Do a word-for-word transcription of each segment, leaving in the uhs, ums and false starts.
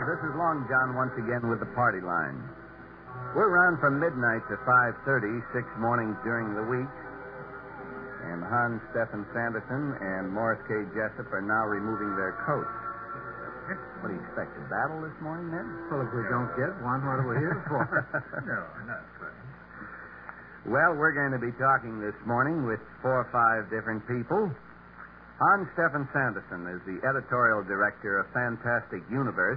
This is Long John once again with the party line. We're around from midnight to five thirty, six mornings during the week. And Hans Stephen Sanderson and Morris K. Jessup are now removing their coats. What do you expect, a battle this morning, then? Well, if we don't get one, what are we here for? No, not funny. Well, we're going to be talking this morning with four or five different people. Hans Stephen Sanderson is the editorial director of Fantastic Universe.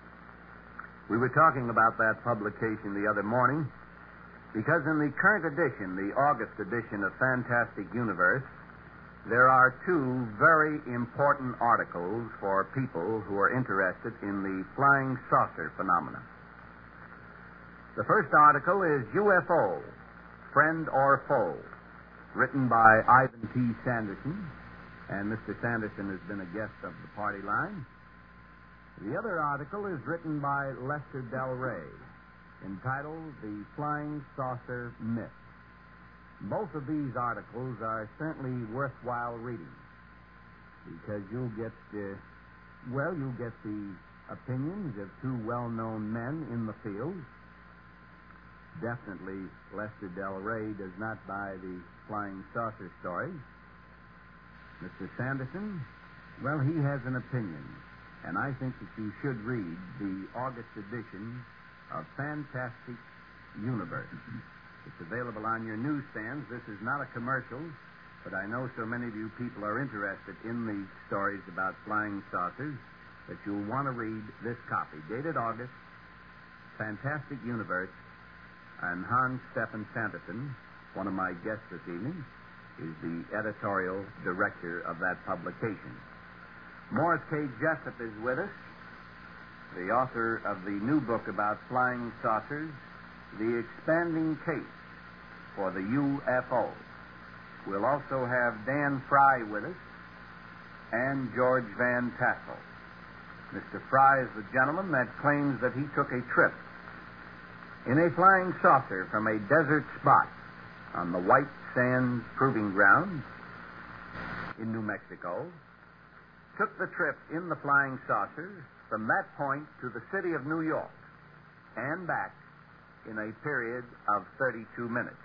We were talking about that publication the other morning because in the current edition, the August edition of Fantastic Universe, there are two very important articles for people who are interested in the flying saucer phenomenon. The first article is U F O, Friend or Foe, written by Ivan T. Sanderson, and Mister Sanderson has been a guest of the party line. The other article is written by Lester Del Rey, entitled The Flying Saucer Myth. Both of these articles are certainly worthwhile reading because you'll get, uh, well, you'll get the opinions of two well-known men in the field. Definitely, Lester Del Rey does not buy the flying saucer story. Mister Sanderson, well, he has an opinion. And I think that you should read the August edition of Fantastic Universe. It's available on your newsstands. This is not a commercial, but I know so many of you people are interested in the stories about flying saucers that you'll want to read this copy. Dated August, Fantastic Universe, and Hans Stephen Sanderson, one of my guests this evening, is the editorial director of that publication. Morris K. Jessup is with us, the author of the new book about flying saucers, The Expanding Case for the U F O. We'll also have Dan Fry with us and George Van Tassel. Mister Fry is the gentleman that claims that he took a trip in a flying saucer from a desert spot on the White Sands Proving Ground in New Mexico, took the trip in the flying saucer from that point to the city of New York and back in a period of thirty-two minutes.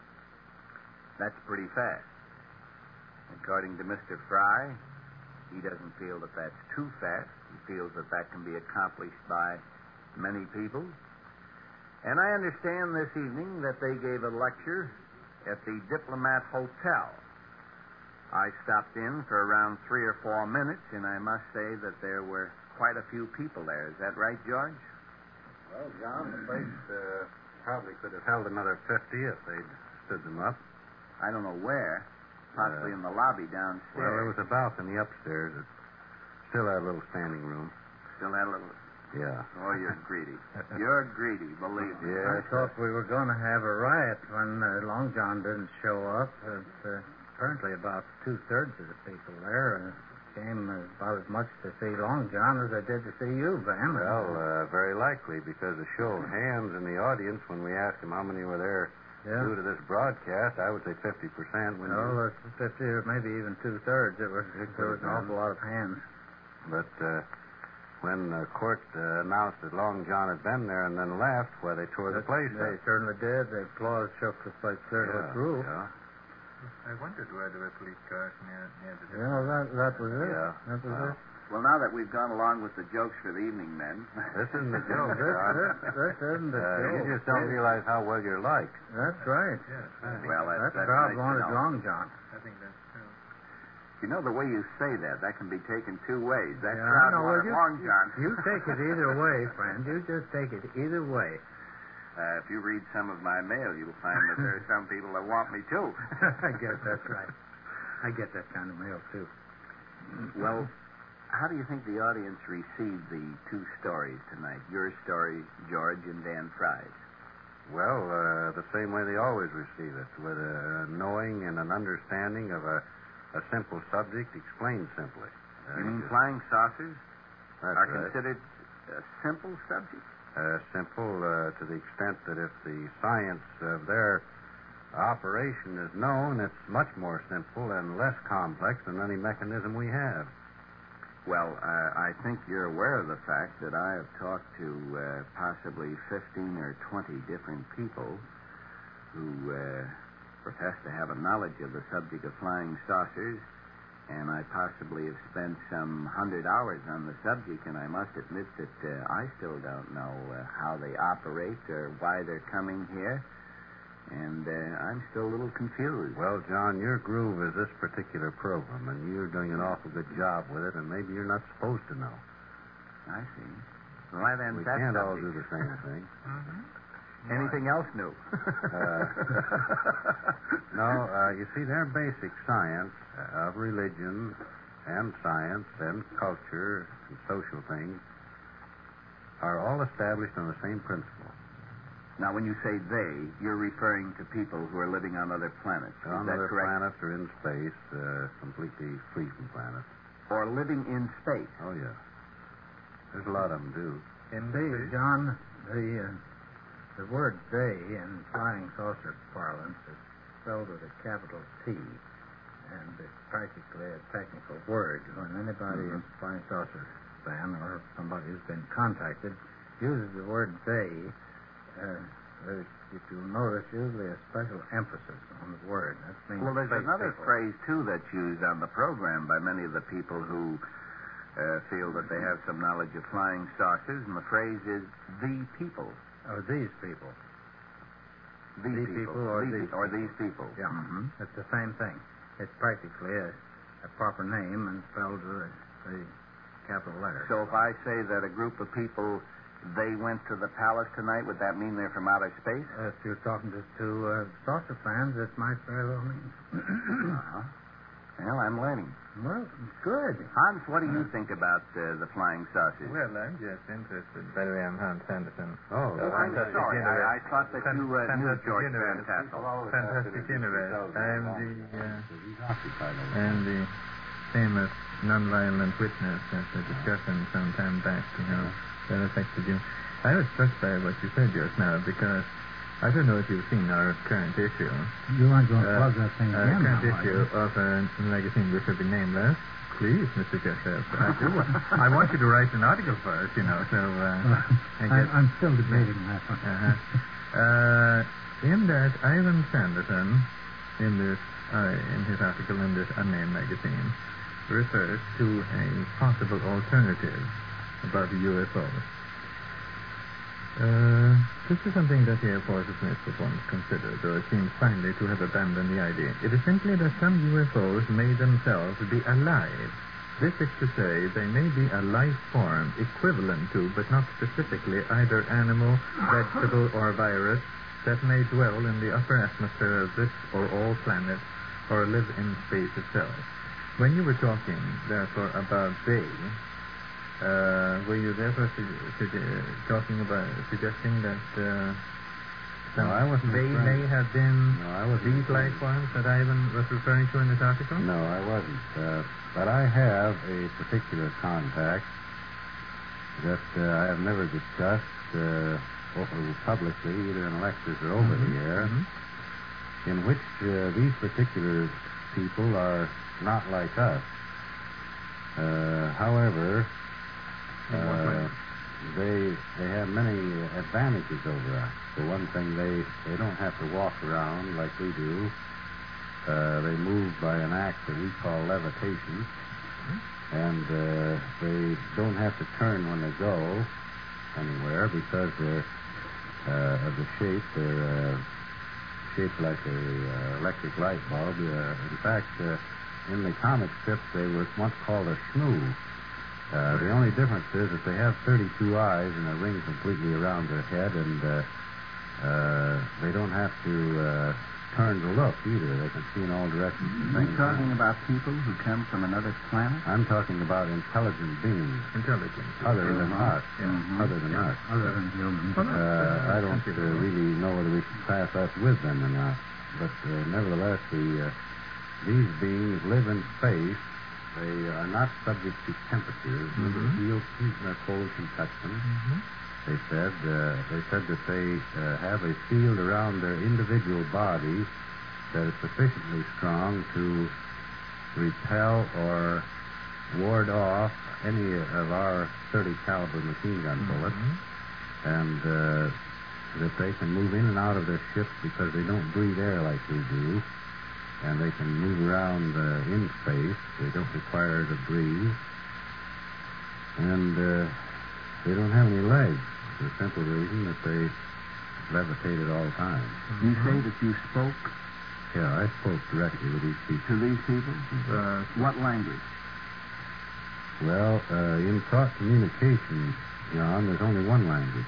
That's pretty fast. According to Mister Fry, he doesn't feel that that's too fast. He feels that that can be accomplished by many people. And I understand this evening that they gave a lecture at the Diplomat Hotel. I stopped in for around three or four minutes, and I must say that there were quite a few people there. Is that right, George? Well, John, the place uh, probably could have held another fifty if they'd stood them up. I don't know where. Possibly Uh, in the lobby downstairs. Well, there was a balcony upstairs that still had a little standing room. Still had a little... Yeah. Oh, you're greedy. You're greedy, believe me. Yeah. I thought we were going to have a riot when uh, Long John didn't show up. It's, uh, apparently about two-thirds of the people there uh, came uh, about as much to see Long John as they did to see you, Van. Well, uh, very likely, because the show of hands in the audience, when we asked them how many were there yeah. due to this broadcast, I would say fifty percent. Well, you... it's fifty or maybe even two-thirds. It was, there was an awful lot of hands. But uh, when the court uh, announced that Long John had been there and then left, well, they tore the place They up. certainly did. The applause shook the place clear to its roof. Yeah. I wondered why there were police cars near, near the... Yeah, that, that was it. Yeah. That was Well, it. Well, now that we've gone along with the jokes for the evening, men. This isn't a joke, This, John. this, this isn't a Uh, joke. you just don't realize how well you're liked. That's right. Yes, Well, that's, That's that's how nice I've to wanted know. Long John. I think that's true. You know, the way you say that, that can be taken two ways. That Yeah, crowd I know. Well, wanted you, Long John. You take it either way, friend. You just take it either way. Uh, if you read some of my mail, you'll find that there are some people that want me, too. I guess that's right. I get that kind of mail, too. Well, how do you think the audience received the two stories tonight? Your story, George, and Dan Fry's. Well, uh, the same way they always receive it, with a knowing and an understanding of a, a simple subject explained simply. Uh, You mean just- flying saucers That's are right. considered a simple subject? Uh, simple uh, to the extent that if the science of their operation is known, it's much more simple and less complex than any mechanism we have. Well, uh, I think you're aware of the fact that I have talked to uh, possibly fifteen or twenty different people who uh, profess to have a knowledge of the subject of flying saucers, and I possibly have spent some hundred hours on the subject, and I must admit that uh, I still don't know uh, how they operate or why they're coming here. And uh, I'm still a little confused. Well, John, your groove is this particular program, and you're doing an awful good job with it, and maybe you're not supposed to know. I see. Why then? We that can't all subject? do the same thing. Mm-hmm. Anything else new? uh, no, uh, you see, their basic science of religion and science and culture and social things are all established on the same principle. Now, when you say they, you're referring to people who are living on other planets. Is On that other correct? planets or in space, uh, completely free from planets. Or living in space. Oh, yeah. There's a lot of them, do. Indeed, John, the uh, the word they in flying saucer parlance is spelled with a capital T, and it's practically a technical word. When anybody Mm-hmm. in flying saucer fan or somebody who's been contacted uses the word they, uh, there's, if you'll notice, usually a special emphasis on the word. That means Well, there's space another people. phrase, too, that's used on the program by many of the people who uh, feel that they have some knowledge of flying saucers, and the phrase is the people. Oh, these people. These The people or these, these or people. these people. Yeah, Mhm. it's the same thing. It's practically a, a proper name and spelled with a, a capital letter. So if I say that a group of people, they went to the palace tonight, would that mean they're from outer space? Uh, if you're talking to, to uh, saucer fans, it might very well mean. Uh-huh. Well, I'm learning. Well, good. Hans, what do you think about uh, the flying saucers? Well, I'm just interested. By the way, I'm Hans Sanderson. Oh, Oh, I'm Fantastic sorry. Universe. I, I thought that Fan- you uh, knew Fantastic George Universe. Van Tassel. Fantastic Universe. I'm the uh, He's occupied over and the famous nonviolent witness at the discussion some time back, you know, that affected you. I was struck by what you said just now because I don't know if you've seen our current issue. You aren't going Uh, plug that thing uh, again current now, are issue you? of a magazine which will be nameless. Please, Mister Jessup. I, do. I want you to write an article first, you know, so... Uh, I I'm, guess- I'm still debating that one. Uh-huh. Uh, in that, Ivan Sanderson, in this, uh, in his article in this unnamed magazine, refers to a possible alternative about the U F Os. Uh, this is something that the Air Force has at once considered, though it seems finally to have abandoned the idea. It is simply that some U F Os may themselves be alive. This is to say, they may be a life form equivalent to, but not specifically, either animal, vegetable, or virus that may dwell in the upper atmosphere of this or all planets, or live in space itself. When you were talking, therefore, about they, uh, were you therefore su- su- talking about, suggesting that uh, some No, I wasn't they referring- may have been No, I wasn't these referring- life forms that Ivan was referring to in this article? No, I wasn't. Uh, but I have a particular contact that uh, I have never discussed uh, o- publicly, either in lectures or over Mhm, the air, mhm. in which uh, these particular people are not like us. Uh, however, In what uh, way? they they have many advantages over us. For one thing, they, they don't have to walk around like we do. Uh, they move by an act that we call levitation, and uh, they don't have to turn when they go anywhere because they're uh, of the shape. They're uh, shaped like a uh, electric light bulb. Uh, in fact, uh, in the comic strips, they were once called a shmoo. Uh, the only difference is that they have thirty-two eyes and a ring completely around their head, and uh, uh, they don't have to uh, turn to look either. They can see in all directions at the Are you same talking time. about people who come from another planet? I'm talking about intelligent beings Intelligence. other than Uh-huh. us. Mhm. Other than us. Other than humans. Well, no. Uh, I don't uh, really know whether we should class us with them or not, but uh, nevertheless, the uh, these beings live in space. They are not subject to temperatures. Mhm. They feel heat and cold can touch them. Mhm. They said uh, they said that they uh, have a field around their individual bodies that is sufficiently strong to repel or ward off any of our thirty caliber machine gun bullets, Mm-hmm. and uh, that they can move in and out of their ships because they don't breathe air like we do, and they can move around uh, in space. They don't require to breathe, and uh, they don't have any legs for the simple reason that they levitate at all times. You say that you spoke Yeah, I spoke directly with these people. to these people? Uh, What language? Well, uh, in thought communication, John, there's only one language.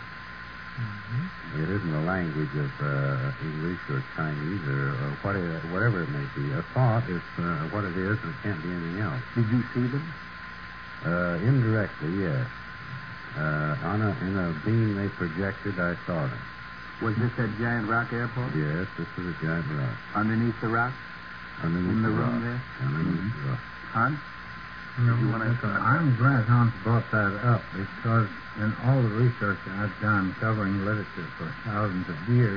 mhm. It isn't a language of uh, English or Chinese or, or what it, whatever it may be. A thought is uh, what it is, and it can't be anything else. Did you see them? Uh, indirectly, yes. Uh, on a, in a beam they projected, I saw them. Was this at Giant Rock Airport? Yes, this was a giant rock. Underneath the rock? Underneath In the rock. room there? Underneath the rock. Hans? No, you wanna- that's all right. I'm glad Hans brought that up because in all the research I've done covering literature for thousands of years,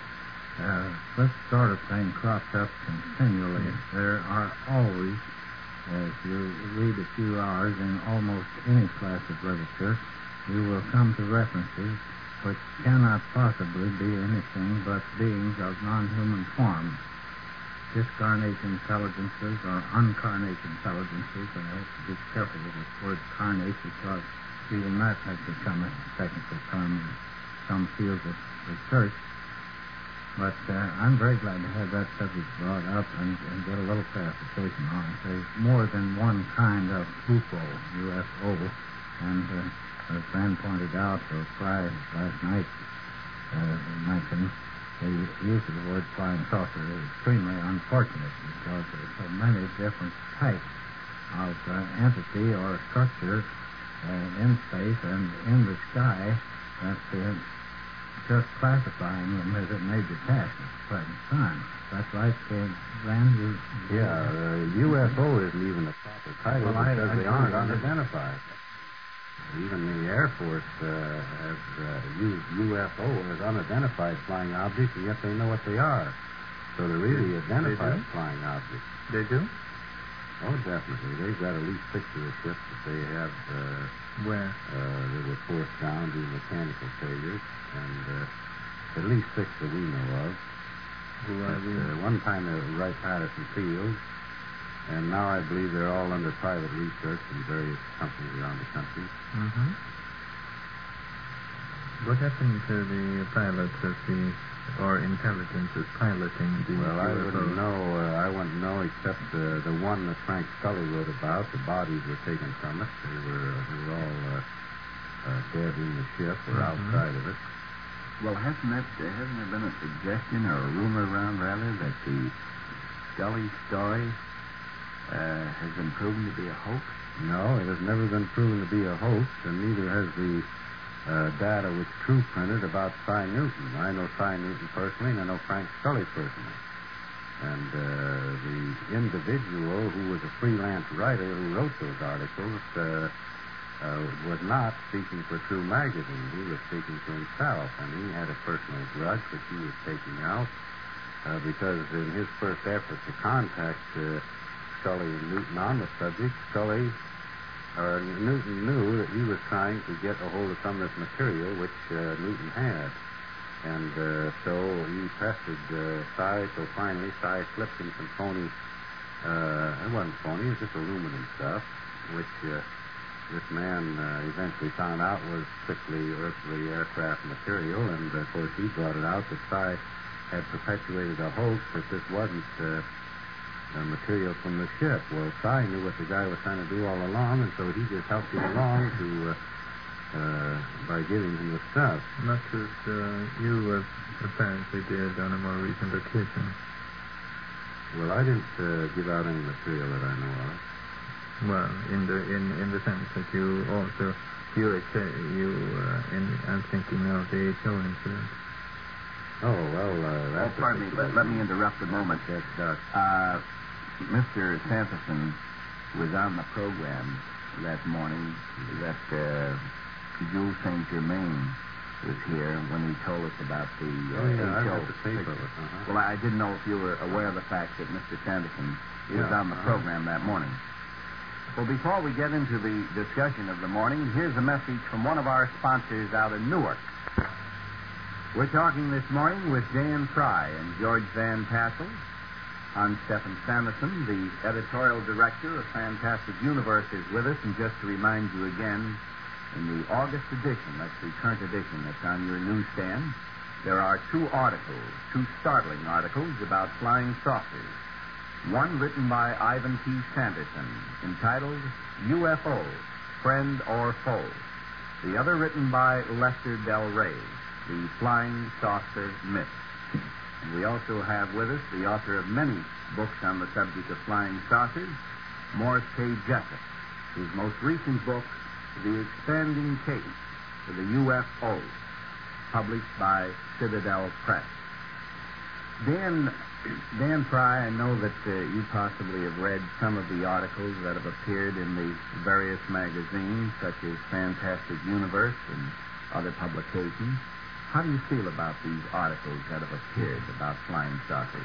uh, this sort of thing crops up continually. There are always, as you read a few hours in almost any class of literature, you will come to references which cannot possibly be anything but beings of non-human form. Discarnate intelligences or uncarnate intelligences, and I have to be careful with the word carnate because even that has become a technical term in some fields of research. But uh, I'm very glad to have that subject brought up and, and get a little clarification on it. There's more than one kind of U F O, U F O, and uh, as Van pointed out, or Fry last night uh, mentioned, the use of the word flying saucer is extremely unfortunate because there are so many different types of uh, entity or structure uh, in space and in the sky that uh, just classifying them as a major task at the present time. That's right, uh, Van? You, Yeah, uh, U F O isn't even a proper title Well, I- because I they aren't agree. unidentified. Even the Air Force uh, has uh, used U F O as unidentified flying objects, and yet they know what they are. So they're really identified do? flying objects. They do? Oh, definitely. They've got at least six of the ships that they have uh, Where? uh, that were forced down due to mechanical failures, and uh, at least six that we know of. Who are But, we? uh, one time they were right Patterson Field, and now I believe they're all under private research in various companies around the country. Mm-hmm. What happened to the pilots of the, or intelligences piloting the Well, I U F O? wouldn't know. Uh, I wouldn't know except uh, the one that Frank Scully wrote about. The bodies were taken from it. They were they were all uh, uh, dead in the ship or Mhm. outside of it. Well, hasn't that uh, hasn't there been a suggestion or a rumor around rather that the Scully story uh, has been proven to be a hoax? No, it has never been proven to be a hoax, and neither has the uh, data which True printed about Cy Newton. I know Cy Newton personally, and I know Frank Scully personally. And uh, the individual who was a freelance writer who wrote those articles uh, uh, was not speaking for True magazine. He was speaking for himself, and he had a personal grudge which he was taking out uh, because in his first effort to contact uh, Scully and Newton on the subject, Scully or Newton knew that he was trying to get a hold of some of this material which uh, Newton had. And uh, so he pestered uh, Cy, so finally Cy slipped him some phony, uh, it wasn't phony, it was just aluminum stuff, which uh, this man uh, eventually found out was strictly earthly aircraft material, and of course he brought it out that Cy had perpetuated a hoax that this wasn't uh, uh, material from the ship. Well, Cy knew what the guy was trying to do all along, and so he just helped him along to uh, uh, by giving him the stuff. Much as uh, you uh, apparently did on a more recent occasion. Well, I didn't uh, give out any material that I know of. Well, in the in, in the sense that you also you accept, you uh, in I'm thinking of the H O incident. Oh well, uh, Oh, that's pardon me, but let me interrupt a moment. Yes, Doc. Uh, Mister Sanderson was on the program that morning that uh, Jules Saint Germain was here when he told us about the uh, Oh, yeah, I H O read the tape of picture. it, uh-huh. Well, I didn't know if you were aware of the fact that Mister Sanderson was Yeah, on the uh-huh. program that morning. Well, before we get into the discussion of the morning, here's a message from one of our sponsors out in Newark. We're talking this morning with Dan Fry and George Van Tassel. I'm Stephen Sanderson, the editorial director of Fantastic Universe, is with us. And just to remind you again, in the August edition, that's the current edition that's on your newsstand, there are two articles, two startling articles about flying saucers. One written by Ivan T. Sanderson, entitled U F O, Friend or Foe. The other written by Lester Del Rey, The Flying Saucer Myth. And we also have with us the author of many books on the subject of flying saucers, Morris K. Jessup, whose most recent book, The Expanding Case for the U F O, published by Citadel Press. Dan, Dan Fry, I know that uh, you possibly have read some of the articles that have appeared in the various magazines, such as Fantastic Universe and other publications. How do you feel about these articles that have appeared about flying saucers?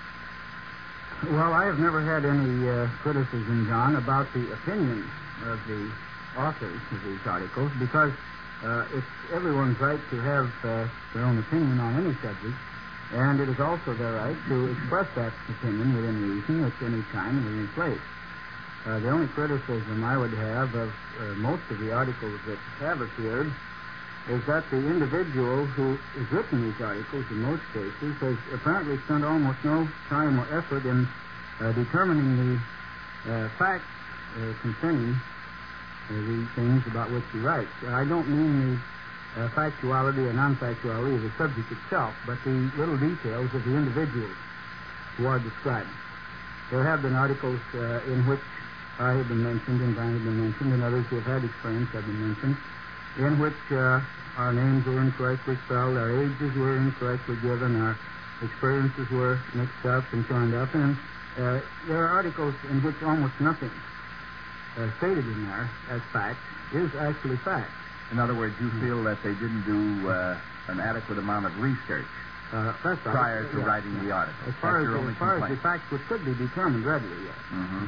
Well, I have never had any uh, criticism, John, about the opinion of the authors of these articles, because uh, it's everyone's right to have uh, their own opinion on any subject, and it is also their right to express that opinion within reason at any time and any place. Uh, the only criticism I would have of uh, most of the articles that have appeared is that the individual who has written these articles, in most cases, has apparently spent almost no time or effort in uh, determining the uh, facts uh, concerning uh, the things about which he writes. I don't mean the uh, factuality or non-factuality of the subject itself, but the little details of the individuals who are described. There have been articles uh, in which I have been mentioned and Brian have been mentioned, and others who have had experience have been mentioned, in which uh, our names were incorrectly spelled, our ages were incorrectly given, our experiences were mixed up and joined up, and uh, there are articles in which almost nothing uh, stated in there as fact is actually fact. In other words, you feel that they didn't do uh, an adequate amount of research uh, that's prior right. to yeah. writing the article. As far, that's as, your only as, far as the complaint. facts which could be determined readily, yes. Mm-hmm.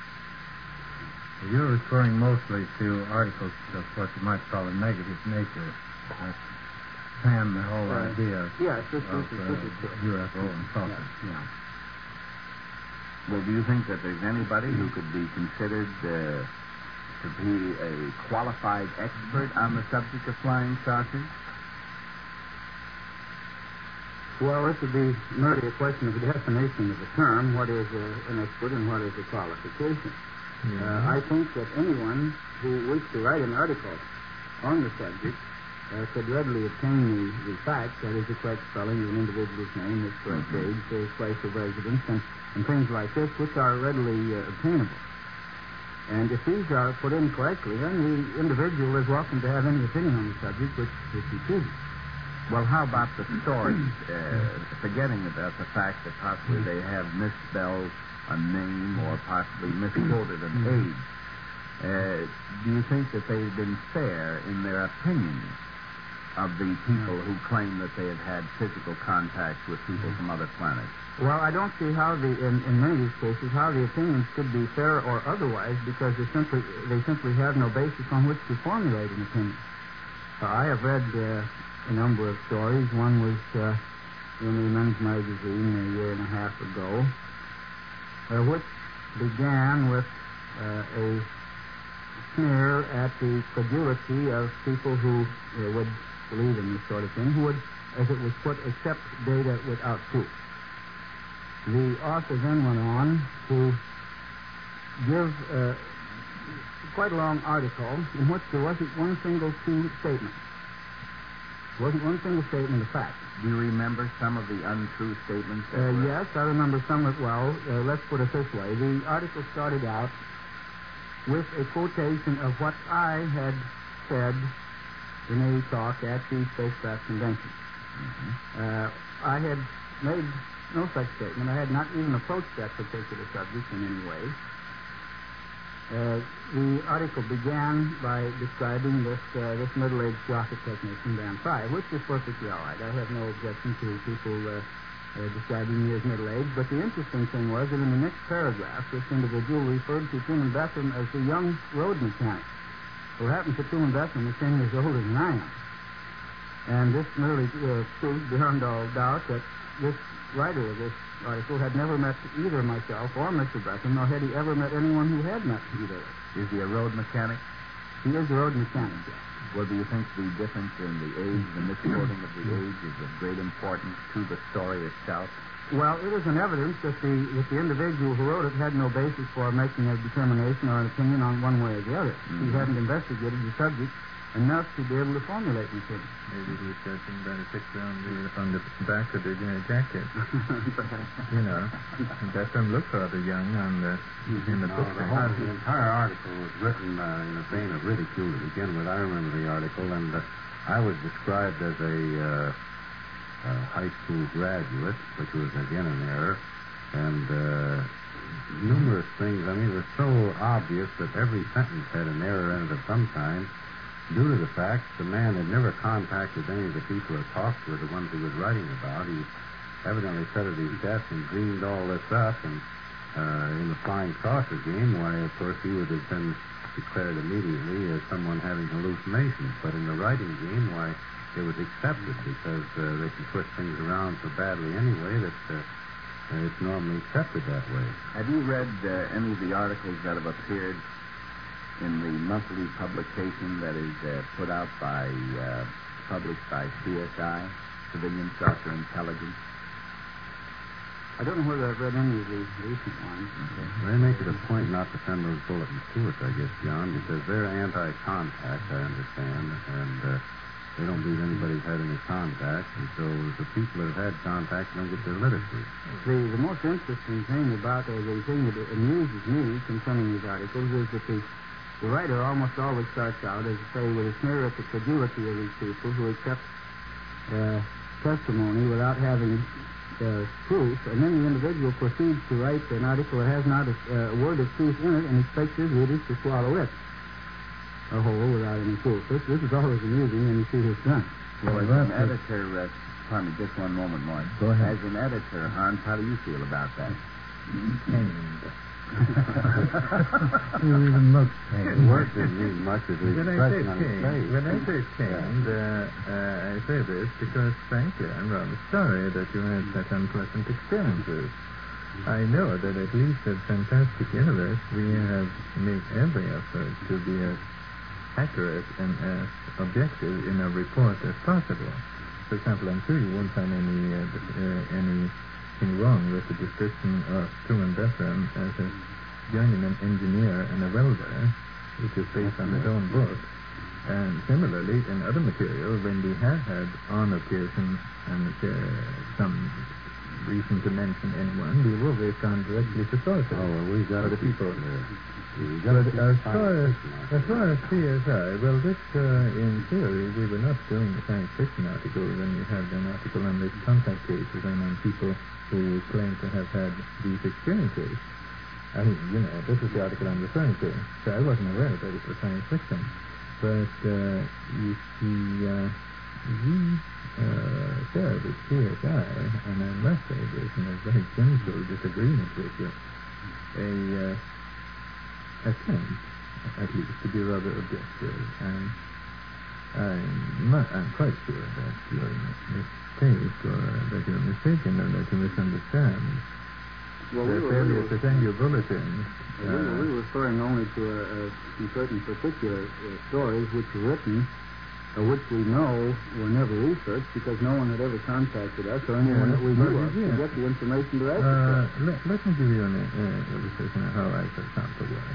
You're referring mostly to articles of what you might call a negative nature that fan the whole Uh, idea yes, this, of this, is, uh, this is true. U F O and saucers. Yeah, yeah. Well, do you think that there's anybody who could be considered uh, to be a qualified expert on the subject of flying saucers? Well, this would be merely a question of the definition of the term. What is a, an expert and what is a qualification? Yeah. Uh, I think that anyone who wished to write an article on the subject uh, could readily obtain the, the facts, that is, the correct spelling of an individual's name, his correct Mhm. age, his place of residence, and, and things like this, which are readily uh, obtainable. And if these are put in correctly, then the individual is welcome to have any opinion on the subject which, which he chooses. Well, how about the stories? Uh, forgetting about the fact that possibly they have misspelled a name or possibly misquoted an age. Uh, do you think that they've been fair in their opinions of the people who claim that they have had physical contact with people from other planets? Well, I don't see how the, in, in many of these cases, how the opinions could be fair or otherwise, because they simply, they simply have no basis on which to formulate an opinion. Uh, I have read uh, a number of stories. One was uh, in the Men's Magazine a year and a half ago, uh, which began with uh, a sneer at the credulity of people who uh, would believe in this sort of thing, who would, as it was put, accept data without proof. The author then went on to give uh, quite a long article in which there wasn't one single true statement. There wasn't one single statement of fact. Do you remember some of the untrue statements? that Uh, were- yes, I remember some of well. Uh, let's put it this way. The article started out with a quotation of what I had said in a talk at the Spacecraft Convention. Mhm. Uh, I had made no such statement. I had not even approached that particular subject in any way. Uh, the article began by describing this uh, this middle-aged rocket technician, Dan Fry, which is perfectly all right. I have no objection to people uh, uh, describing me as middle-aged. But the interesting thing was that in the next paragraph, this individual referred to Truman Bethlehem as the young road mechanic. Well, it happens that Truman Bethlehem is ten years older than I am. And this merely uh, proves beyond all doubt that this writer of this article had never met either myself or Mister Bethlehem, nor had he ever met anyone who had met either. Is he a road mechanic? He is a road mechanic, yes. Well, do you think the difference in the age, the misquoting of the age, is of great importance to the story itself? Well, it is an evidence that the that the individual who wrote it had no basis for making a determination or an opinion on one way or the other. Mm-hmm. He hadn't investigated the subject enough to be able to formulate an opinion. Maybe he was judging by the picture on the on the back of the uh, jacket. You know, that doesn't look rather young on the in the no, picture. The, whole, the entire article was written uh, in a vein of ridicule to begin with. I remember the article, and uh, I was described as a uh, uh, high school graduate, which was again an error, and uh, numerous things. I mean, it was so obvious that every sentence had an error in it of some kind. Due to the fact the man had never contacted any of the people or talked with, the ones he was writing about. He evidently sat at his desk and dreamed all this up, and uh, in the flying saucer game, why, of course, he would have been declared immediately as someone having hallucinations. But in the writing game, why, it was accepted because uh, they can twist things around so badly anyway that uh, it's normally accepted that way. Have you read uh, any of the articles that have appeared in the monthly publication that is uh, put out by, uh, published by C S I, Civilian Saucer Intelligence? I don't know whether I've read any of these recent ones. They make it a point not to send those bulletins to us, I guess, John, because they're anti-contact, I understand, and uh, they don't believe anybody's had any contact, and so the people that have had contact don't get their letters through. The, the most interesting thing about, or the thing that amuses me concerning these articles is that the The writer almost always starts out, as I say, with a sneer at the credulity of these people who accept uh, testimony without having uh, proof, and then the individual proceeds to write an article that has not a, uh, a word of truth in it and expects his readers to swallow it a whole without any proof. This, this is always amusing when you see this done. Well, as an editor, uh, pardon me, just one moment more. Go ahead. As an editor, Hans, how do you feel about that? Pained. You even look pained. Work didn't mean much as the When I say expression on his pained, face. when I say pained, uh, uh, I say this because, frankly, I'm rather sorry that you had such unpleasant experiences. I know that at least at Fantastic Universe we have made every effort to be as accurate and as objective in a report as possible. For example, I'm sure you won't find any uh, uh, anything wrong with the description of Truman Bethlehem as a journeyman engineer and a welder, which is based on his own book. And similarly, in other material, when we have had on occasion and uh, some reason to mention anyone, we've always gone directly to sources. Oh, well, we've got for to the people. We've got But to as far as, as far as C S I, well, this, uh, in theory, we were not doing a science fiction article when we had an article on these contact cases and on people who claim to have had these experiences. I mean, you know, this is the article I'm referring to, so I wasn't aware that it was science fiction. But, uh, you see, uh, we uh, said at C S I, and I must say this in a very gentle disagreement with you, a uh, attempt, at least, to be rather objective, and I'm, not, I'm quite sure that you're mistake, or that you're mistaken, or that you misunderstand. Well, the we were, failure we were, to send your bulletin. we, were, we were referring only to a, a, some certain particular uh, stories which were written, or which we know were never researched because no one had ever contacted us or anyone Yeah, that we knew but, of yeah. to get the information to write Uh, the let, let me give you an uh, illustration of how I shall sample work.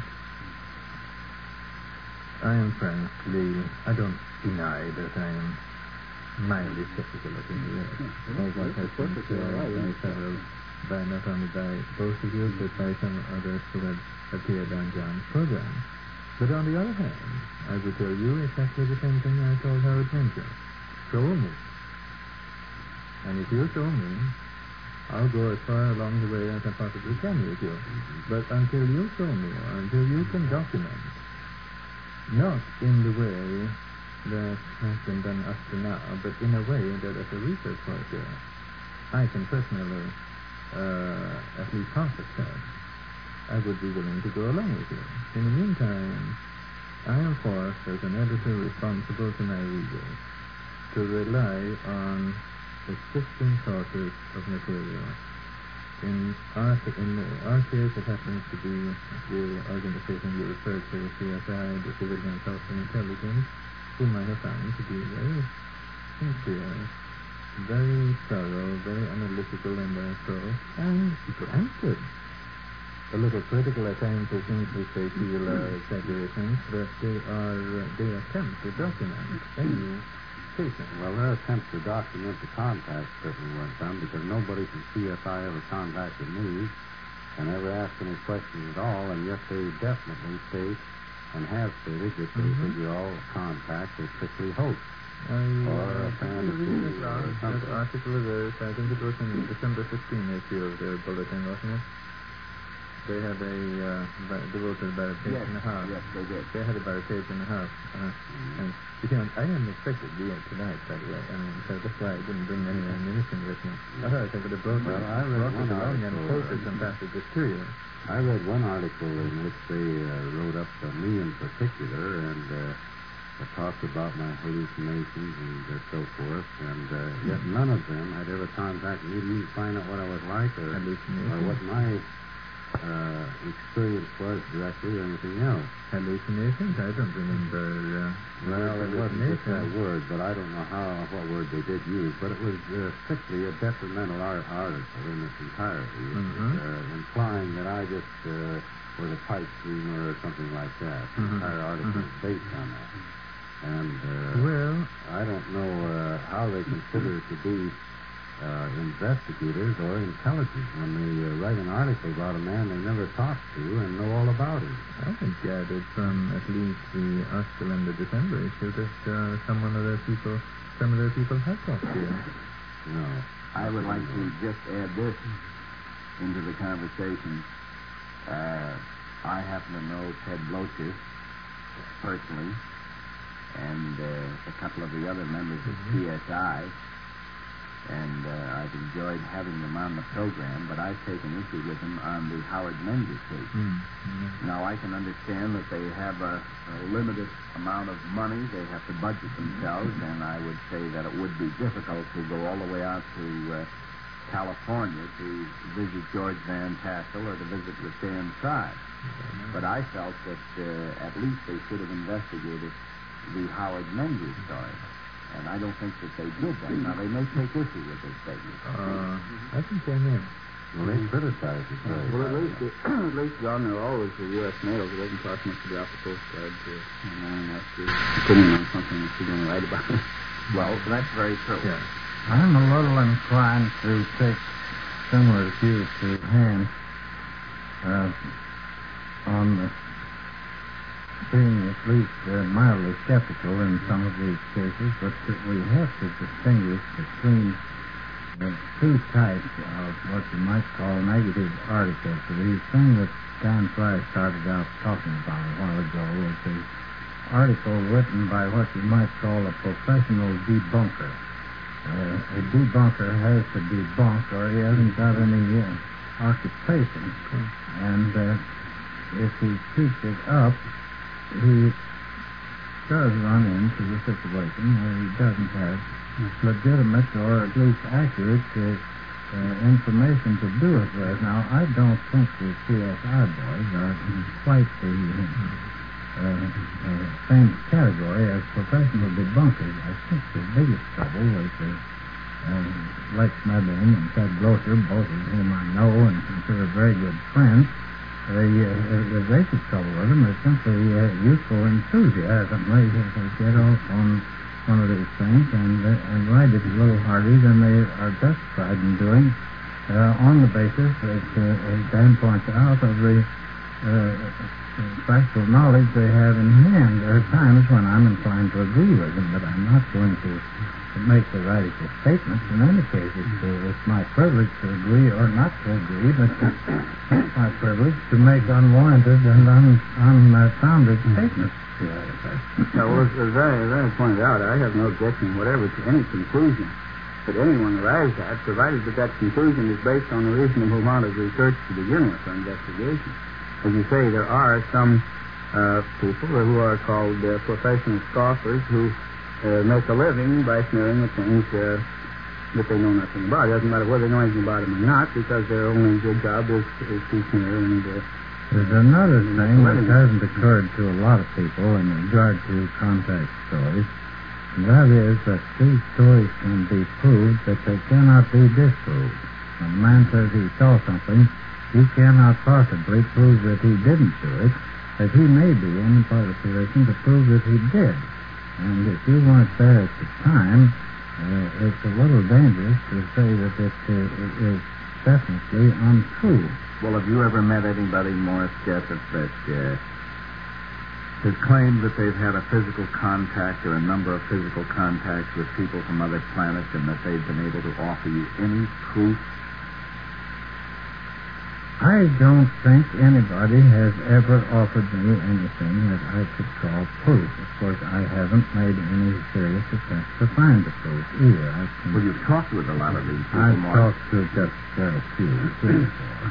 I am frankly, I don't deny that I am mildly skeptical of the earth. All what has been said by several, by not only by both of you, but by some others who have appeared on John's program. But on the other hand, I will tell you exactly the same thing I told Howard Winter. Show me. And if you show me, I'll go as far along the way as I possibly can with you. But until you show me, or until you can document, not in the way that has been done up to now, but in a way that as a research worker, I can personally uh, at least half accept, I would be willing to go along with you. In the meantime, I am forced as an editor responsible to my readers to rely on existing sources of material. In our, in our case, it happens to be the organization you referred to, C S I, the Civilian Counterintelligence, whom I have found to be very sincere, very thorough, very analytical in their approach, and granted, a little critical at times of things which they feel are exaggerations, but they are uh, they attempt to document any cases. Well, their attempts to document the contacts certainly weren't done, because nobody from C S I ever contacted me and ever asked any questions at all, and yet they definitely state and have stated that they Mm-hmm. figure all contacts are strictly hoax. I Or a uh, fantasy read it or out. That something. article is, I think it was in the December fifteenth issue of their bulletin, wasn't it? They had a uh, ba- devoted about a page Yes, and a half. yes, they did. They had about a page and a half. Uh, Mm-hmm. And you know, I hadn't expected to be here tonight, by the way. I mean, so that's why I didn't bring any ammunition with me. Otherwise, I could have brought Well, it, I read brought it one along and article, posted uh, some passages to you. I read one article in which they uh, wrote up uh, me in particular, and uh, it talked about my hallucinations and uh, so forth, and uh, yet none of them had ever contacted me to find out what I was like or, Hallucinations. or what my uh, experience was directly or anything else. Hallucinations? I don't remember. Uh, Well, it wasn't just that hallucination. word, but I don't know how what word they did use, but it was uh, strictly a detrimental ar- article in its entirety. It was Mhm. uh, implying that I just uh, was a pipe dreamer or something like that. The Mhm. entire article Mhm. is based on that. And uh, Well, I don't know uh, how they consider it to be uh, investigators or intelligent when they uh, write an article about a man they never talked to and know all about him. I had gathered from at least the article in the December issue that uh, some of their people, some of their people had talked to you. No. I would like to just add this into the conversation. Uh, I happen to know Ted Blocher personally, and uh, a couple of the other members of Mhm. C S I, and uh, I've enjoyed having them on the program, but I've taken issue with them on the Howard Menzies case. Mm. Mm. Now, I can understand that they have a, a limited amount of money. They have to budget themselves, and I would say that it would be difficult to go all the way out to uh, California to visit George Van Tassel or to visit with Dan Sy. But I felt that uh, at least they should have investigated the Howard Menzies story, and I don't think that they did that. Now, they may take issue with this statement. Uh, I think they may. Well, they criticized it very Well, at badly. least, at least, John, there are always the U S mails. It doesn't cost much to drop the postcard to an and ask your opinion on something that you're going to write about. Well, that's very true. Yeah. I'm a little inclined to take similar views to Hans uh, on the being at least uh, mildly skeptical in some of these cases, but that we have to distinguish between the two types of what you might call negative articles. The thing that Dan Fry started out talking about a while ago was the article written by what you might call a professional debunker. Uh, a debunker has to debunk, or he hasn't got any uh, occupation. And uh, if he keeps it up, he does run into the situation where he doesn't have legitimate or at least accurate uh, uh, information to do it with. Now, I don't think the C S I boys are in quite the uh, uh, same category as professional debunkers. I think the biggest trouble was the uh, Lex Medlin and Ted Blocher, both of whom I know and consider very good friends. The, uh, the basic trouble with them is simply uh, youthful enthusiasm. They, they get off on one of these things and uh, and ride it a little harder than they are justified in doing uh, on the basis, as, uh, as Dan points out, of the uh, practical knowledge they have in hand. There are times when I'm inclined to agree with them, but I'm not going to make the radical statements. In any case, it's, uh, it's my privilege to agree or not to agree, but it's my privilege to make unwarranted and un, unfounded statements. Yeah, well, as, as, I, as I pointed out, I have no objection whatever to any conclusion that anyone arrives at, provided that that conclusion is based on a reasonable amount of research to begin with, or investigation. As you say, there are some uh, people who are called uh, professional scoffers who uh, make a living by sneering at things uh, that they know nothing about. It doesn't matter whether they know anything about them or not, because their only good job is, is to sneer and... Uh, There's another thing that hasn't occurred to a lot of people in regard to contact stories, and that is that these stories can be proved, but they cannot be disproved. When a man says he saw something, you cannot possibly prove that he didn't do it, as he may be in a part of position to prove that he did. And if you weren't there at the time, uh, it's a little dangerous to say that it, uh, it is definitely untrue. Well, have you ever met anybody, Morris Jessup, that uh, has claimed that they've had a physical contact or a number of physical contacts with people from other planets and that they've been able to offer you any proof? I don't think anybody has ever offered me anything that I could call proof. Of course, I haven't made any serious attempts to find the proof either. I've well, you've talked with a lot of these people, I've Morris. talked to just uh, a few, three or four.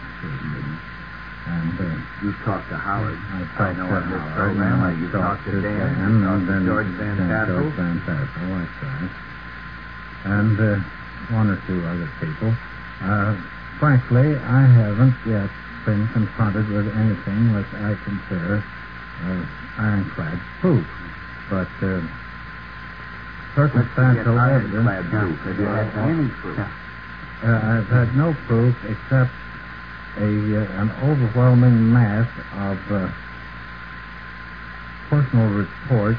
And uh, you've talked to Howard. I, I know on this Howard, program. I You've talked talked to Dan. Dan, You've talked and to then George Van then Tassel. George Van Tassel, that's right. And uh, one or two other people. Uh, frankly, I haven't yet been confronted with anything which I consider uh, ironclad proof. But uh, circumstantial evidence... Ironclad proof. Have you had any proof? Uh, I've had no proof except a uh, an overwhelming mass of uh, personal reports,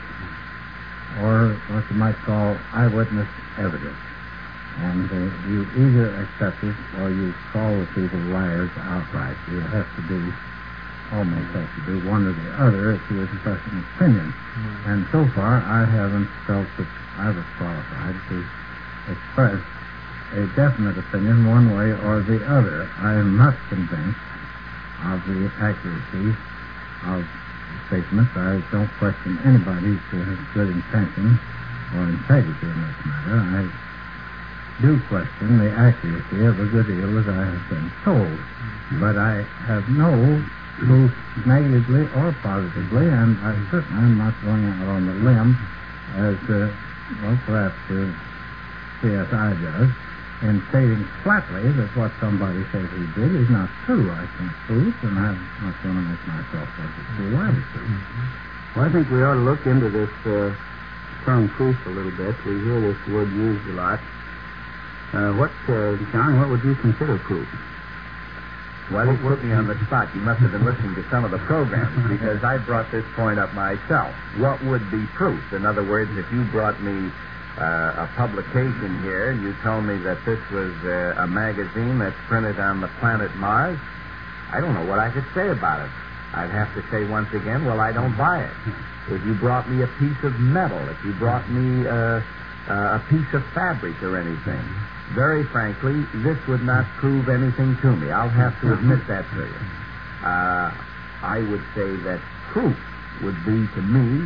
or what you might call eyewitness evidence. And uh, you either accept it or you call the people liars outright. You have to do, almost have to do one or the other if you express an opinion. Mm-hmm. And so far, I haven't felt that I was qualified to express a definite opinion one way or the other. I am not convinced of the accuracy of statements. I don't question anybody's uh, good intention or integrity in this matter. I do question the accuracy of a good deal as I have been told. Mm-hmm. But I have no proof negatively or positively, and I certainly am not going out on the limb as, uh, well, perhaps uh, C S I does, in stating flatly that what somebody says he did is not true. I can prove, and I'm not going to make myself look too liable to. Mm-hmm. Well, I think we ought to look into this uh, term proof a little bit. We hear this word used a lot. Uh, what, uh, John, what would you consider proof? Well, you put me on the spot. You must have been listening to some of the programs, because I brought this point up myself. What would be proof? In other words, if you brought me uh, a publication here and you told me that this was uh, a magazine that's printed on the planet Mars, I don't know what I could say about it. I'd have to say once again, well, I don't buy it. If you brought me a piece of metal, if you brought me uh, uh, a piece of fabric or anything, very frankly, this would not prove anything to me. I'll have to admit that to you. Uh, I would say that proof would be to me,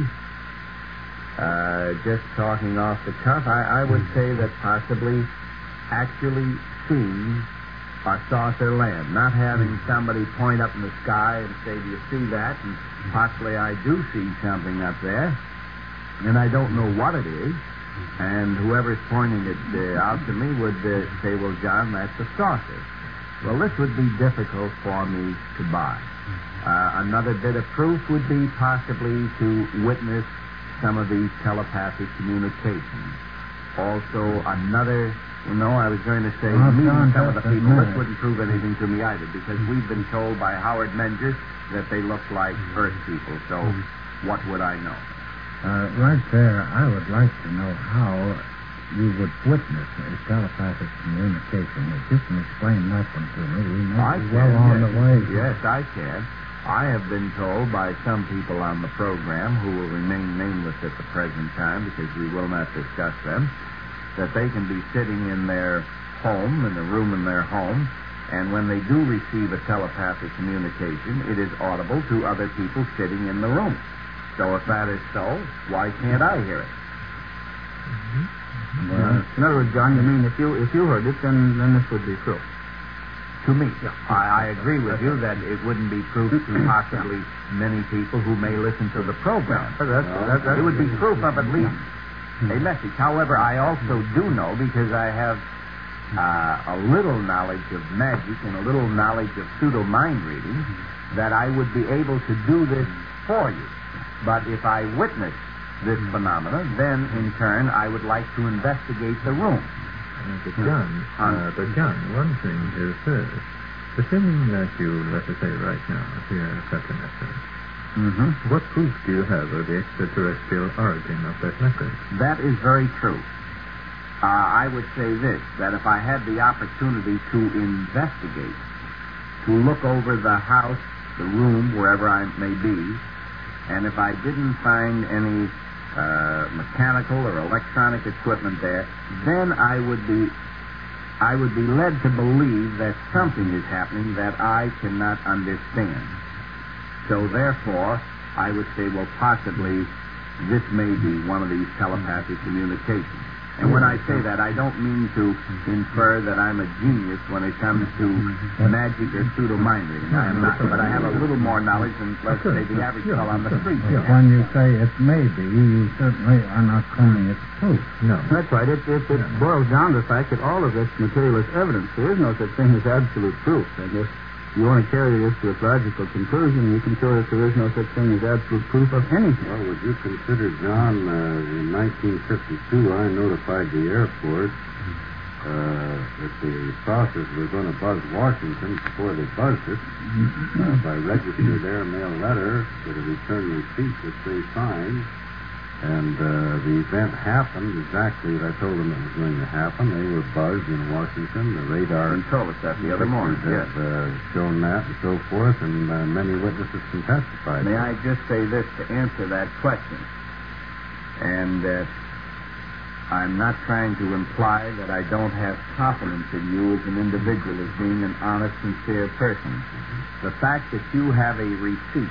uh, just talking off the cuff, I, I would say that possibly actually seeing a saucer land, not having somebody point up in the sky and say, do you see that? And possibly I do see something up there, and I don't know what it is. And whoever's pointing it uh, out to me would uh, say, well, John, that's a saucer. Well, this would be difficult for me to buy. Uh, another bit of proof would be possibly to witness some of these telepathic communications. Also, another, you know, I was going to say, well, meeting John, some of the people, nice. this wouldn't prove anything to me either, because we've been told by Howard Menger that they look like Earth people. So what would I know? Uh, right there, I would like to know how you would witness a telepathic communication. If you can explain that one to me, we may I be can, well on yes. the way. Yes, I can. I have been told by some people on the program, who will remain nameless at the present time because we will not discuss them, that they can be sitting in their home, in a room in their home, and when they do receive a telepathic communication, it is audible to other people sitting in the room. So if that is so, why can't I hear it? Mm-hmm. Uh, in other words, John, you mean if you if you heard it, then then this would be true. To me, I, I agree with you that it wouldn't be proof to possibly many people who may listen to the program. But that's, that, that's It would be proof of at least a message. However, I also do know, because I have uh, a little knowledge of magic and a little knowledge of pseudo mind reading, that I would be able to do this for you. But if I witness this phenomena, then in turn I would like to investigate the room. Uh, but John, uh, but John, one thing is this. Assuming that you, let us say right now, hear such a message, Mm-hmm. what proof do you have of the extraterrestrial origin of that message? That is very true. Uh, I would say this, that if I had the opportunity to investigate, to look over the house, the room, wherever I may be, and if I didn't find any uh, mechanical or electronic equipment there, then I would be I would be led to believe that something is happening that I cannot understand. So therefore, I would say, well, possibly this may be one of these telepathic communications. And when I say that, I don't mean to infer that I'm a genius when it comes to magic or pseudo-mind reading. I am not. But I have a little more knowledge than, let's say, the average fellow on the street. When you say it may be, you certainly are not claiming it's proof. No. That's right. It, it, it boils down to the fact that all of this material is evidence. There is no such thing as absolute proof. I guess if you want to carry this to its logical conclusion, you can show that there is no such thing as absolute proof of anything. Well, would you consider, John, uh, in nineteen fifty-two, I notified the Air Force uh, that the saucers were going to buzz Washington before they buzzed it uh, by registered airmail letter with a return receipt which they signed. And uh, the event happened exactly as I told them it was going to happen. They were buzzed in Washington. The radar You told us that the other morning, yes. have uh, shown that and so forth, and uh, many witnesses can testify. May I just say this to answer that question? And uh, I'm not trying to imply that I don't have confidence in you as an individual, as being an honest, sincere person. The fact that you have a receipt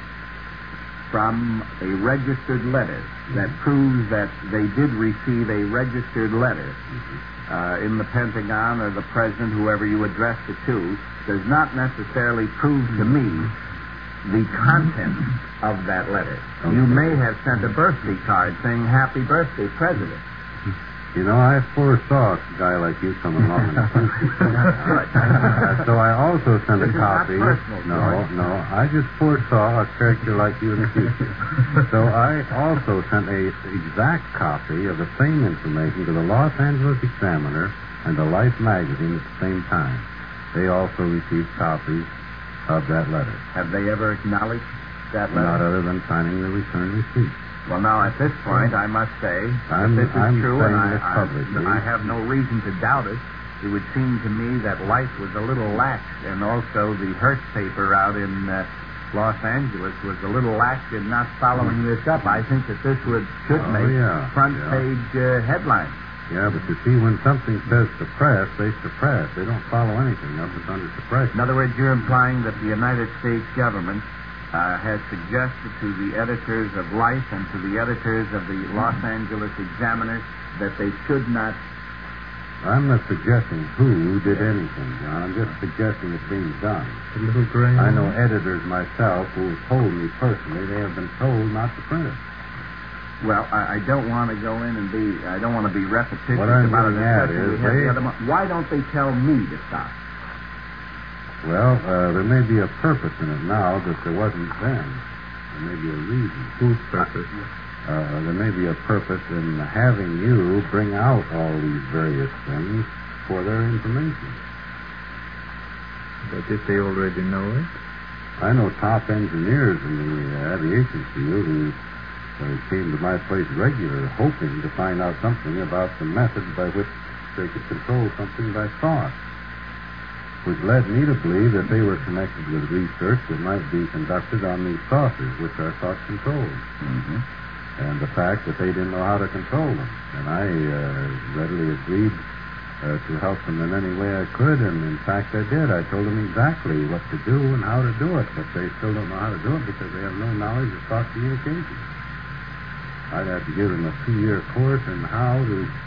from a registered letter that proves that they did receive a registered letter uh, in the Pentagon or the President, whoever you addressed it to, does not necessarily prove to me the content of that letter. You may have sent a birthday card saying, "Happy birthday, President." You know, I foresaw a guy like you coming along in the future. uh, so I also sent a This is copy. not personal, no, George. no. I just foresaw a character like you in the future. So I also sent a exact copy of the same information to the Los Angeles Examiner and the Life magazine at the same time. They also received copies of that letter. Have they ever acknowledged that letter? Not other than signing the return receipt. Well, now, at this point, I must say I'm- that this is I'm true, and saying I, this publicly. I, I have no reason to doubt it. It would seem to me that life was a little lax, and also the Hearst paper out in uh, Los Angeles was a little lax in not following this up. I think that this would should Oh, make yeah, front yeah. page uh, headlines. Yeah, but you see, when something says suppress, they suppress. They don't follow anything else. It's under suppression. In other words, you're implying that the United States government uh, has suggested to the editors of Life and to the editors of the Los Angeles Examiner that they should not. I'm not suggesting who did anything, John. I'm just suggesting it's being done. A little gray. I know editors myself who have told me personally they have been told not to print it. Well, I, I don't want to go in and be. I don't want to be repetitious What I'm about a getting at discussion we is had they- the other month. Why don't they tell me to stop? Well, uh, there may be a purpose in it now that there wasn't then. There may be a reason. Whose purpose? Uh, there may be a purpose in having you bring out all these various things for their information. But if they already know it? I know top engineers in the uh, aviation field who uh, came to my place regularly hoping to find out something about the method by which they could control something by thought, which led me to believe that they were connected with research that might be conducted on these saucers, which are thought-controlled, Mm-hmm. and the fact that they didn't know how to control them. And I uh, readily agreed uh, to help them in any way I could, and in fact I did. I told them exactly what to do and how to do it, but they still don't know how to do it because they have no knowledge of thought communication. I'd have to give them a two-year course in how to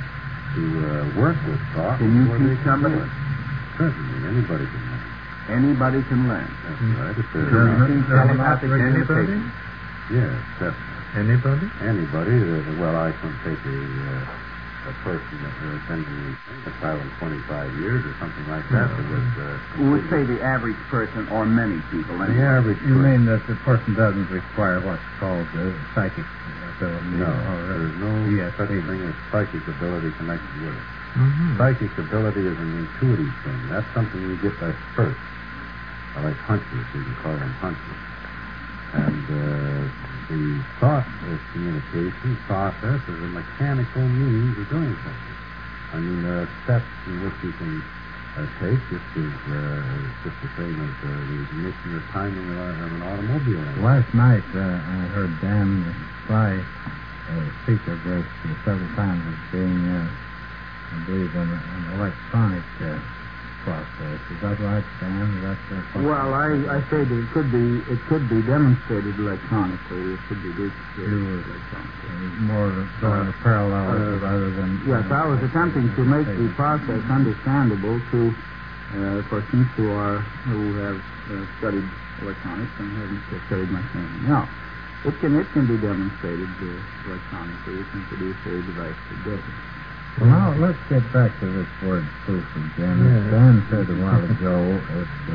to uh, work with thought. Can you before they teach can somebody? do it. Certainly, anybody can learn. Anybody can learn. That's Mm. right. If Can they're, you teach telepathic Anybody? communication? yes, definitely. Anybody? Anybody that, well, I can take a, uh, a person that was attending the asylum twenty-five years or something like that that was... Uh, We would say the average person or many people. the Anyway. average You person. mean that the person doesn't require what's called uh, psychic ability? No, or, uh, there's no yes, such they- thing as psychic ability connected with it. Mm-hmm. Psychic ability is an intuitive thing. That's something you get by first. I like hunches. You can call them hunches. And uh, the thought of communication process is a mechanical means of doing something. I mean, there are steps in which you can uh, take, just as uh, just the same as uh, the ignition or timing of, a- of an automobile engine. Last night, uh, I heard Dan Fry uh, speak of this uh, several times as being, uh, I believe, an, an electronic uh, process. Is that right, Dan? Is that, uh, what- Well, I, I say that it could be it could be demonstrated electronically. It could be duplicated You were electronically. uh, more drawing a parallel uh, rather than... Yes, I was attempting to make the process understandable to uh, persons who are who have uh, studied electronics and haven't uh, studied much anything else. It can it can be demonstrated uh, electronically. You can produce a device that does it. Well, now, let's get back to this word proof again. As Yeah. Dan said a while ago, it, uh,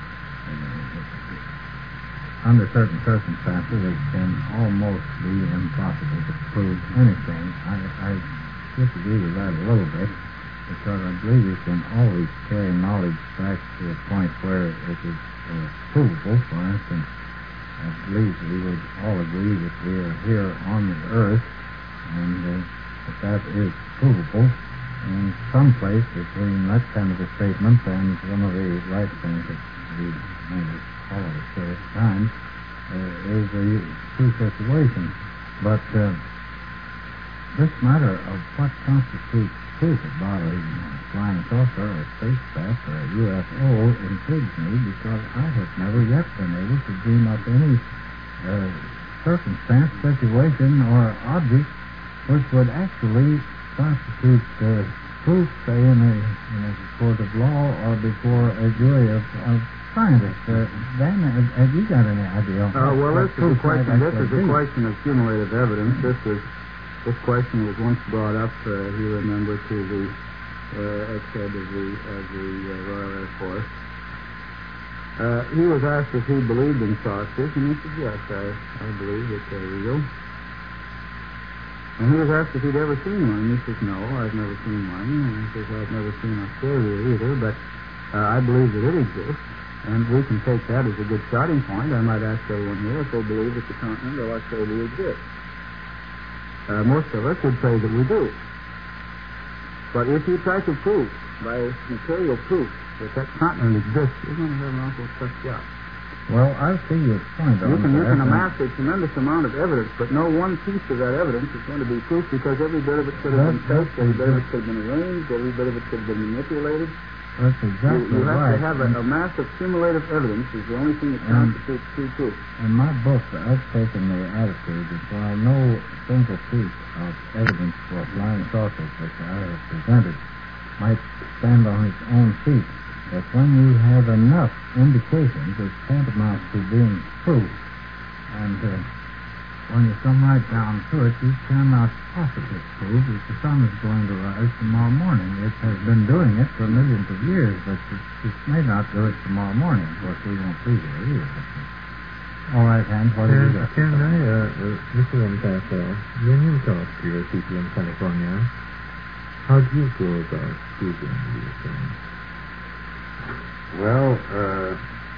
uh, under certain circumstances, it can almost be impossible to prove anything. I, I disagree with that a little bit, because I believe you can always carry knowledge back to a point where it is uh, provable. For instance, I believe we would all agree that we are here on the earth, and uh, that that is provable in some place between that kind of a statement and one of the right things that we made all of us say at the time uh, is a true situation. But uh, this matter of what constitutes proof about a flying saucer or a spacecraft or a U F O intrigues me, because I have never yet been able to dream up any uh, circumstance, situation, or object which would actually constitute uh, proof, say, in a, in a court of law or before a jury of, of scientists. Uh, Dan, have, have you got any idea? Uh, well, what this is a proof might question. This is actually a be? question of cumulative evidence. This was this question was once brought up. Uh, you remember to the uh, ex-head of the of the uh, Royal Air Force. Uh, he was asked if he believed in saucers, and he said, "Yes, I, I believe that they're real." And he was asked if he'd ever seen one, and he says, "No, I've never seen one." And he says, "I've never seen Australia either, but uh, I believe that it exists." And we can take that as a good starting point. I might ask everyone here if they believe that the continent of Australia exists. Uh, most of us would say that we do. But if you try to prove by material proof that that continent exists, you're going to have an awful tough job. Well, I see your point You on can, you that, can and- amass a tremendous amount of evidence, but no one piece of that evidence is going to be proof, because every bit of it could have been That's- faked, every bit of it that's- could have been arranged, every bit of it could have been manipulated. That's You, exactly you have right. to have a, a mass of cumulative evidence is the only thing that And- constitutes true proof. In my book, I've taken the attitude that while no single piece of evidence for flying saucers which I have presented might stand on its own feet, that when you have enough indications, it's tantamount to being proof. And uh, when you come right down to it, you cannot possibly prove that the sun is going to rise tomorrow morning. It has been doing it for millions of years, but it, it may not do it tomorrow morning. Of course, we won't be there either. But, uh, all right, Hans, what have you Can, got? can I, uh, uh, Mister Lancaster, when you talk to your people in California, how do you go about proving these things? Well, uh,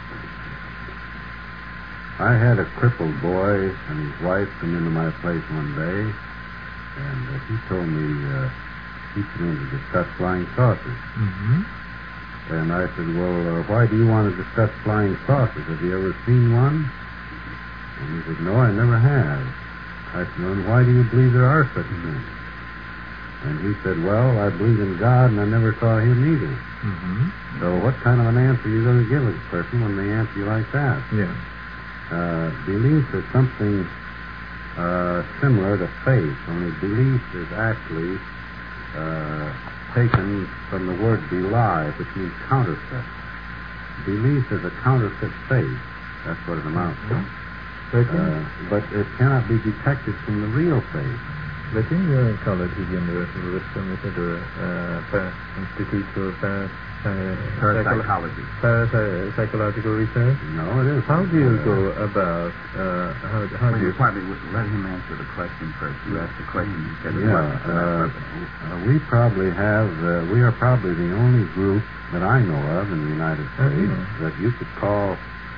I had a crippled boy and his wife come into my place one day, and uh, he told me uh, he came in to discuss flying saucers. Mm-hmm. And I said, well, uh, why do you want to discuss flying saucers? Have you ever seen one? And he said, no, I never have. I said, well, then why do you believe there are such things? And he said, well, I believe in God, and I never saw him either. Mm-hmm. So what kind of an answer are you going to give a person when they answer you like that? Yeah. Uh, belief is something uh, similar to faith, only belief is actually uh, taken from the word belie, which means counterfeit. Belief is a counterfeit faith. That's what it amounts to. Uh, but it cannot be detected from the real faith. But in your college of universal wisdom, is it a uh, institute for para, uh, Parapsychology. Parapsychological research? No, it is. How do you uh, go about, uh, how, how Well, do you you... probably would let him answer the question first. You asked the question, you said it Yeah, wasn't for that uh, purpose. uh, we probably have, uh, we are probably the only group that I know of in the United Oh, States yeah. that you could call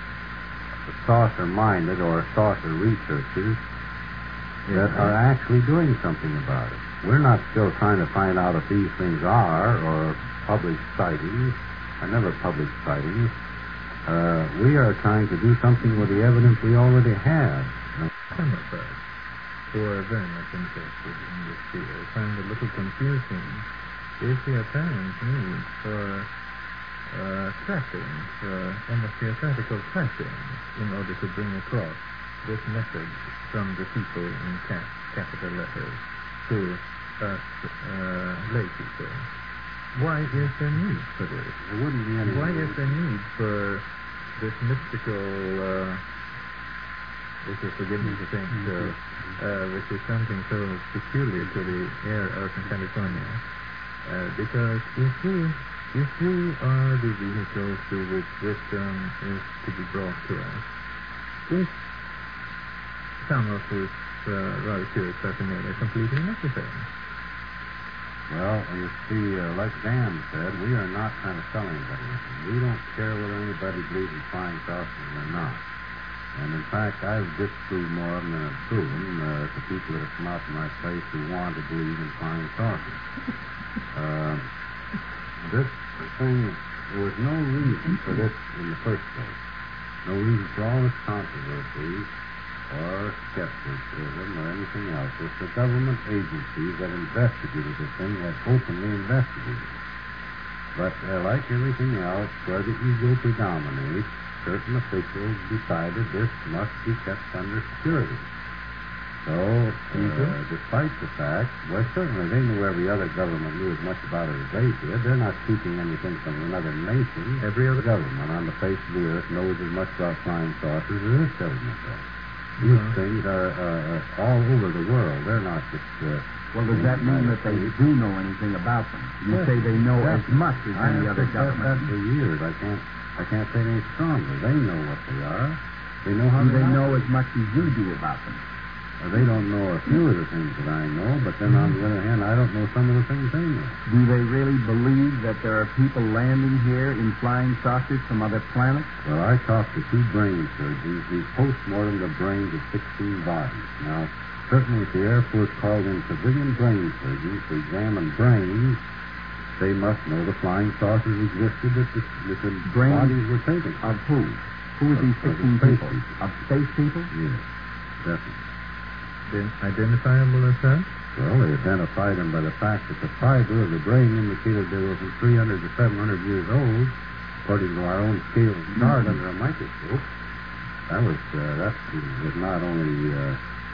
saucer-minded or saucer researchers that Yeah. are actually doing something about it. We're not still trying to find out if these things are or published sightings, or never published sightings. Uh, we are trying to do something with the evidence we already have. Some of us who are very much interested in this field find a little confusing is the apparent need for uh, trappings, uh, almost theatrical trappings, in order to bring across this message from the people in cap- capital letters to us uh, lay people. Why is there need for this? There wouldn't be any... Why is there need for this mystical, uh, if you forgive me to think, uh, uh, which is something so peculiar to the air out in California? Uh, because if we, if we are the vehicles through which wisdom is to be brought to us, if some of this uh, rather curious paraphernalia are completely necessary. Well, you see, uh, like Dan said, we are not trying to sell anybody anything. We don't care whether anybody believes in flying saucers or not. And in fact, I've disproved more of them than I've proven uh, to people that have come out to my place who want to believe in flying saucers. uh, this thing, there was no reason for this in the first place. No reason for all this controversy or skepticism or anything else. It's the government agencies that investigated this thing that openly investigated it. But uh, like everything else, where the ego predominates, certain officials decided this must be kept under security. So, uh, despite the fact, well, certainly they knew every other government knew as much about it as they did. They're not keeping anything from another nation. Every other government on the face of the earth knows as much about flying saucers as this government does. These Uh-huh. things are uh, all over the world. They're not just... Uh, Well, does that mean that they do know anything about them? You say they know as much as any I other have said that government. for years. I can't, I can't say it any stronger. They know what they are. They know how Do to they know operate. as much as you do about them? Uh, they don't know a few of the things that I know, but then on the other hand, I don't know some of the things they know. Do they really believe that there are people landing here in flying saucers from other planets? Well, I talked to two brain surgeons who post-mortem the brains of sixteen bodies. Now, certainly if the Air Force called in civilian brain surgeons to examine brains, they must know the flying saucers existed that the, that the Brains bodies were taken. Of who? Who are Of- these of the sixteen space people? people. Of space people? Yes, definitely. Then identifiable as such? Well, they identified them by the fact that the fiber of the brain indicated they were from three hundred to seven hundred years old, according to our own scale of chart Mm-hmm. under a microscope. That was uh, that was not only uh,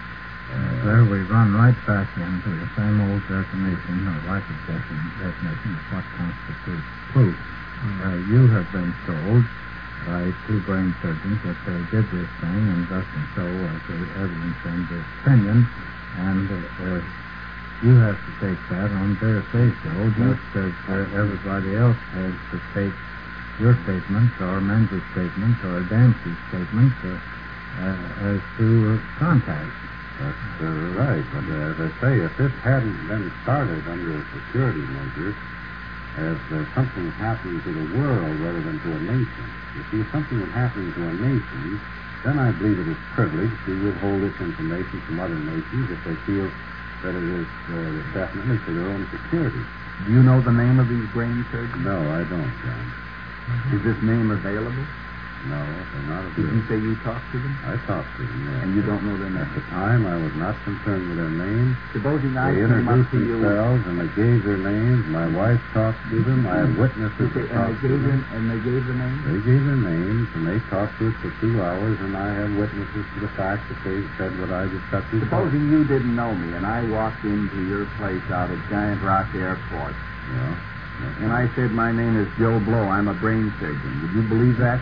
uh, There we run right back into the same old definition, or lack of defi- definition of what constitutes proof. Uh, you have been told by two brain surgeons that they did this thing, and thus and so as the evidence and the opinion, and uh, uh, you have to take that on their say-so, just as uh, everybody else has to take your statement, or Menzel's statement, or Dancy's statement uh, uh, as to uh, contact. that's uh, right. But uh, as I say, if this hadn't been started under a security measure, as uh, something happening to the world rather than to a nation. You see, if something was happening to a nation, then I believe it is privileged to withhold this information from other nations if they feel that it is uh, definitely for their own security. Do you know the name of these brain surgeons? No, I don't, John. Is this name available? No, they're not a Did bit. you say you talked to them? I talked to them, yes. And you don't know their At the names? time, I was not concerned with their names. Supposing I They came up introduced to you... themselves, and they gave their names. My wife talked to them. I had witnesses Okay, that and they talked to gave them. them, and they gave the names? They gave their names, and they talked to us for two hours, and I have witnesses to the fact that they said what I just got to say. Supposing you didn't know me, and I walked into your place out at Giant Rock Airport, Yeah. and I said, my name is Joe Blow, I'm a brain surgeon. Would you believe that?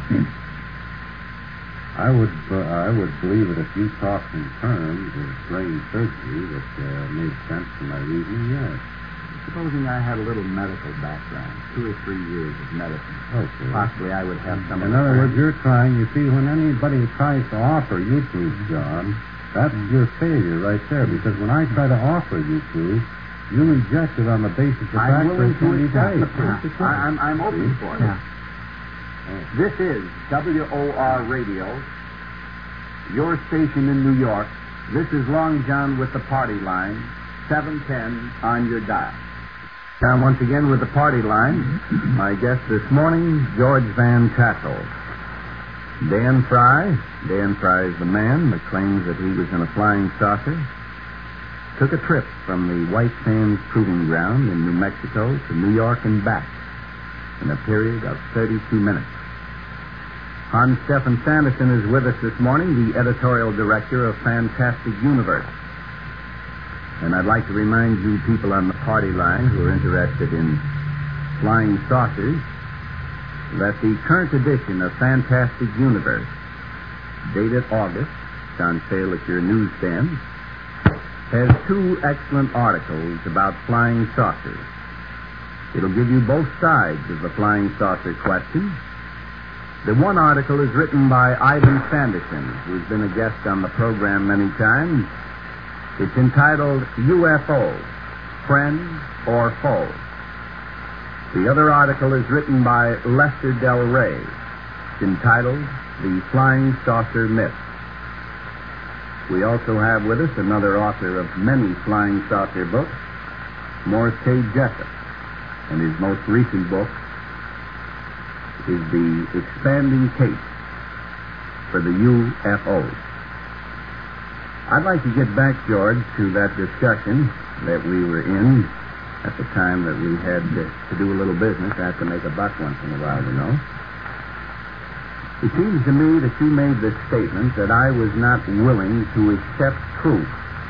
I would uh, I would believe it if you talked in terms of brain surgery that uh, made sense to my reasoning, yes. Supposing I had a little medical background, two or three years of medicine. Okay. Possibly I would have some In of the other words, friends. you're trying, you see, when anybody tries to offer you proof, John, that's your failure right there, because when I try to offer you proof, you reject it on the basis of I'm fact willing that to you accept the reject. proof. I, I'm, I'm open for it. Yeah. This is W O R Radio, your station in New York. This is Long John with the party line, seven ten on your dial. Now, once again with the party line, my guest this morning, George Van Tassel. Dan Fry, Dan Fry is the man that claims that he was in a flying saucer, took a trip from the White Sands Proving Ground in New Mexico to New York and back in a period of thirty-two minutes. Hans Stefan Sanderson is with us this morning, the editorial director of Fantastic Universe. And I'd like to remind you people on the party line who are interested in flying saucers that the current edition of Fantastic Universe, dated August, it's on sale at your newsstand, has two excellent articles about flying saucers. It'll give you both sides of the flying saucer question. The one article is written by Ivan Sanderson, who's been a guest on the program many times. It's entitled U F O, Friend or Foe. The other article is written by Lester Del Rey. It's entitled The Flying Saucer Myth. We also have with us another author of many flying saucer books, Morris K. Jessup, and his most recent book is The Expanding Case for the U F Os. I'd like to get back, George, to that discussion that we were in at the time that we had to, to do a little business. I have to make a buck once in a while, you know. It seems to me that you made the statement that I was not willing to accept proof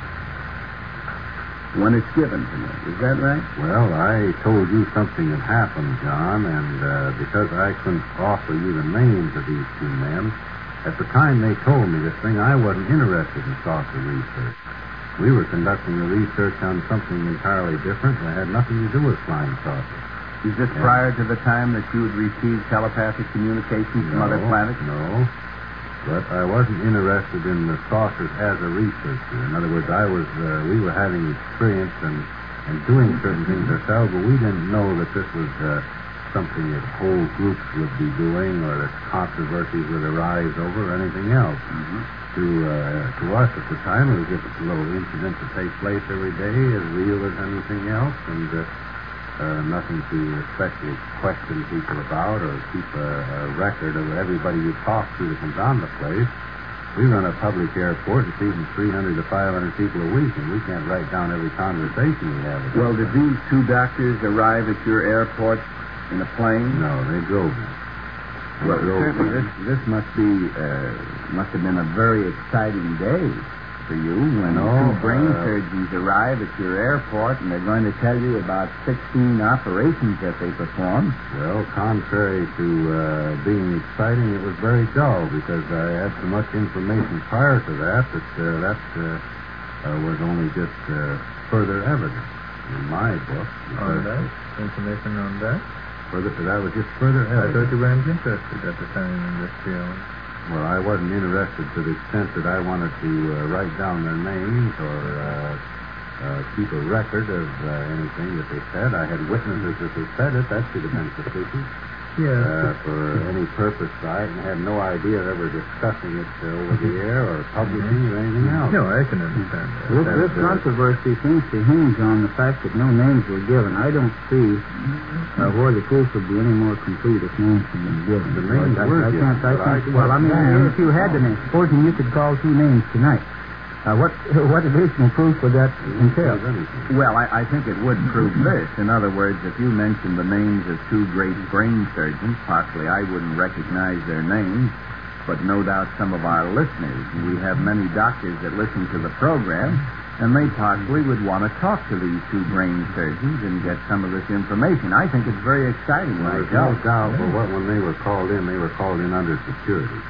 when it's given to me. Is that right? Well, I told you something had happened, John, and uh, because I couldn't offer you the names of these two men, at the time they told me this thing, I wasn't interested in saucer research. We were conducting a research on something entirely different that had nothing to do with flying saucers. Is this Yeah. prior to the time that you had received telepathic communications from No, other planets? No. But I wasn't interested in the saucers as a researcher. In other words, I was, uh, we were having experience and, and doing certain things ourselves, but we didn't know that this was uh, something that whole groups would be doing or that controversies would arise over or anything else. Mm-hmm. To, uh, to us at the time, it was just a little incident that takes place every day, as real as anything else, and uh, uh, nothing to especially question people about or keep a, a record of everybody you talk to that comes on the place. We run a public airport and feed three hundred to five hundred people a week, and we can't write down every conversation we have. Well, did these two doctors arrive at your airport in a plane? No, they drove me. Well, certainly this, this must be, uh, must have been a very exciting day for you when No, two brain uh, surgeons arrive at your airport and they're going to tell you about sixteen operations that they performed. Well, contrary to uh, being exciting, it was very dull because I had so much information prior to that that uh, that uh, uh, was only just uh, further evidence in my book. On that? Information on that? Further, that was just further I thought evidence. you weren't interested at the time in this field. Well, I wasn't interested to the extent that I wanted to uh, write down their names or uh, uh, keep a record of uh, anything that they said. I had witnesses that they said it. That should have been sufficient. Yes. uh, for any purpose tonight, and had no idea of ever discussing it uh, over the air or publishing or anything else. No, I can understand that. This, That's, this uh, controversy seems to hinge on the fact that no names were given. I don't see uh, where the proof would be any more complete if names had been given. The names I, were I given, can't, I but can't, I well, I mean, can't- if you had the names, supposing you could call two names tonight, uh, what what additional proof would that entail? Well, I, I think it would prove this. In other words, if you mentioned the names of two great brain surgeons, possibly I wouldn't recognize their names, but no doubt some of our listeners. We have many doctors that listen to the program, and they possibly would want to talk to these two brain surgeons and get some of this information. I think it's very exciting Well, there's no myself. doubt, but what when they were called in, they were called in under security.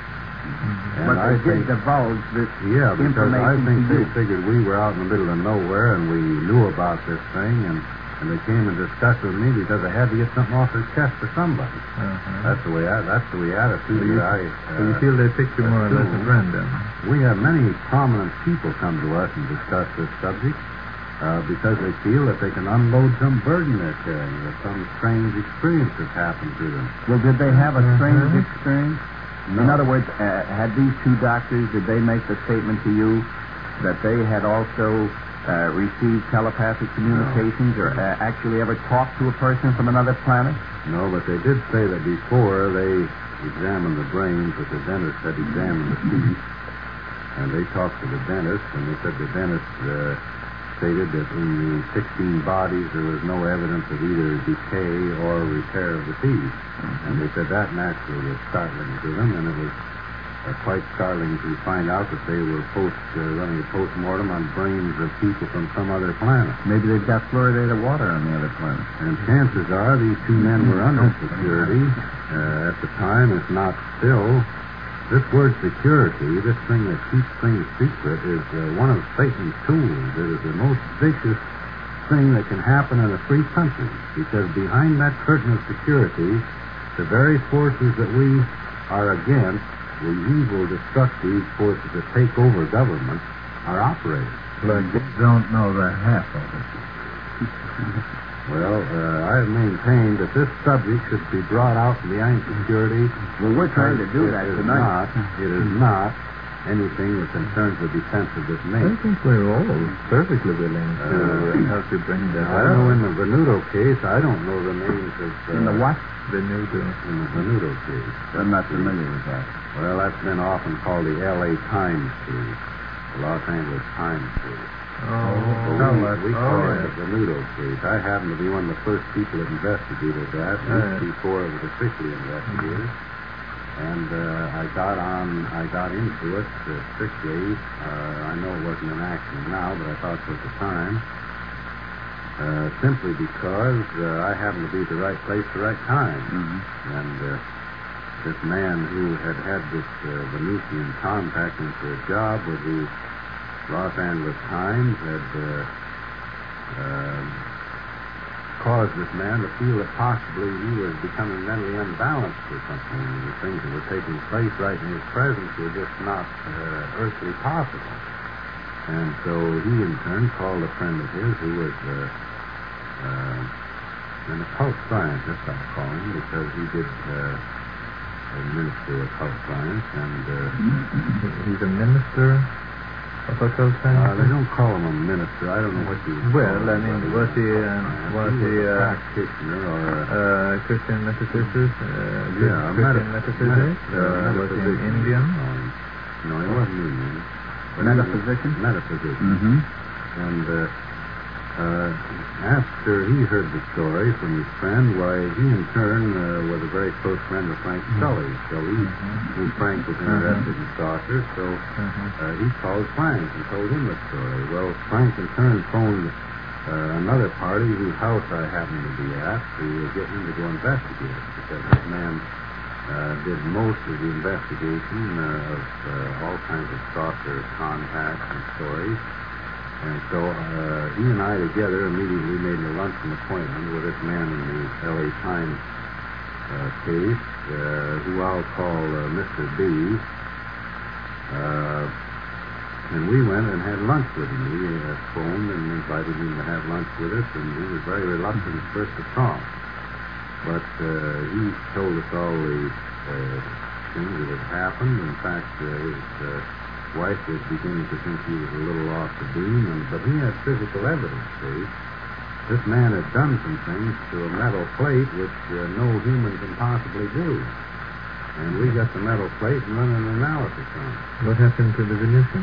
And But I they did think, divulge this yeah, because I information think to they you. figured we were out in the middle of nowhere and we knew about this thing, and, and they came and discussed with me because they had to get something off their chest for somebody. Uh-huh. That's the way I, that's the way attitude So you- that I. So you Uh, feel they picked you more or less at random? we have many prominent people come to us and discuss this subject uh, because they feel that they can unload some burden they're carrying or some strange experience that's happened to them. Well, did they have a strange Mhm. experience? No. In other words, uh, had these two doctors, did they make the statement to you that they had also uh, received telepathic communications or uh, actually ever talked to a person from another planet? No, but they did say that before they examined the brains, that the dentist had examined the teeth, and they talked to the dentist, and they said the dentist uh, stated that in the sixteen bodies there was no evidence of either decay or repair of the teeth. And they said that naturally was startling to them, and it was uh, quite startling to find out that they were post uh, running a post-mortem on brains of people from some other planet. Maybe they've got fluoridated water on the other planet. And chances are these two men were under security uh, at the time, if not still. This word security, this thing that keeps things secret, is uh, one of Satan's tools. It is the most vicious thing that can happen in a free country, because behind that curtain of security, the very forces that we are against, the evil, destructive forces that take over government, are operating. But you don't know the half of it. Well, uh, I have maintained that this subject should be brought out behind security. Well, we're trying to do It that is tonight. Not, it is not anything that concerns the defense of this I nation. think we're all perfectly willing to Uh, help you bring that I out. know in the Venuto case, I don't know the names of... Uh, In the what? The new do. In the Venuto case. I'm not familiar with that. Well, that's been often called the L A Times case, the Los Angeles Times case. Oh, Well, we, we call oh, it the Venuto case. I happen to be one of the first people that investigated that, Right. before it was officially investigated. And uh, I got on, I got into it uh, strictly. Uh, I know it wasn't an accident now, but I thought so at the time. Uh, simply because uh, I happened to be at the right place at the right time. Mm-hmm. And uh, this man who had had this uh, Venusian contact him for a job with the Los Angeles Times had uh, uh, caused this man to feel that possibly he was becoming mentally unbalanced or something. The things that were taking place right in his presence were just not uh, earthly possible. And so he in turn called a friend of his who was uh, uh, an occult scientist, I'll call him, because he did uh, administer occult science. And uh, He's a minister of occult uh, science? they don't call him a minister. I don't know what you would Well, call I him, mean, but was he, was um, a was he, a uh, practitioner or a... Uh, Christian metaphysicist? Uh, Yeah, a Christian meta- metaphysicist? meta- Or uh, was he metaphysician, Indian? they call him. No, he wasn't Indian. But he was- Metaphysician? Metaphysician. Mm-hmm. And uh, uh, after he heard the story from his friend, why, he in turn uh, was a very close friend of Frank Scully. So he, who Frank was interested in saucers, so Uh-huh. uh, he called Frank and told him the story. Well, Frank in turn phoned uh, another party whose house I happened to be at to get him to go investigate it, because this man uh, did most of the investigation uh, of uh, all kinds of saucer contacts and stories. And so uh, he and I together immediately made a luncheon appointment with this man in the L A Times uh, case, uh, who I'll call uh, Mister B. Uh, and we went and had lunch with him. He uh, phoned and invited him to have lunch with us, and he was very reluctant at first to talk. But uh, he told us all the uh, things that had happened. In fact, uh, his uh, wife was beginning to think he was a little off the beam, and, but he had physical evidence, see. This man had done some things to a metal plate which uh, no human can possibly do. And we got the metal plate and run an analysis on it. What happened to the Venusian?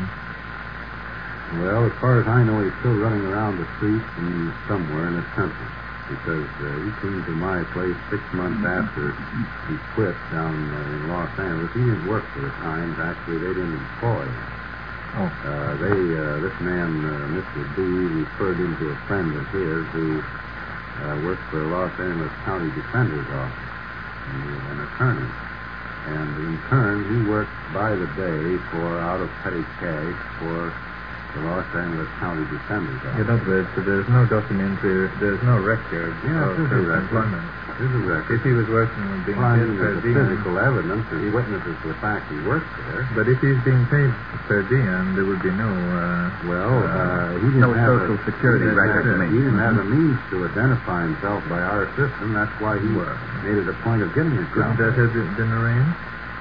Well, as far as I know, he's still running around the streets and somewhere in this country. Because uh, he came to my place six months after he quit down uh, in Los Angeles. He didn't work for the Times. Actually, they didn't employ him. Oh. Uh, they, uh, this man, uh, Mister B, referred him to a friend of his who uh, worked for the Los Angeles County Defender's Office, and he was an attorney. And in turn, he worked by the day for, out of petty cash, for the Los Angeles County Defender's Office. In other words, there's no documentary, there's no record Yeah, of there's a record. employment. There's a record. If he was working and being Well, I paid mean, per there's diem, physical evidence that he witnesses the fact he worked there. but if he's being paid per diem, there would be no. Uh, Well, uh, uh, he didn't no have Social a, Security he didn't record. have- He didn't have the means to identify himself by our system. That's why he Well, made it a point of getting his couldn't job. that have been been arranged?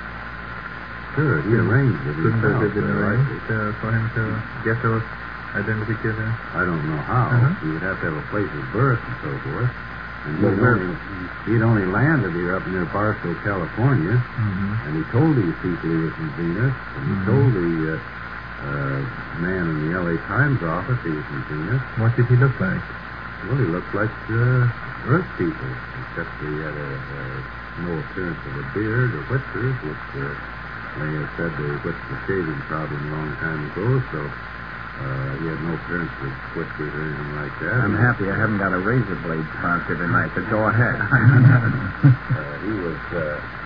Sure, he arranged it. Couldn't that himself, have been uh, arranged uh, for him to get those identification? I don't know how. Uh-huh. He would have to have a place of birth and so forth. And But he'd where- only, he'd only landed here up near Barstow, California. Mm-hmm. And he told these people he was from Venus, and he Mhm. told the uh, uh, man in the L A Times office he was from Venus. What did he look like? Well, he looked like uh, Earth people, except he had a, a, no appearance of a beard or whiskers, which uh, they have said they whipped the shaving problem a long time ago, so uh, he had no appearance of whiskers or anything like that. I'm happy I haven't got a razor blade sponsor tonight, but go ahead. uh, he was uh,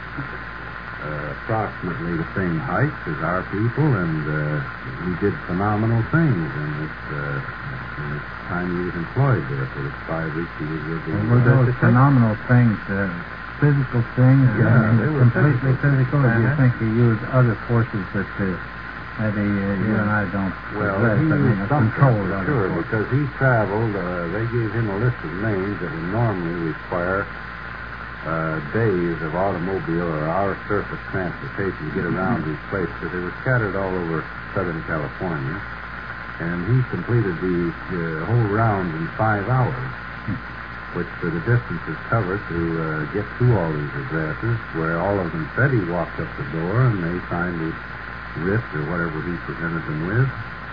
uh, approximately the same height as our people, and uh, he did phenomenal things in this, uh, in this time he was employed there. For the five weeks he was with the... Well, were those phenomenal things, uh, physical things, Yeah, I mean, they were completely physical. physical, or do you Uh-huh. think he used other forces that uh, maybe uh, you and I don't Well, possess? he I mean, used a something controlled for other sure, forces. because he traveled, uh, they gave him a list of names that would normally require uh, days of automobile or our surface transportation to get around these places, because they were scattered all over Southern California. And he completed the uh, whole round in five hours, which for the distances covered to uh, get to all these addresses, where all of them said he walked up the door and they signed his wrist or whatever he presented them with.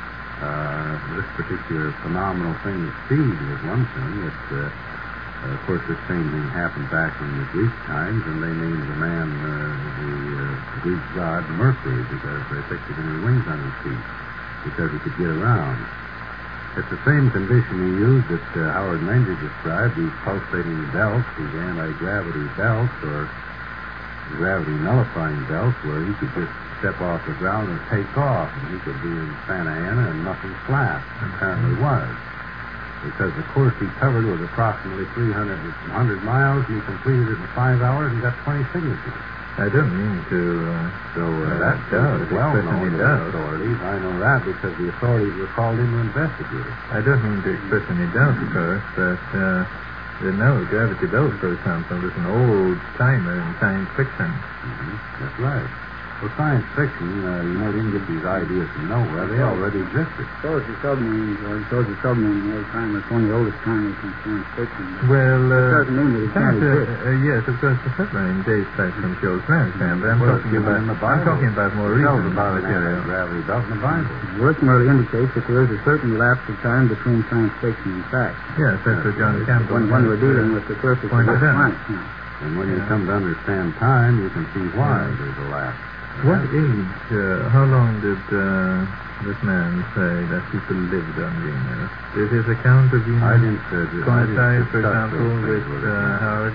Uh, this particular phenomenal thing of speed was one thing. It, uh, uh, of course, this same thing happened back in the Greek times, and they named the man uh, the uh, Greek god Mercury because they fixed it in the wings on his feet because he could get around. It's the same condition he used that uh, Howard Menger described, these pulsating belts, these anti-gravity belts, or gravity nullifying belts, where he could just step off the ground and take off, and he could be in Santa Ana and nothing flat. Apparently was. Because the course he covered was approximately three hundred miles, and he completed it in five hours and got twenty signatures. I don't mean to. Uh, So uh, uh, that's does. uh, well It known certainly to the does. authorities. I know that because the authorities were called in to investigate it. I don't mean to express any doubt, of course, but uh, the no gravity belt, for example, is an old timer in science fiction. Mm-hmm. That's right. Well, science fiction, uh, you know, didn't get these ideas from nowhere. They already existed. Soldier submarine, or Soldier submarine, the old time, it's one of the oldest timers in science fiction. Well, It uh, doesn't mean that it can't uh, exist. uh, yes, of course, the submarine dates back from Jules Verne, Sam, but I'm Well, it's talking given about in the I'm Bible. talking about more It tells recent about an material. anti-gravity belt in the Bible. Workmurley indicates that there is a certain lapse of time between science fiction and fact. Yes, that's what John Campbell When, when we're has, dealing uh, with the surface of pointed this out. planet. Yeah. And when you Yeah. come to understand time, you can see why Yeah. there's a lapse. What age, uh, how long did uh, this man say that people lived on Venus? Did his account of Venus I didn't, uh, I coincide, didn't for discuss example, those with things with uh, him. Howard?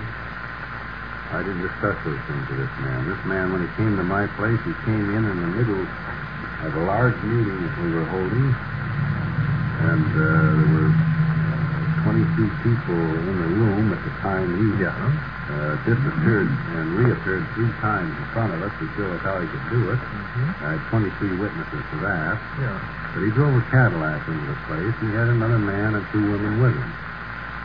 I didn't discuss those things with this man. This man, when he came to my place, he came in in the middle of a large meeting that we were holding, and uh, there were twenty-two people in the room at the time he Yeah. uh, disappeared and reappeared three times in front of us to show us how he could do it. Mm-hmm. I had twenty-three witnesses to that. Yeah. But he drove a Cadillac into the place. He had another man and two women with him.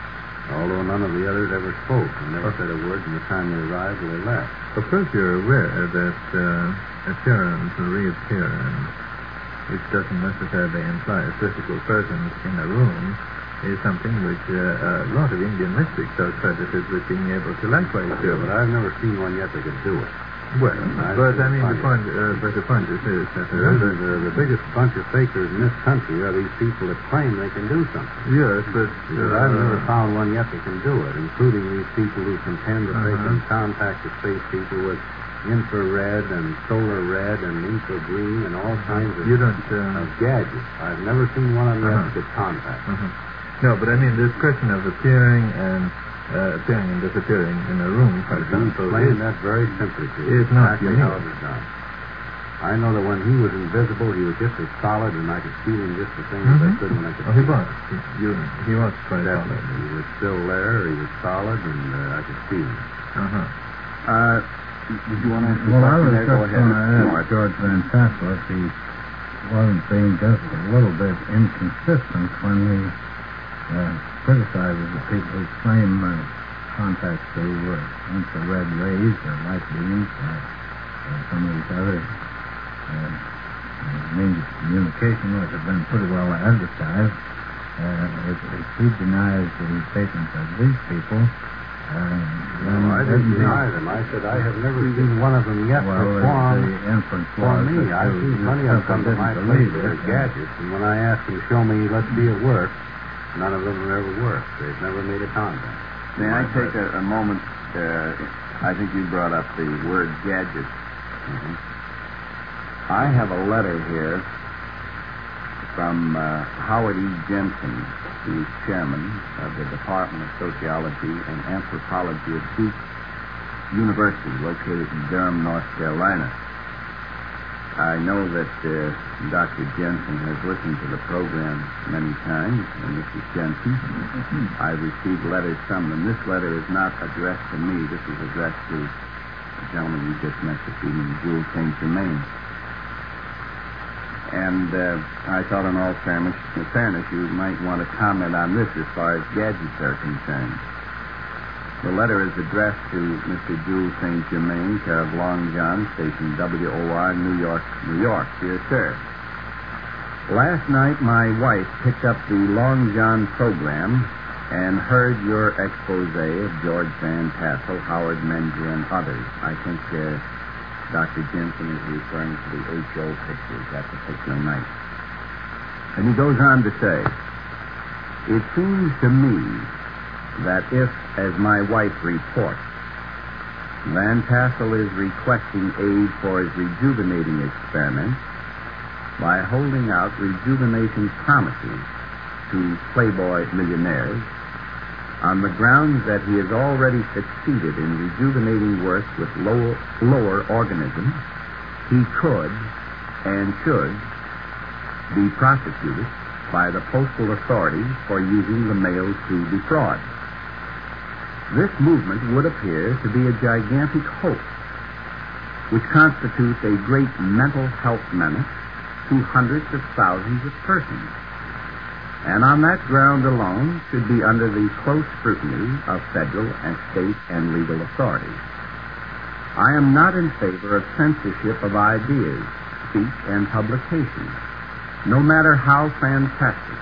although none of the others ever spoke and never said a word from the time they arrived till they left. Of course, you're aware that uh, appearance and reappearance, which doesn't necessarily imply a physical presence in a room, is something which uh, a lot of Indian mystics are credited with being able to likewise do. Yeah, but I've never seen one yet that could do it. Well, I but I mean, find the point, uh, but the point is this, that The, uh, the, the, the biggest bunch of fakers in this country are these people that claim they can do something. yes, but Because uh, I've never found one yet that can do it, including these people who contend that they Uh-huh. can contact the space people with infrared and solar red and infragreen and all kinds of, you don't. Uh, of gadgets. I've never seen one of them Uh-huh. yet that could contact. uh-huh. No, but I mean, this question of appearing and uh, appearing and disappearing in a room, for I can example, explain is, that very simply to you. is not exactly unique. how it is done. I know that when he was invisible, he was just as solid, and I could feel him just the same as I Mhm. could when I could Oh, he see him. was. He, you, he was quite Definitely. solid. He was still there, he was solid, and uh, I could see him. Uh-huh. Uh, did you want to ask a Well, I question was there? just Go going ahead. to ask Mark. George Van Tassel if he wasn't being just a little bit inconsistent when he uh, criticizes the people who claim uh, contact through uh, infrared rays or light beams or, or some of these other uh, uh, means of communication which have been pretty well advertised. Uh, if, if he denies the statements of these people, uh, then No, I didn't isn't he- deny them. I said I have never seen one of them yet well, perform the inference for was me. that I've you- seen you plenty of them come to simply my didn't place believe with their it. gadgets, and when I asked them to show me, let's be at work, none of them have ever worked. They've never made a contact. May I take a, a moment? Uh, I think you brought up the word gadget. Mhm. I have a letter here from uh, Howard E. Jensen, who is chairman of the Department of Sociology and Anthropology at Duke University, located in Durham, North Carolina. I know that uh, Doctor Jensen has listened to the program many times, and Missus Jensen, I've received letters from them. This letter is not addressed to me. This is addressed to the gentleman you just met this evening, Jules Saint Germain. And uh, I thought in all fairness, in fairness, you might want to comment on this as far as gadgets are concerned. The letter is addressed to Mister Jules Saint Germain, care of Long John, station W O R, New York, New York. Dear sir, last night my wife picked up the Long John program and heard your expose of George Van Tassel, Howard Menger, and others. I think uh, Doctor Jensen is referring to the H O pictures that particular night. And he goes on to say, it seems to me that if, as my wife reports, Van Tassel is requesting aid for his rejuvenating experiment by holding out rejuvenation promises to Playboy millionaires on the grounds that he has already succeeded in rejuvenating work with lower, lower organisms, he could and should be prosecuted by the postal authorities for using the mails to defraud. This movement would appear to be a gigantic hoax, which constitutes a great mental health menace to hundreds of thousands of persons, and on that ground alone should be under the close scrutiny of federal and state and legal authorities. I am not in favor of censorship of ideas, speech, and publication, no matter how fantastic.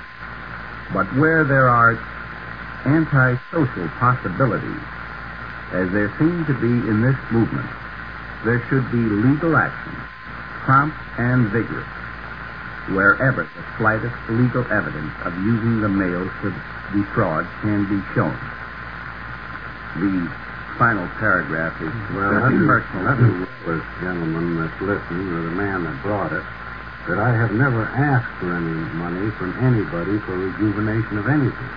But where there are anti-social possibilities, as there seem to be in this movement, there should be legal action, prompt and vigorous, wherever the slightest legal evidence of using the mails to defraud can be shown. The final paragraph is Well, very let me, personal let to me tell this gentleman that's listening, or the man that brought it, that I have never asked for any money from anybody for rejuvenation of anything.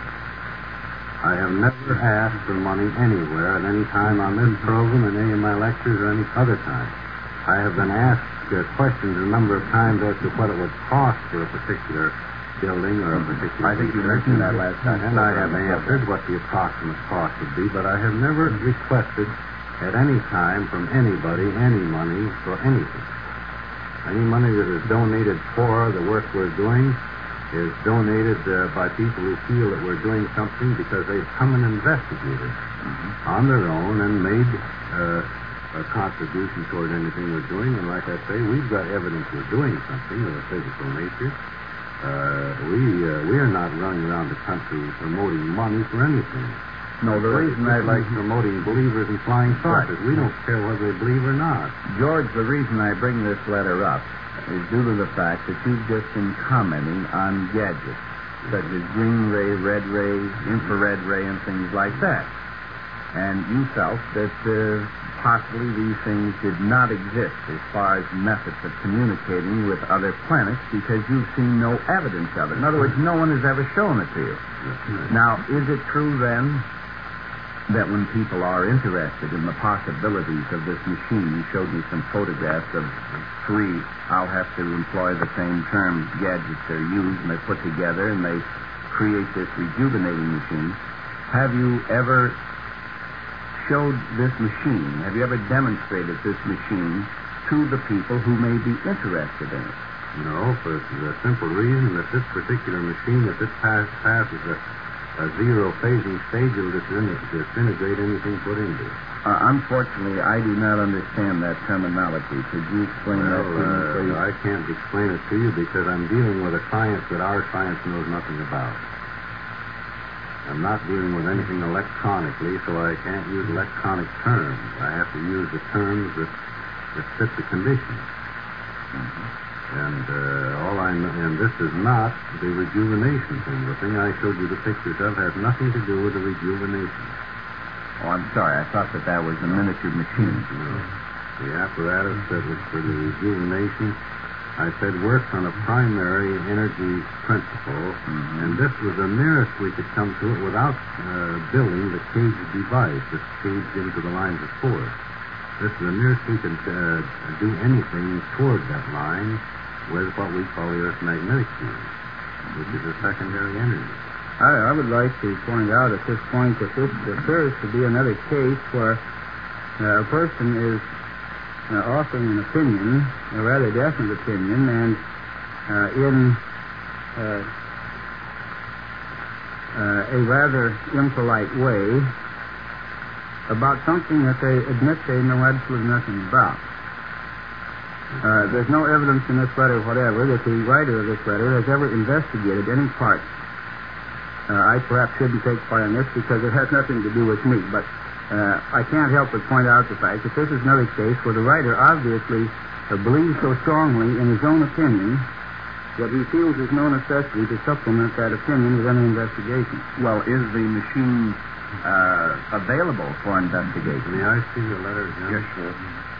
I have never asked for money anywhere at any time on this program, in any of my lectures, or any other time. I have been asked uh, questions a number of times as to what it would cost for a particular building or a particular... I think you mentioned that last time. And I have answered what the approximate cost would be, but I have never requested at any time from anybody any money for anything. Any money that is donated for the work we're doing is donated uh, by people who feel that we're doing something because they've come and investigated mm-hmm. on their own and made uh, a contribution toward anything we're doing. And like I say, we've got evidence we're doing something of a physical nature. Uh, we uh, we are not running around the country promoting money for anything. No, the but reason I like promoting believers in flying saucers. Right. We don't care whether they believe or not. George, the reason I bring this letter up is due to the fact that you've just been commenting on gadgets, such as green ray, red ray, infrared ray, and things like that. And you felt that uh, possibly these things did not exist as far as methods of communicating with other planets because you've seen no evidence of it. In other words, no one has ever shown it to you. Now, is it true then that when people are interested in the possibilities of this machine, you showed me some photographs of three, I'll have to employ the same term, gadgets they're used and they're put together and they create this rejuvenating machine. Have you ever showed this machine, have you ever demonstrated this machine to the people who may be interested in it? No, for the simple reason that this particular machine, if it pass, passes a A zero phasing stage will disintegrate anything put into it. Uh, unfortunately, I do not understand that terminology. Could you explain well, that to me, please? Uh, I can't explain it to you because I'm dealing with a science that our science knows nothing about. I'm not dealing with anything electronically, so I can't use electronic terms. I have to use the terms that, that fit the conditions. Mm-hmm. And uh, all I know, and this is not the rejuvenation thing. The thing I showed you the pictures of has nothing to do with the rejuvenation. Oh, I'm sorry. I thought that that was a miniature machine. No. The apparatus that was for the rejuvenation, I said, works on a primary energy principle, mm-hmm. and this was the nearest we could come to it without uh, building the caged device that's caged into the lines of force. This is the nearest we could uh, do anything toward that line with what we call the Earth's magnetic field, which is a secondary energy. I, I would like to point out at this point that this appears to be another case where uh, a person is uh, offering an opinion, a rather definite opinion, and uh, in uh, uh, a rather impolite way about something that they admit they know absolutely nothing about. Uh, there's no evidence in this letter whatever that the writer of this letter has ever investigated any part. Uh, I perhaps shouldn't take part in this because it has nothing to do with me, but uh, I can't help but point out the fact that this is another case where the writer obviously uh, believes so strongly in his own opinion that he feels there's no necessity to supplement that opinion with any investigation. Well, is the machine uh, available for investigation? May I see the letter, Jim? Yes, sure.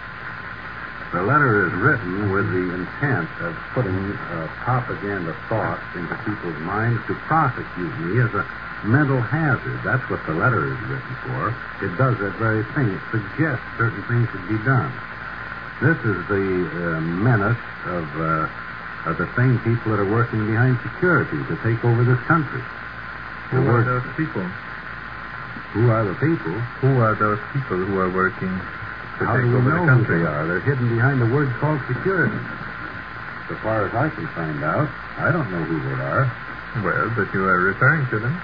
The letter is written with the intent of putting uh, propaganda thoughts into people's minds to prosecute me as a mental hazard. That's what the letter is written for. It does that very thing. It suggests certain things should be done. This is the uh, menace of, uh, of the same people that are working behind security to take over this country. Who are those people? Who are the people? Who are those people who are working to How take do we over know the country? who they are? They're hidden behind a word called security. So far as I can find out, I don't know who they are. Well, but you are referring to them.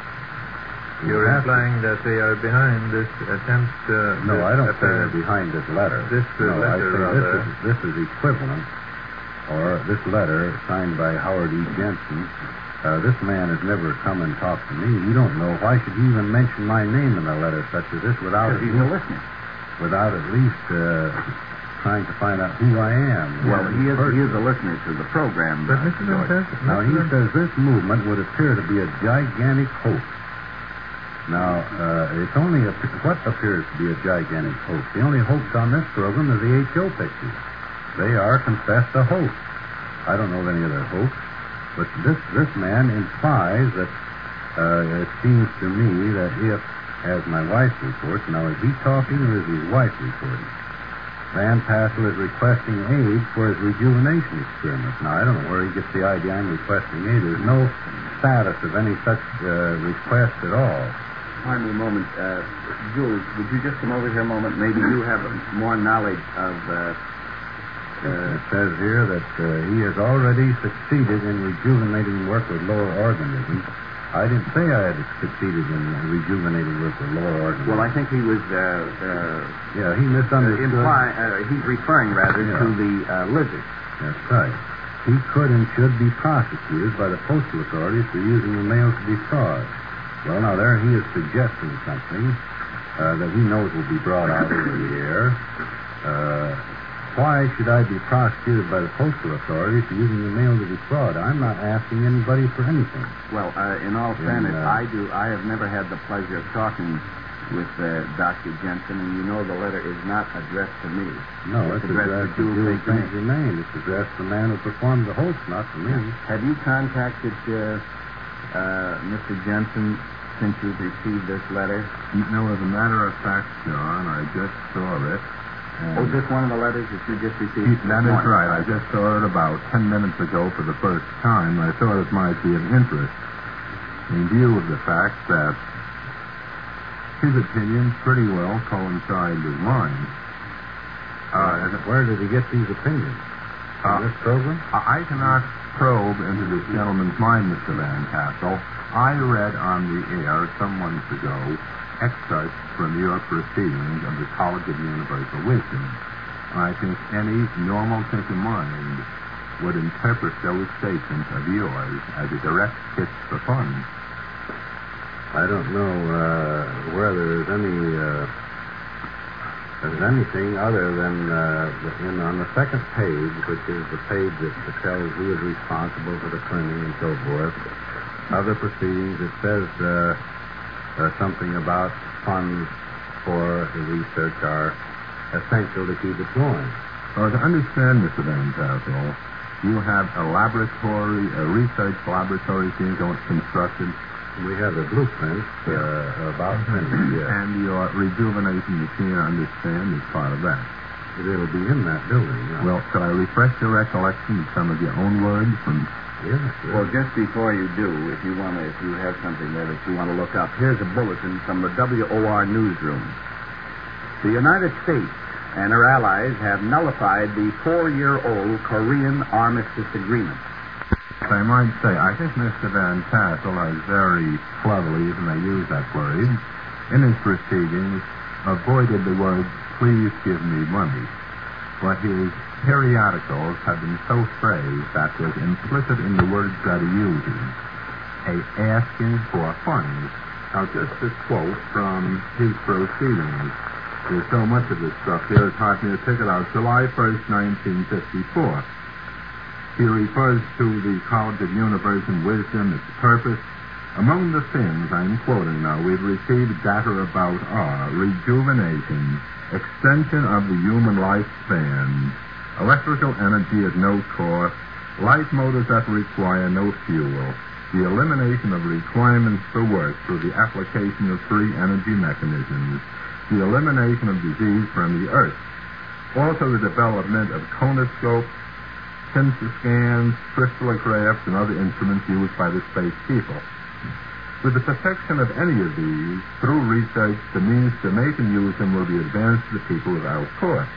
You You're have implying to. that they are behind this attempt. Uh, no, this I don't say apparent... they're behind this letter. This uh, no, letter, I say rather. this is, this is equivalent, or this letter signed by Howard E. Jensen. Uh, this man has never come and talked to me. You don't know. Why should he even mention my name in a letter such as this without Because he's a listener. Without at least uh, trying to find out who I am. Well, he is, he is a listener to the program. But uh, Mister Montez, Now, he says this movement would appear to be a gigantic hoax. Now, uh, it's only a, what appears to be a gigantic hoax. The only hoax on this program is the H O pictures. They are confessed a hoax. I don't know of any other hoax, but this this man implies that uh, it seems to me that if, as my wife reports, now is he talking or is his wife reporting? Van Tassel is requesting aid for his rejuvenation experiments. Now, I don't know where he gets the idea I'm requesting aid. There's no status of any such uh, request at all. Pardon me a moment. Uh, Jules, would you just come over here a moment? Maybe you have more knowledge of uh, Uh, it says here that uh, he has already succeeded in rejuvenating work with lower organisms. I didn't say I had succeeded in rejuvenating work with lower organisms. Well, I think he was, uh, uh, yeah, he misunderstood. Imply, uh, he's referring, rather, Yeah. to the uh, lizard. That's right. He could and should be prosecuted by the postal authorities for using the mail to defraud. Well, now there he is suggesting something uh, that he knows will be brought out over the air. Uh, why should I be prosecuted by the postal authorities for using the mail to defraud? I'm not asking anybody for anything. Well, uh, in all fairness, uh, I do. I have never had the pleasure of talking with uh, Doctor Jensen, and you know the letter is not addressed to me. No, it's, it's addressed, addressed to Jules Saint Saint Germain. It's addressed to the man who performed the hoax, not to me. Have you contacted uh, uh, Mister Jensen since you've received this letter? No, as a matter of fact, John, I just saw it. Oh, is this one of the letters that you just received? That is right. I just saw it about ten minutes ago for the first time. I thought it might be of interest in view of the fact that his opinions pretty well coincide with mine. Uh, where did he get these opinions? Uh, In this program? I cannot probe into this gentleman's mind, Mister Van Tassel. I read on the air some months ago excerpts from your proceedings of the College of Universal Wisdom. I think any normal thinking mind would interpret those statements of yours as a direct pitch for funds. I don't know uh, where there's any uh, there's anything other than uh, the, in, on the second page, which is the page that tells who is responsible for the printing and so forth of the proceedings. It says uh, uh, something about funds for the research are essential to keep it going. Well, to understand, Mister Van Tassel, you have a laboratory, a research laboratory being constructed. We have the blueprints uh, about printing, yes. And your rejuvenation machine, I understand, is part of that. It'll be in that building. Yeah. Well, could I refresh your recollection of some of your own words from... Yes, sir. Well, just before you do, if you want to, if you have something there that you want to look up, here's a bulletin from the W O R newsroom. The United States and her allies have nullified the four-year-old Korean armistice agreement. I might say, I think Mister Van Tassel has very cleverly, even I use that word, in his proceedings, avoided the words, please give me money. But his periodicals have been so phrased that was implicit in the words that he uses, a asking for funds. Now, just a quote from his proceedings. There's so much of this stuff here, it's hard for me to pick it out. July first, nineteen fifty-four. He refers to the College of Universal Wisdom, its purpose. Among the things I'm quoting now, we've received data about are rejuvenation, extension of the human lifespan, electrical energy at no cost, light motors that require no fuel, the elimination of requirements for work through the application of free energy mechanisms, the elimination of disease from the earth, also the development of conoscopes, sensor scans, crystallographs, and other instruments used by the space people. With the perfection of any of these, through research, the means to make and use them will be advanced to the people without cost.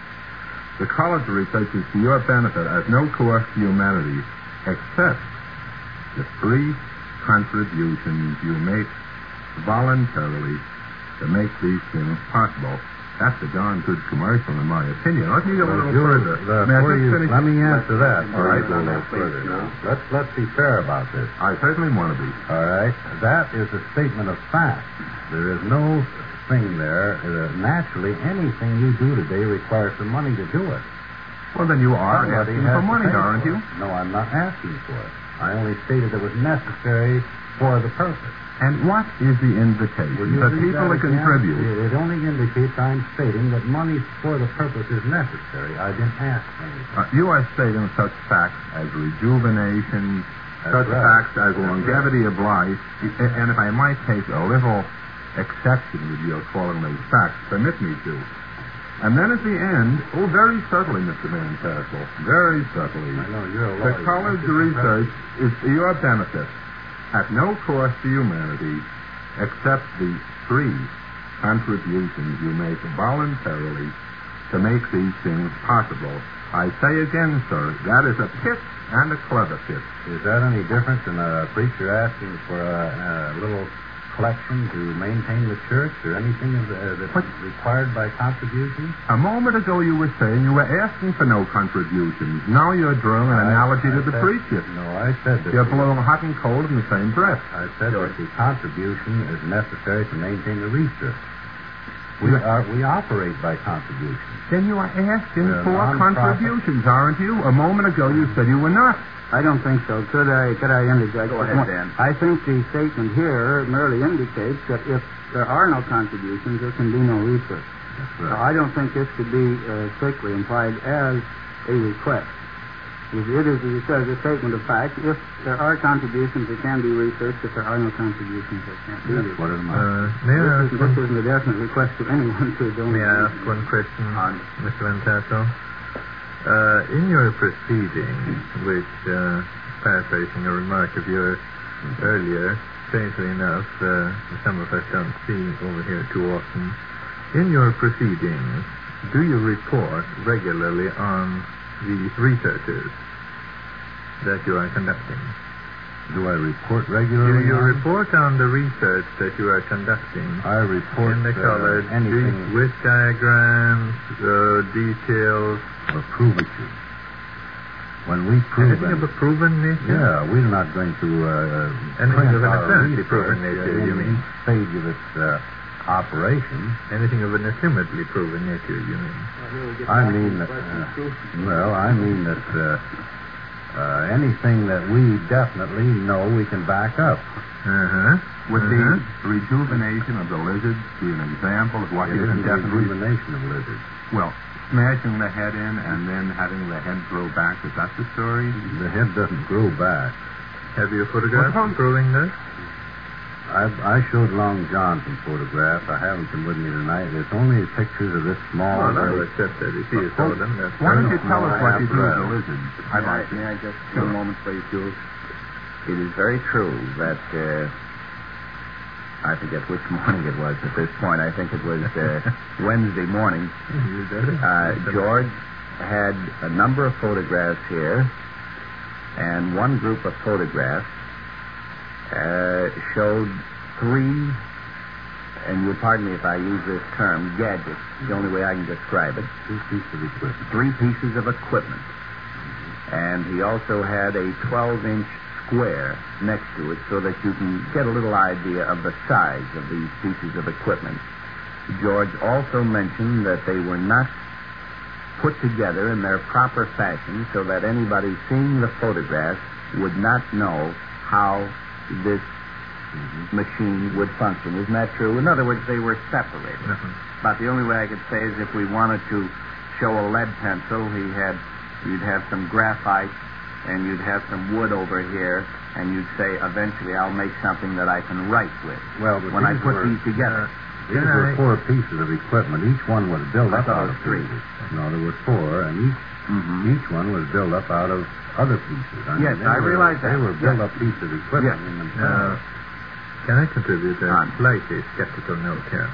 The college research is to your benefit at no cost to humanity, except the free contributions you make voluntarily to make these things possible. That's a darn good commercial, in my opinion. Let me go a little George, further. Uh, May I you, just finish? let me answer that. All right, go a little please, further. no. Let's let's be fair about this. I certainly want to be. All right, that is a statement of fact. There is no thing there. Uh, naturally, anything you do today requires some money to do it. Well, then you are Somebody asking has for to money, pay aren't for you? it. No, I'm not asking for it. I only stated it was necessary for the purpose. And what is the invitation? Will you For read people that to again? contribute. It, it only indicates I'm stating that money for the purpose is necessary. I didn't ask anything. Uh, you are stating such facts as rejuvenation, That's such right. facts as That's longevity of life, a- and if I might take a little exception with your calling these facts, permit me to. And then at the end, oh, very subtly, Mister Van Tassel, very subtly, I know you're a the lawyer. college research is to your benefit, at no cost to humanity, except the free contributions you make voluntarily to make these things possible. I say again, sir, that is a pit and a clever pit. Is that any different than a preacher asking for a, a little collection to maintain the church or anything of the, that's what? required by contributions? A moment ago you were saying you were asking for no contributions. Now you're drawing an I, analogy I to the said, preacher. No, I said that... You're blowing hot and cold in the same breath. I said that the contribution is necessary to maintain the research. We are we operate by contributions. Then you are asking for contributions, aren't you? A moment ago you said you were not. I don't think so. Could I could I interject? Go ahead, Dan. I think the statement here merely indicates that if there are no contributions, there can be no research. That's right. Now, I don't think this could be uh, strictly implied as a request. It is, as you said, a statement of fact. If there are contributions, there can be research. If there are no contributions, there can't be research. What am I? Uh, may I ask this, one... this isn't a definite request to anyone to donate. May I ask one question, Mister Van Tassel? Uh, in your proceedings, which, uh, paraphrasing a remark of yours earlier, strangely enough, uh, some of us don't see over here too often. In your proceedings, do you report regularly on the researches that you are conducting? Do I report regularly? Do you on? report on the research that you are conducting? I report in the uh, colored anything with diagrams, uh, details, or provative. When we prove anything any, of a proven nature? Yeah, we're not going to uh, anything of an our apparently research proven nature. in You mean each stage of its uh, operation? Anything of an assumedly proven nature? You mean? I mean that. Uh, well, I mean that. Uh, Uh, anything that we definitely know we can back up. Uh-huh. Would uh-huh. the rejuvenation of the lizards be an example of what it you can definitely... rejuvenation of lizards. Well, smashing the head in and then having the head grow back, is that the story? The head doesn't grow back. Have you photographed proving this? I, I showed Long John some photographs. I haven't them with me tonight. It's only pictures of this small... Well, I will accept that if he has told them. That's Why don't you tell us what you do with the lizards? I'd like May I just for a moment, please, Jules? It is very true that, uh, I forget which morning it was at this point. I think it was uh, Wednesday morning. Uh, George had a number of photographs here, and one group of photographs Uh, showed three, and you'll pardon me if I use this term, gadgets, the only way I can describe it. Three pieces of equipment. Three pieces of equipment. And he also had a twelve-inch square next to it so that you can get a little idea of the size of these pieces of equipment. George also mentioned that they were not put together in their proper fashion so that anybody seeing the photographs would not know how this mm-hmm. machine would function. Isn't that true? In other words, they were separated. Mm-hmm. About the only way I could say is if we wanted to show a lead pencil, he had, you'd have some graphite and you'd have some wood over here, and you'd say, eventually I'll make something that I can write with. Well, when I put were, these together. Uh, these were I... four pieces of equipment. Each one was built I up out of three. No, there were four, and each mm-hmm. each one was built up out of other pieces. I yes, mean, I were, realize that. They were built-up yes. pieces of equipment yes. in themselves. Uh, can I contribute a On. slightly skeptical note here?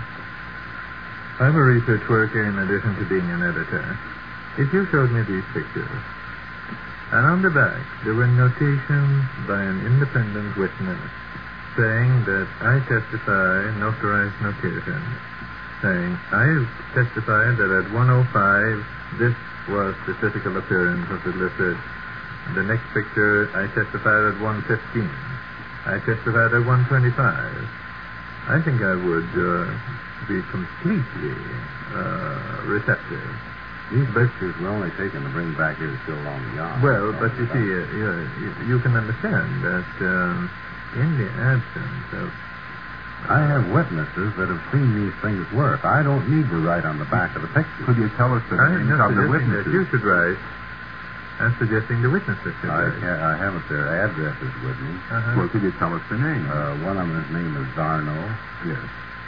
I'm a research worker in addition to being an editor. If you showed me these pictures, and on the back there were notations by an independent witness saying that I testify, notarized notations, saying I testify that at one oh five this was the physical appearance of the lizard. The next picture, I testified at one fifteen. I testified at one twenty-five. I think I would uh, be completely uh, receptive. These pictures were only taken to bring back here still Long John. Well, but you see, uh, you, you can understand that um, in the absence of... I have witnesses that have seen these things work. I don't need to write on the back of the picture. Could you tell us the names of the witnesses? That you should write. I'm suggesting the witnesses should I, write. I haven't their addresses with me. Uh-huh. Well, could you tell us the names? Uh, one of them, his name is Zarno. Yes.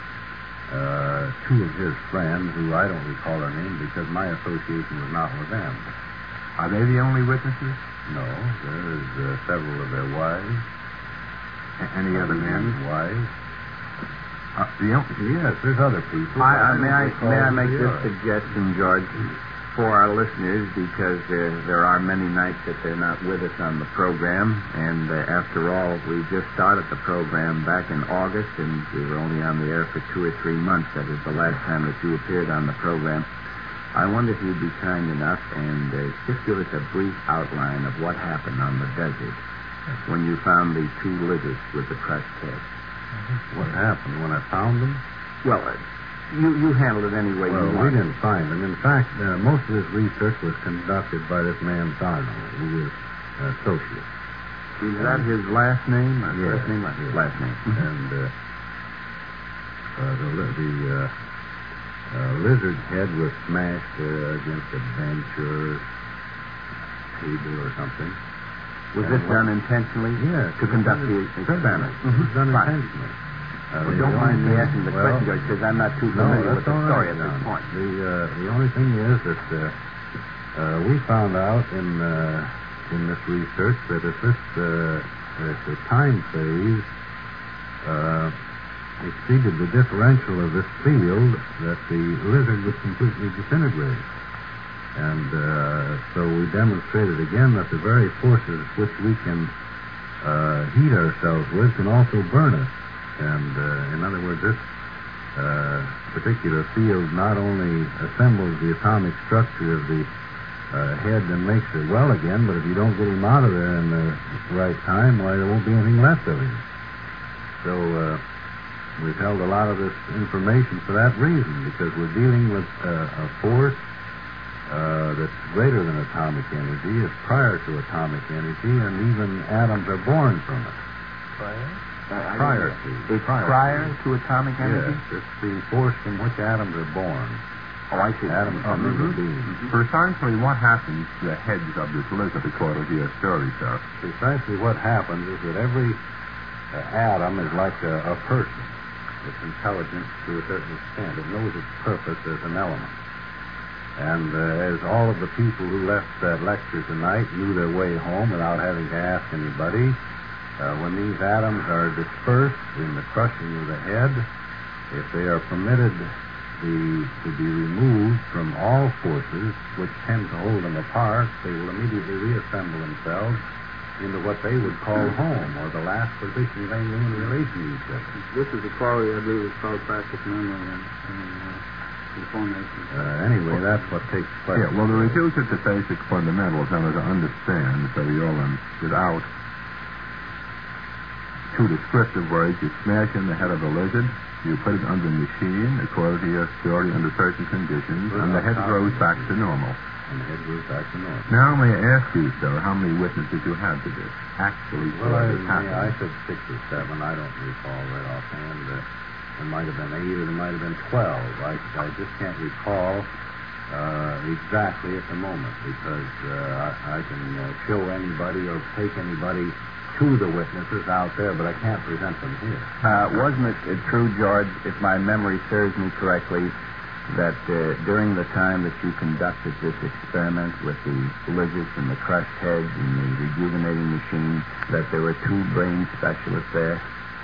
Uh, two of his friends, who I don't recall their name because my association was not with them. Are they the only witnesses? No, there's uh, several of their wives. A- any other men? Wives. Uh, the only, yes, there's other people. I, I, may I may I make this suggestion, George? for our listeners, because uh, there are many nights that they're not with us on the program, and uh, after all, we just started the program back in August, and we were only on the air for two or three months. That is the last time that you appeared on the program. I wonder if you'd be kind enough and uh, just give us a brief outline of what happened on the desert when you found the two lizards with the crushed head. What happened when I found them? Well, uh, you, you handled it any way well, you we wanted. didn't find them. In fact, uh, most of this research was conducted by this man Sarno, who was an associate. Is that his last name? Or Yes. First name? Last, Yes. last name. And uh, uh, the, li- the uh, uh, lizard head was smashed uh, against a bench or table or something. Was And this what- done intentionally? Yes. To conduct the experiment? It was done Right. intentionally. Uh, Well, the don't mind me only- asking the well, question, George, because I'm not too No, familiar that's with the all story right, at this John. point. The uh, the only thing is that uh, uh, we found out in uh, in this research that if this uh, if the time phase uh, exceeded the differential of this field, that the lizard would completely disintegrate. And uh, so we demonstrated again that the very forces which we can uh, heat ourselves with can also burn us. And uh, in other words, this uh, particular field not only assembles the atomic structure of the uh, head and makes it well again, but if you don't get him out of there in the right time, why, there won't be anything left of him. So uh, we've held a lot of this information for that reason, because we're dealing with uh, a force uh, that's greater than atomic energy, is prior to atomic energy, and even atoms are born from it. Prior? Prior to. It's prior, prior to atomic energy? Yes, it's the force from which atoms are born. Oh, I see. Atoms Oh, come into mhm. being. Precisely what happens to the heads of this lizard, according to your story, sir? Precisely what happens is that every uh, atom is like a, a person. It's intelligent to a certain extent. It knows its purpose as an element. And uh, as all of the people who left that lecture tonight knew their way home without having to ask anybody, uh, when these atoms are dispersed in the crushing of the head, if they are permitted the, to be removed from all forces which tend to hold them apart, they will immediately reassemble themselves into what they would call home, or the last position they knew in relation to each other. This is a quality I believe is called plastic memory and, and uh, formation. Uh, anyway, that's what takes place. Yeah, well, to reduce it to basic fundamentals, in order to understand, so we all um, without two descriptive words, you smash in the head of a lizard, you put it under a machine, according to your story, under certain conditions, and the head grows back to normal. And the head goes back to normal. Now, may I ask you, sir, how many witnesses you have to this? Actually, Well, saw I, this happen. I said six or seven. I don't recall right offhand. Uh, there might have been eight or there might have been twelve. I, I just can't recall uh, exactly at the moment, because uh, I, I can uh, show anybody or take anybody to the witnesses out there, but I can't present them here. Uh, wasn't it uh, true, George, if my memory serves me correctly, that uh, during the time that you conducted this experiment with the lizards and the crushed heads and the rejuvenating machine, that there were two brain specialists there?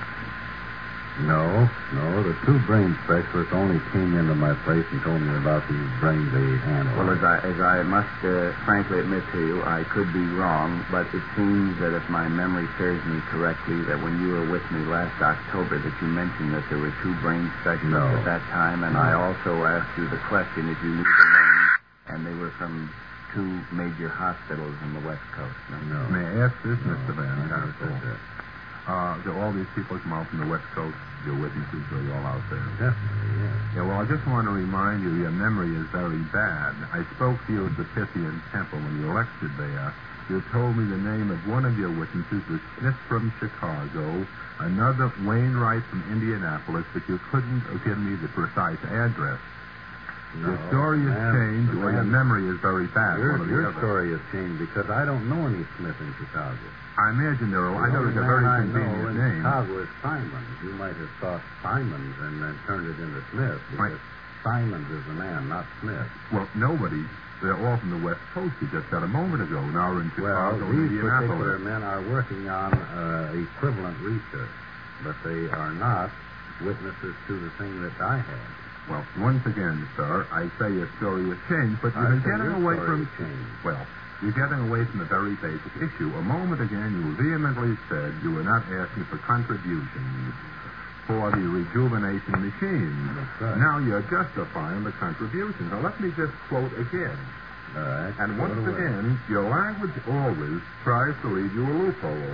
No, no. The two brain specialists only came into my place and told me about these brains they analyzed. Well, as I, as I must uh, frankly admit to you, I could be wrong, but it seems that if my memory serves me correctly, that when you were with me last October, that you mentioned that there were two brain specialists No. at that time, and No. I also asked you the question if you knew the names, and they were from two major hospitals in the West Coast. No. May I ask this, No, Mister Van I never Tassel? said that. Uh, do all these people come out from the West Coast, your witnesses, are you all out there? Definitely, yes. Yeah, well, I just want to remind you, your memory is very bad. I spoke to you at the Pythian Temple when you lectured there. You told me the name of one of your witnesses was Smith from Chicago, another Wainwright from Indianapolis, but you couldn't give me the precise address. No, Your story has man, changed, or your man, memory is very bad. Your, one or the your other. story has changed because I don't know any Smith in Chicago. I imagine there are. I know The it's a only very man I convenient know in name. Chicago is Simons. You might have thought Simons and then turned it into Smith, because Right. Simons is the man, not Smith. Well, nobody. They're all from the West Coast. You just said a moment ago. Now we're in Well, Chicago and these particular Indianapolis. men are working on uh, equivalent research, but they are not witnesses to the thing that I had. Well, once again, sir, I say your story has changed, but I you've been say getting your away story from... has changed. Well, you're getting away from the very basic issue. A moment again, you vehemently said you were not asking for contributions for the rejuvenation machine. That's right. Now you're justifying the contributions. Now, let me just quote again. All right. And go once away. again, your language always tries to leave you a loophole.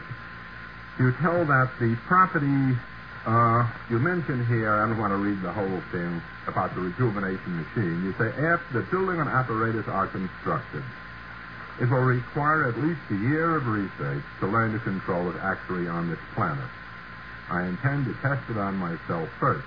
You tell that the property, uh, you mentioned here, I don't want to read the whole thing about the rejuvenation machine. You say, after the building and apparatus are constructed, it will require at least a year of research to learn to control it actually on this planet. I intend to test it on myself first.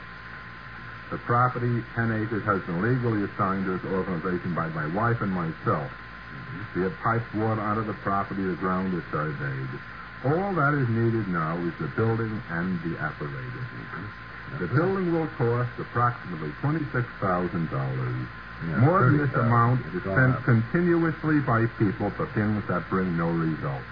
The property, ten acres, has been legally assigned to this organization by my wife and myself. We have piped water out of the property. The ground is surveyed. All that is needed now is the building and the apparatus. The building will cost approximately twenty-six thousand dollars. Yeah, More than this thirty thousand. amount is It's gone spent up. continuously by people for things that bring no result.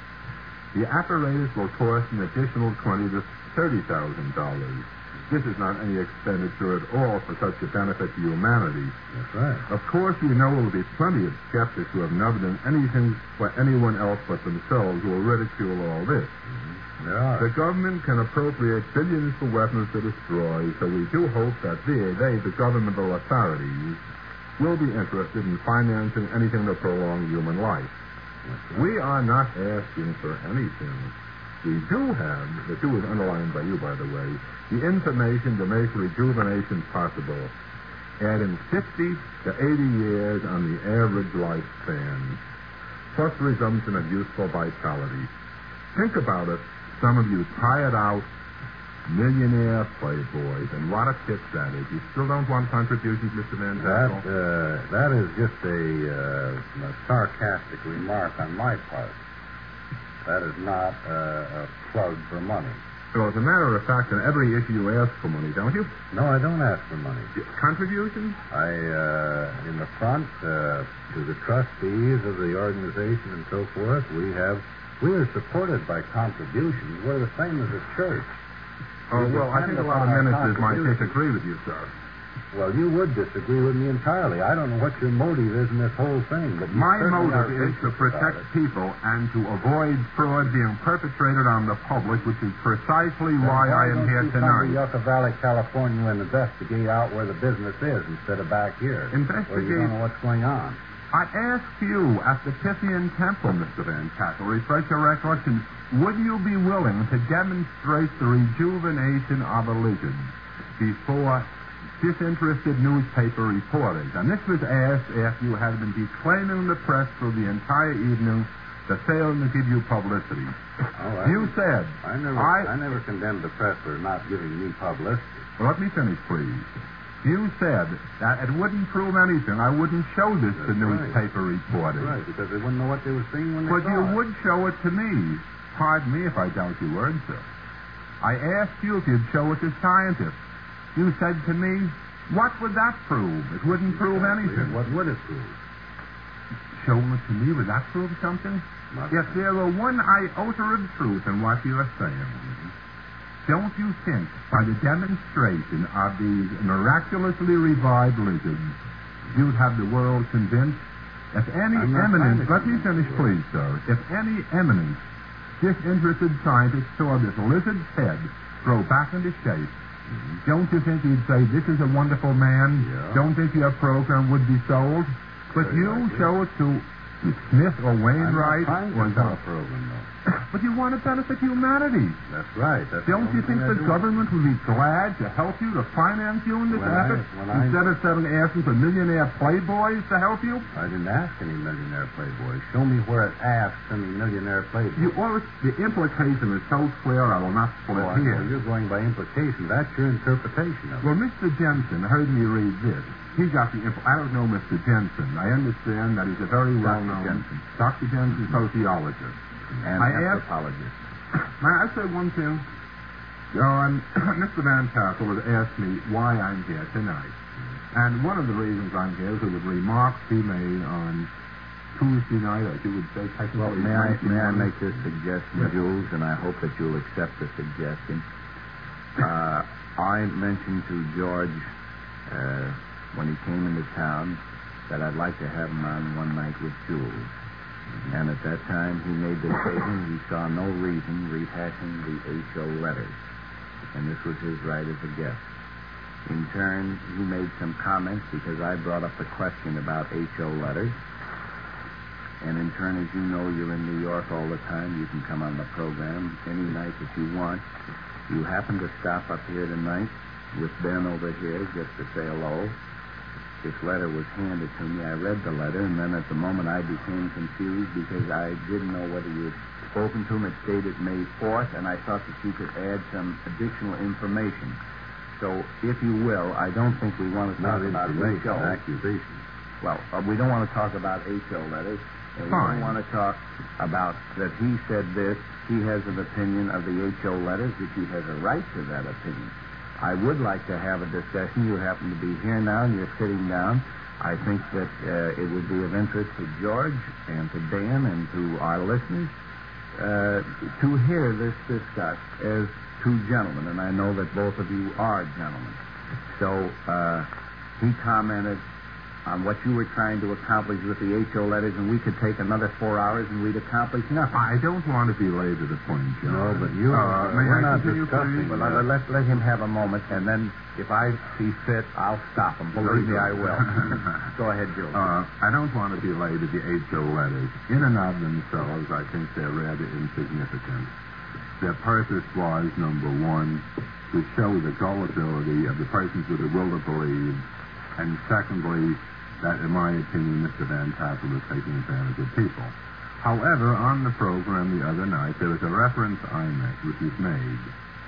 The apparatus will cost an additional twenty to thirty thousand dollars. This is not any expenditure at all for such a benefit to humanity. That's right. Of course, we know there will be plenty of skeptics who have never done anything for anyone else but themselves who will ridicule all this. There are. The government can appropriate billions for weapons to destroy, so we do hope that they, they, the governmental authorities, will be interested in financing anything to prolong human life. We are not asking for anything. We do have, the two is underlined by you, by the way, the information to make rejuvenation possible, adding fifty to eighty years on the average lifespan, plus resumption of youthful vitality. Think about it. Some of you tired out millionaire playboys, and what a pitch that is. You still don't want contributions, Mister Van That, Tassel? uh, that is just a, uh, a sarcastic remark on my part. That is not uh, a plug for money. Well, as a matter of fact, in every issue you ask for money, don't you? No, I don't ask for money. Contributions? I, uh, in the front, uh, to the trustees of the organization and so forth, we have, we are supported by contributions. We're the same as a church. Oh, We well, I depend think a lot upon of our ministers might contributions. disagree with you, sir. Well, you would disagree with me entirely. I don't know what your motive is in this whole thing, but you My certainly are motive is to vicious protect about it. people and to avoid fraud being perpetrated on the public, which is precisely Then why I am don't here you come tonight. to Yucca Valley, California, and investigate out where the business is instead of back here, where you Investigate- don't know what's going on. I ask you at the Pythian Temple, Mister Van Tassel, refresh your recollection, would you be willing to demonstrate the rejuvenation of a lizard before disinterested newspaper reporters? And this was asked after you had been declaiming the press for the entire evening to failing to give you publicity. Oh, I, You said, I never, I- I never condemned the press for not giving me publicity. well, let me finish, please. You said that it wouldn't prove anything. I wouldn't show this to That's right. newspaper reporters. Right, because they wouldn't know what they were seeing when they But saw you it. would show it to me. Pardon me if I doubt your word, sir. I asked you if you'd show it to scientists. You said to me, what would that prove? It wouldn't prove anything. What would it prove? Showing it to me, would that prove something? Not If there were one iota of truth in what you are saying, don't you think by the demonstration of these miraculously revived lizards, you'd have the world convinced? If any I'm not eminent, trying to let me convince finish, the world. please, sir. If any eminent, disinterested scientist saw this lizard's head grow back into shape, don't you think he'd say, this is a wonderful man? Yeah. Don't think your program would be sold? But Very you likely. show it to Smith or I'm Wainwright not trying or to sell a the- program, though. But you want to benefit humanity. That's right. That's Don't the you only think thing I the do. government would be glad to help you, to finance you in this When I- effort, when I- instead of suddenly asking for millionaire playboys to help you? I didn't ask any millionaire playboys. Show me where it asks any millionaire playboy. You always, the implication is so clear, I will not split Oh, I know. here. You're going by implication. That's your interpretation of it. Well, Mister Jensen heard me read this. He got the info. I don't know Mister Jensen. I understand that he's a very well-known Jensen. Doctor Jensen, sociologist. And I asked- anthropologist. May I say one thing? Um, Mister Van Tassel has asked me why I'm here tonight. And one of the reasons I'm here is the remarks he made on Tuesday night, as you would say, technically. Well, may I, may I Wednesday make this suggestion, Yes. Jules, and I hope that you'll accept the suggestion. Uh, I mentioned to George uh, when he came into town that I'd like to have him on one night with Jules. And at that time, he made the statement he saw no reason rehashing the H O letters. And this was his right as a guest. In turn, he made some comments because I brought up the question about H O letters. And in turn, as you know, you're in New York all the time. You can come on the program any night that you want. You happen to stop up here tonight with Ben over here just to say hello. This letter was handed to me. I read the letter, and then at the moment I became confused because I didn't know whether you had spoken to him. It stated May fourth, and I thought that you could add some additional information. So, if you will, I don't think we want to talk Not about information, H O. accusation. Well, uh, we don't want to talk about H O letters. And we Fine. don't want to talk about that he said this. He has an opinion of the H O letters, which he has a right to that opinion. I would like to have a discussion. You happen to be here now, and you're sitting down. I think that uh, it would be of interest to George and to Dan and to our listeners uh, to hear this discussed as two gentlemen, and I know that both of you are gentlemen. So uh, he commented on what you were trying to accomplish with the H O letters, and we could take another four hours and we'd accomplish nothing. I don't want to belabor the point, John. No, but you Uh, may we're I not continue, discussing please? Well, uh, let, let him have a moment, and then if I see fit, I'll stop him. Believe me, I will. Go ahead, Jules. Uh, I don't want to belabor the H O letters. In and of themselves, I think they're rather insignificant. Their purpose was, number one, to show the gullibility of the persons with the will to believe, and secondly, that, in my opinion, Mister Van Tassel was taking advantage of people. However, on the program the other night, there was a reference I made, which was made,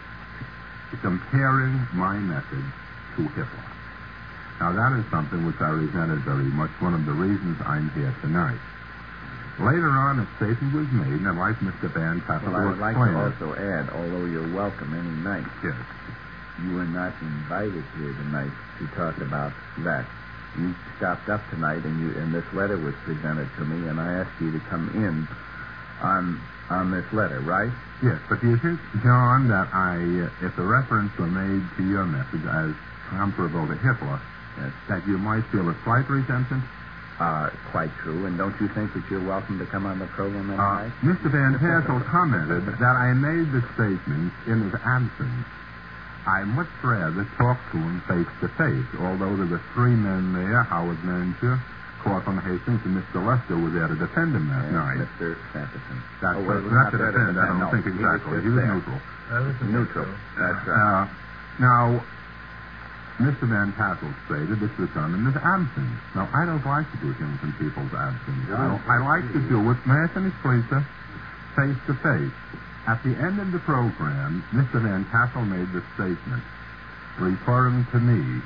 comparing my method to Hitler. Now, that is something which I resented very much, one of the reasons I'm here tonight. Later on, a statement was made, and I'd like Mister Van Tassel Well, I to would like explain to it. also add, although you're welcome any night, Yes. you were not invited here tonight to talk about that. You stopped up tonight, and you and this letter was presented to me, and I asked you to come in on on this letter, right? Yes, but do you think, John, that I, uh, if the reference were made to your message as comparable to Hitler, Yes. that you might feel a slight resentment? Uh, quite true. And don't you think that you're welcome to come on the program Uh, tonight? Mister Van Tassel commented that I made the statement in his absence. I much rather talk to him face to face, although there were three men there, Howard Manger, Corporal Hastings, and Mister Lester were there to defend him that Yes, night. Mister Sanderson. That's oh, right. well, it was Not not to there defend, I don't no, think he was exactly. just He was there. neutral. That was Neutral. That's right. Uh, now, Mister Van Tassel stated this was done in his absence. Now, I don't like to do things in people's absence. You know, I like to do it, may I finish, please, sir? Face to face. At the end of the program, Mister Van Tassel made the statement, referring to me,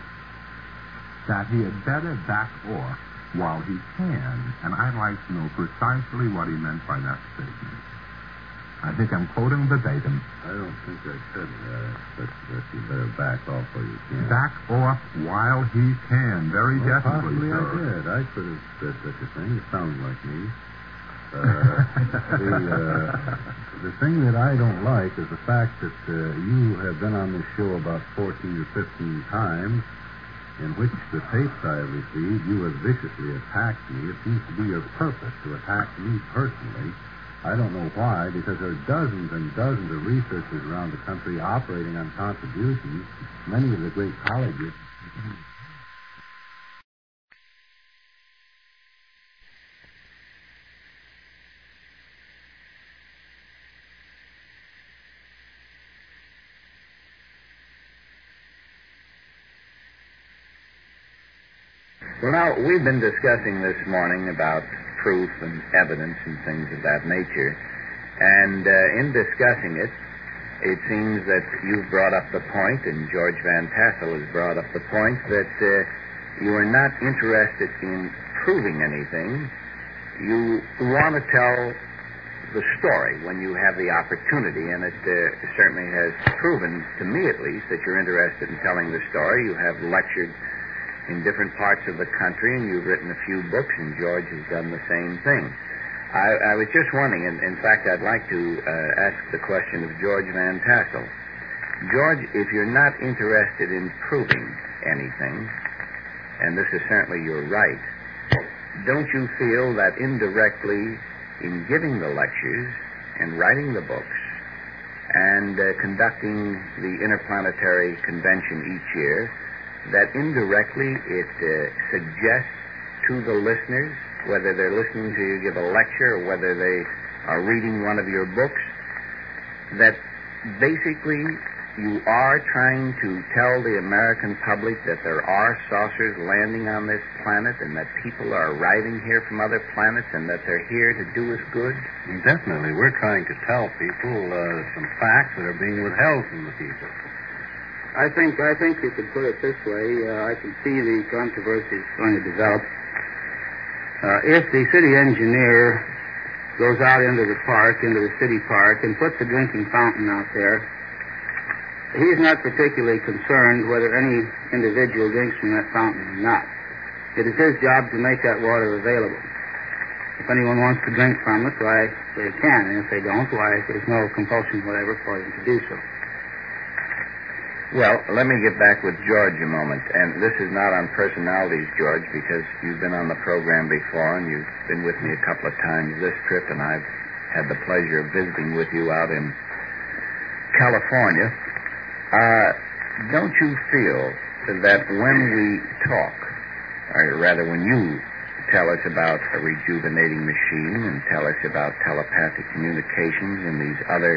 that he had better back off while he can, and I'd like to know precisely what he meant by that statement. I think I'm quoting verbatim. I don't think I said uh, that, that you better back off or you can. Back off while he can. Very Well, definitely, possibly sir. I did. I could have said such a thing. It sounds like me. Uh, the, uh, the thing that I don't like is the fact that uh, you have been on this show about fourteen or fifteen times, in which the tapes I have received, you have viciously attacked me. It seems to be your purpose to attack me personally. I don't know why, because there are dozens and dozens of researchers around the country operating on contributions. Many of the great colleges. Well, now, we've been discussing this morning about proof and evidence and things of that nature. And uh, in discussing it, it seems that you've brought up the point, and George Van Tassel has brought up the point, that uh, you are not interested in proving anything. You want to tell the story when you have the opportunity, and it uh, certainly has proven, to me at least, that you're interested in telling the story. You have lectured in different parts of the country, and you've written a few books, and George has done the same thing. I, I was just wondering, and in fact, I'd like to uh, ask the question of George Van Tassel. George, if you're not interested in proving, anything, and this is certainly your right, don't you feel that indirectly, in giving the lectures and writing the books and uh, conducting the Interplanetary Convention each year, that indirectly it uh, suggests to the listeners, whether they're listening to you give a lecture or whether they are reading one of your books, that basically you are trying to tell the American public that there are saucers landing on this planet and that people are arriving here from other planets and that they're here to do us good? Definitely. We're trying to tell people uh, some facts that are being withheld from the people. I think I think you could put it this way. Uh, I can see the controversy is going to develop. Uh, if the city engineer goes out into the park, into the city park, and puts a drinking fountain out there, he's not particularly concerned whether any individual drinks from that fountain or not. It is his job to make that water available. If anyone wants to drink from it, why, they can. And if they don't, why, there's no compulsion whatever for them to do so. Well, let me get back with George a moment. And this is not on personalities, George, because you've been on the program before and you've been with me a couple of times this trip, and I've had the pleasure of visiting with you out in California. Uh, don't you feel that when we talk, or rather when you tell us about a rejuvenating machine and tell us about telepathic communications and these other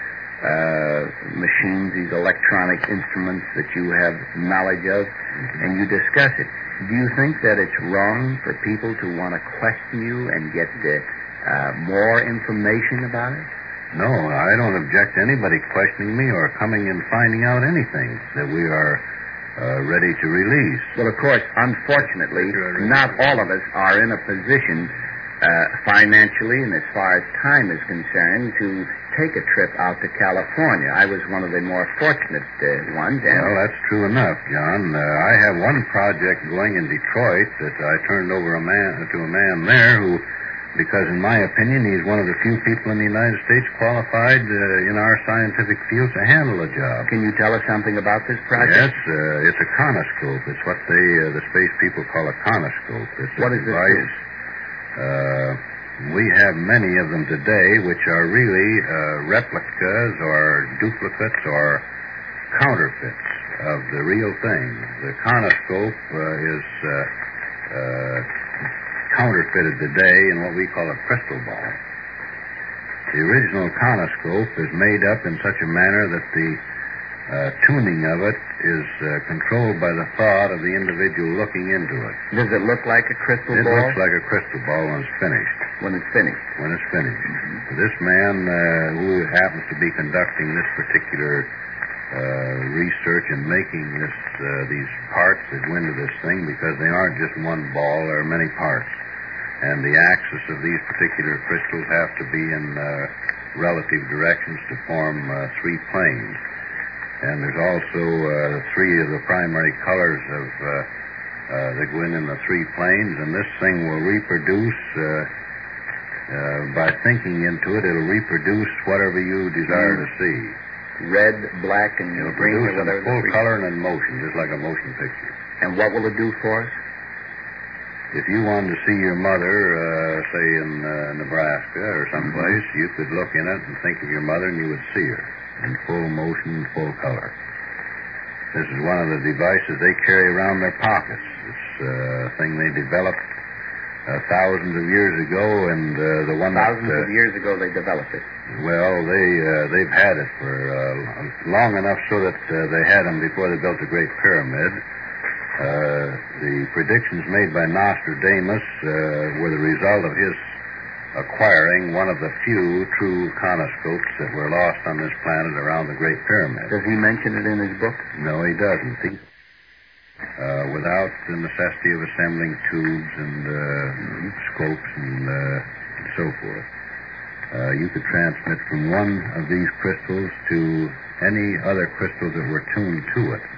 uh, machines, these electronic instruments that you have knowledge of, and you discuss it, do you think that it's wrong for people to want to question you and get uh, uh, more information about it? No, I don't object to anybody questioning me or coming and finding out anything that we are uh, ready to release. Well, of course, unfortunately, not all of us are in a position uh, financially and as far as time is concerned to take a trip out to California. I was one of the more fortunate uh, ones. And well, that's true enough, John. Uh, I have one project going in Detroit that I turned over a man to a man there who, because in my opinion, he's one of the few people in the United States qualified uh, in our scientific field to handle the job. Can you tell us something about this project? Yes, uh, it's a conoscope. It's what they, uh, the space people call a conoscope. It's what a is this? device. Uh, we have many of them today, which are really uh, replicas or duplicates or counterfeits of the real thing. The conoscope uh, is uh, uh, counterfeited today in what we call a crystal ball. The original conoscope is made up in such a manner that the uh, tuning of it is uh, controlled by the thought of the individual looking into it. Does it look like a crystal it ball? It looks like a crystal ball when it's finished. When it's finished? When it's finished. Mm-hmm. This man uh, who happens to be conducting this particular uh, research and making this uh, these parts that go into this thing, because they aren't just one ball, there are many parts. And the axis of these particular crystals have to be in uh, relative directions to form uh, three planes. And there's also uh, three of the primary colors of uh, uh, that go in in the three planes, and this thing will reproduce, uh, uh, by thinking into it, it'll reproduce whatever you desire to see. Red, black, and it'll green, or whatever. whatever. Full color and in motion, just like a motion picture. And what will it do for us? If you wanted to see your mother, uh, say in uh, Nebraska or someplace, mm-hmm. you could look in it and think of your mother, and you would see her in full motion, full color. This is one of the devices they carry around their pockets. It's uh, a thing they developed uh, thousands of years ago, and uh, the one thousands that, uh, of years ago they developed it. Well, they uh, they've had it for uh, long enough so that uh, they had them before they built the Great Pyramid. Uh, the predictions made by Nostradamus uh, were the result of his acquiring one of the few true conoscopes that were lost on this planet around the Great Pyramid. Does he mention it in his book? No, he doesn't. He, uh, without the necessity of assembling tubes and uh, scopes and uh, so forth, uh, you could transmit from one of these crystals to any other crystals that were tuned to it,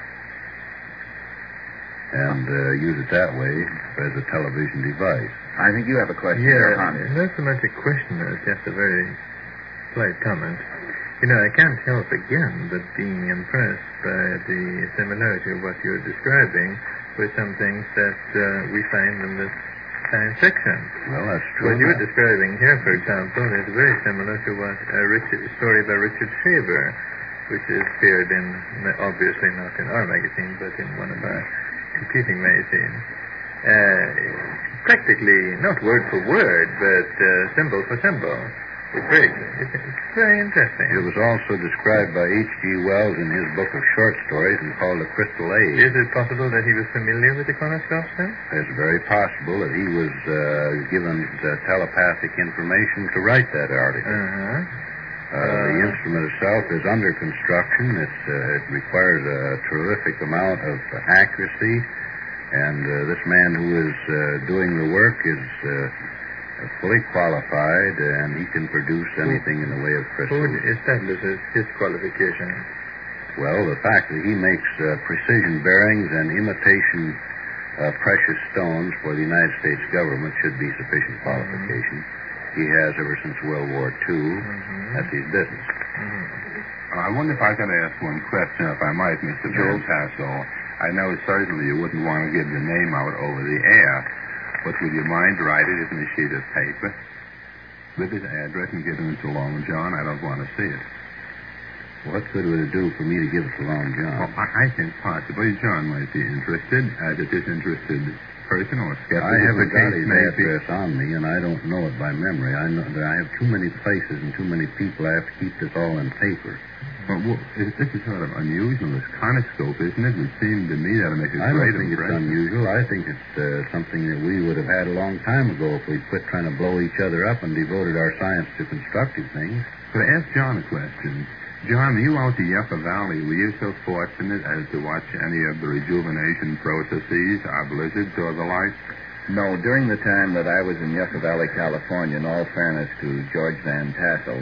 and uh, use it that way as a television device. I think you have a question. Yeah, there, not so much a question as just a very slight comment. You know, I can't help again but being impressed by the similarity of what you're describing with some things that uh, we find in the science fiction. Well, that's true. What you're describing here, for example, is very similar to what a Richard, story by Richard Shaver, which is appeared in, obviously not in our magazine, but in one of our competing magazines. Uh, practically, not word for word, but uh, symbol for symbol. It's very, it's, it's very interesting. It was also described by H G Wells in his book of short stories and called The Crystal Age. Is it possible that he was familiar with the chronoscope, then? It's very possible that he was uh, given uh, telepathic information to write that article. Uh-huh. Uh, the instrument itself is under construction. It's, uh, it requires a terrific amount of accuracy, and uh, this man who is uh, doing the work is uh, fully qualified, and he can produce anything in the way of crystals. Who establishes his qualification? Well, the fact that he makes uh, precision bearings and imitation uh, precious stones for the United States government should be sufficient qualification. Mm-hmm. He has ever since World War Two. Mm-hmm. That's his business. Mm-hmm. I wonder if I could ask one question, if I might, Mister Van Tassel. I know certainly you wouldn't want to give your name out over the air, but would you mind writing it in a sheet of paper with his address and give it to Long John? I don't want to see it. What good would it do for me to give it to Long John? Well, I, I think possibly John might be interested, as a disinterested person or skeptic. I haven't got his address on me, and I don't know it by memory. I know that I have too many places and too many people. I have to keep this all in paper. Well, well, this is sort of unusual, this conoscope, isn't it? It would seem to me that it makes a I great don't think impression. it's unusual. I think it's uh, something that we would have had a long time ago if we'd quit trying to blow each other up and devoted our science to constructive things. But ask John a question. John, you out to Yucca Valley, were you so fortunate as to watch any of the rejuvenation processes, our blizzards or the like? No, during the time that I was in Yucca Valley, California, in all fairness to George Van Tassel,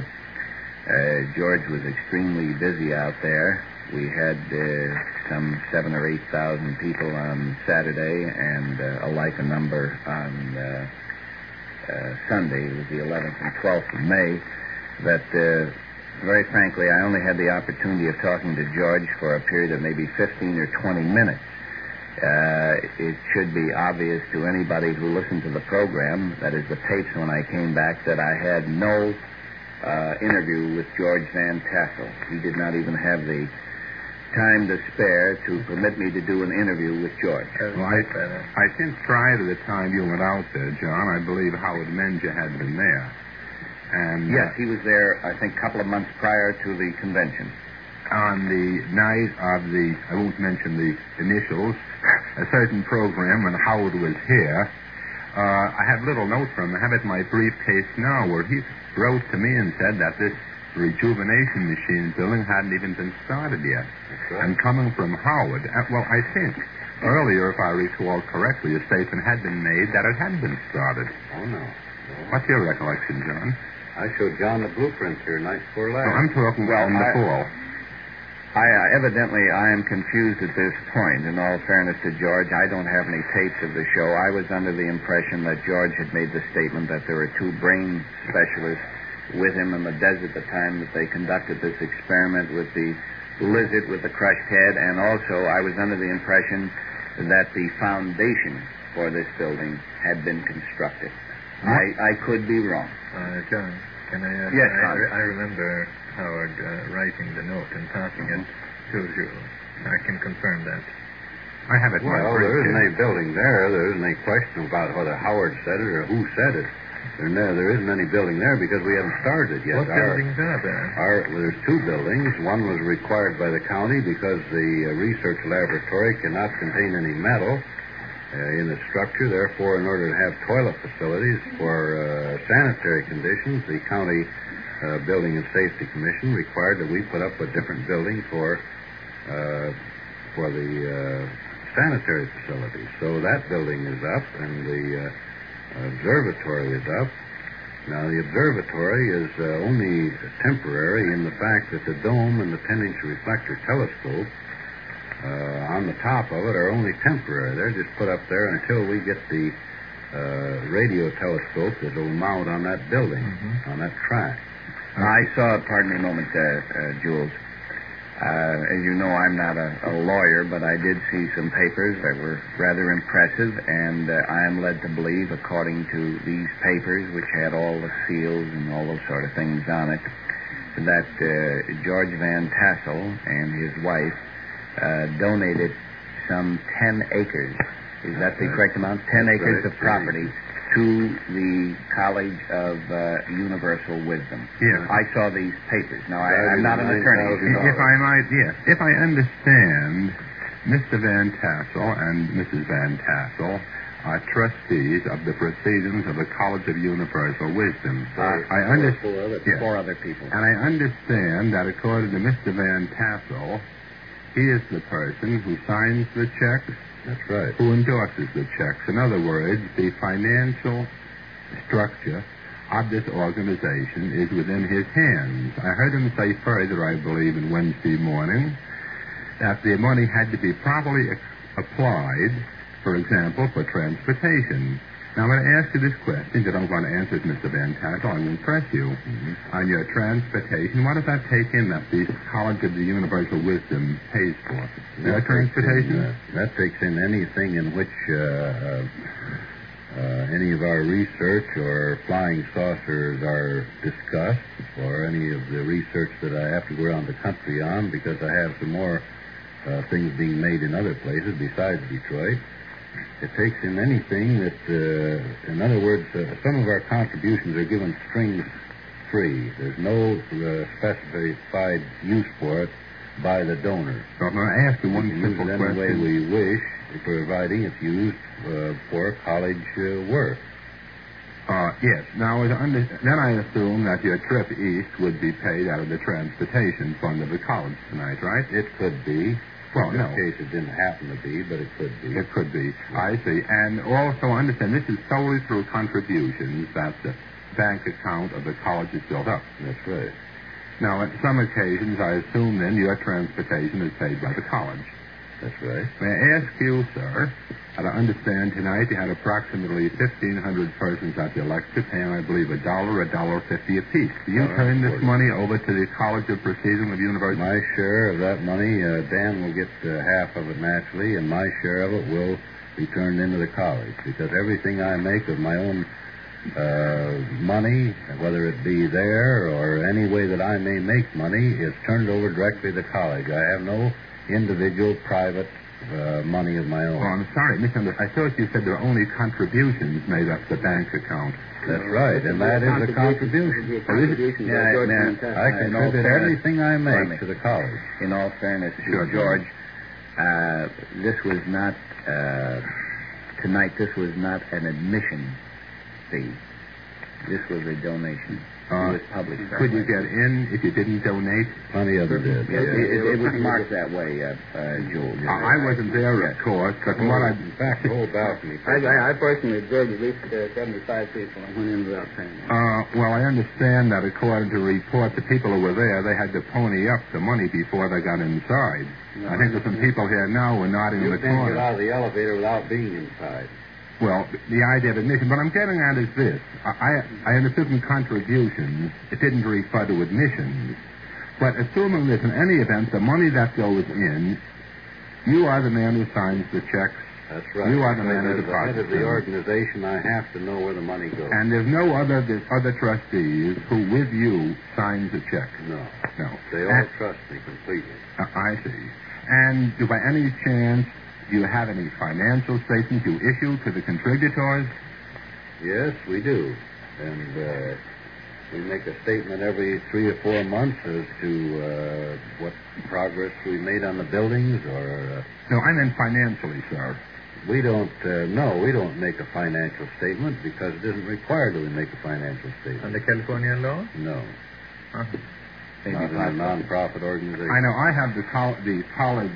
Uh, George was extremely busy out there. We had uh, some seven or eight thousand people on Saturday, and uh, a like a number on uh, uh, Sunday. It was the eleventh and twelfth of May. That, uh, very frankly, I only had the opportunity of talking to George for a period of maybe fifteen or twenty minutes. Uh, it should be obvious to anybody who listened to the program, that is the tapes when I came back, that I had no Uh, interview with George Van Tassel. He did not even have the time to spare to permit me to do an interview with George. Well, I, I think prior to the time you went out there, John, I believe Howard Menja had been there. And yes, uh, he was there, I think, a couple of months prior to the convention. On the night of the, I won't mention the initials, a certain program when Howard was here, uh, I have a little note from him. I have it in my briefcase now where he wrote to me and said that this rejuvenation machine building hadn't even been started yet. Right. And coming from Howard, uh, well, I think earlier, if I recall correctly, a statement had been made that it had been started. Oh, no. What's your recollection, John? I showed John the blueprints here night before last. No, I'm talking Well, on the I- fall. I uh, evidently I am confused at this point. In all fairness to George, I don't have any tapes of the show. I was under the impression that George had made the statement that there were two brain specialists with him in the desert at the time that they conducted this experiment with the lizard with the crushed head, and also I was under the impression that the foundation for this building had been constructed. I, I could be wrong. Uh, John, can I... Uh, Yes, I, Father. I remember Howard uh, writing the note and passing it to you. I can confirm that. I have it in my Well, there isn't briefcase. any building there. There isn't any question about whether Howard said it or who said it. There, no, there isn't any building there because we haven't started it yet. What Our- buildings are there? Our, well, there's two buildings. One was required by the county because the uh, research laboratory cannot contain any metal uh, in the structure. Therefore, in order to have toilet facilities for uh, sanitary conditions, the county uh, Building and Safety Commission required that we put up a different building for uh, for the uh, sanitary facilities. So that building is up, and the uh, observatory is up. Now, the observatory is uh, only temporary in the fact that the dome and the ten-inch reflector telescope uh, on the top of it are only temporary. They're just put up there until we get the uh, radio telescope that will mount on that building, Mm-hmm. on that track. I saw, pardon me a moment, uh, uh, Jules. Uh, as you know, I'm not a, a lawyer, but I did see some papers that were rather impressive, and uh, I am led to believe, according to these papers, which had all the seals and all those sort of things on it, that uh, George Van Tassel and his wife uh, donated some ten acres. Is that the correct amount? Ten That's acres right. of property to the College of uh, Universal Wisdom. Yes. I saw these papers. Now, I, I'm not an attorney. If I might, yes. If I understand, Mister Van Tassel and Missus Van Tassel are trustees of the proceedings of the College of Universal Wisdom. Four- I four- understand. four other- Yes. Four other people. And I understand that according to Mister Van Tassel, he is the person who signs the checks, That's right. who endorses the checks. In other words, the financial structure of this organization is within his hands. I heard him say further, I believe, in Wednesday morning, that the money had to be properly ex- applied, for example, for transportation. Now, I'm going to ask you this question. You don't want to answer it, Mister Van Tassel. I'm going to press you. Mm-hmm. On your transportation, what does that take in that the College of the Universal Wisdom pays for? Your That transportation? Takes in, uh, that takes in anything in which uh, uh, uh, any of our research or flying saucers are discussed, or any of the research that I have to go around the country on, because I have some more uh, things being made in other places besides Detroit. It takes in anything that, uh, in other words, uh, some of our contributions are given strings free. There's no uh, specified use for it by the donor. So I'm going to ask you one We can use simple it any way question. we wish, providing it's used uh, for college uh, work. Uh, yes. Now, as I under- then I assume that your trip east would be paid out of the transportation fund of the college tonight, right? It could be. Well, in this no. case, it didn't happen to be, but it could be. It could be. I see. And also understand this is solely through contributions that the bank account of the college is built up. That's right. Now, at some occasions, I assume then your transportation is paid by the college. That's right. May I ask you, sir, I understand tonight you had approximately fifteen hundred persons at the lecture paying, I believe, a dollar, a dollar fifty apiece. Do you Uh, turn this forty. money over to the College of Proceeding of University? My share of that money, uh, Dan will get uh, half of it naturally, and my share of it will be turned into the college, because everything I make of my own uh, money, whether it be there or any way that I may make money, is turned over directly to the college. I have no individual private uh, money of my own. Well, I'm sorry, misunderstood. I thought you said there were only contributions made up the bank account. That's right, and that is a contribution. Well, this is- Yeah, I- man, I in all contribute fairness- everything I Pardon me. make to the college. In all fairness to Sure, George, uh, this was not, uh, tonight, this was not an admission fee. This was a donation. Uh, it was public. Could you get in if you didn't donate? Plenty of them did. It, it, it, it was marked that way, uh, uh, Joel. Uh, I wasn't there, of course, but from what I... In fact, the whole balcony. I, I, I personally observed at least uh, seventy-five people went in without paying. Uh, well, I understand that according to reports, the people who were there, they had to pony up the money before they got inside. I think there's some people here now who are nodding in You the can't get corner. out of the elevator without being inside. Well, the idea of admission, what I'm getting at is this. I, I, I understood from contributions, it didn't refer to admissions. But assuming this, in any event, the money that goes in, you are the man who signs the checks, That's right. You are the man who As the head deposits of the them. organization, I have to know where the money goes. and there's no other there's other trustees who, with you, signs the check. No. No. They all And- trust me completely. Uh, I see. And do by any chance do you have any financial statements you issue to the contributors? Yes, we do. And uh, we make a statement every three or four months as to uh, what progress we made on the buildings, or No, I meant financially, sir. uh, we don't, uh, no, we don't make a financial statement because it isn't required that we make a financial statement. Under California law? No. Uh-huh. Maybe Not in a non-profit organization. I know I have the, col- the college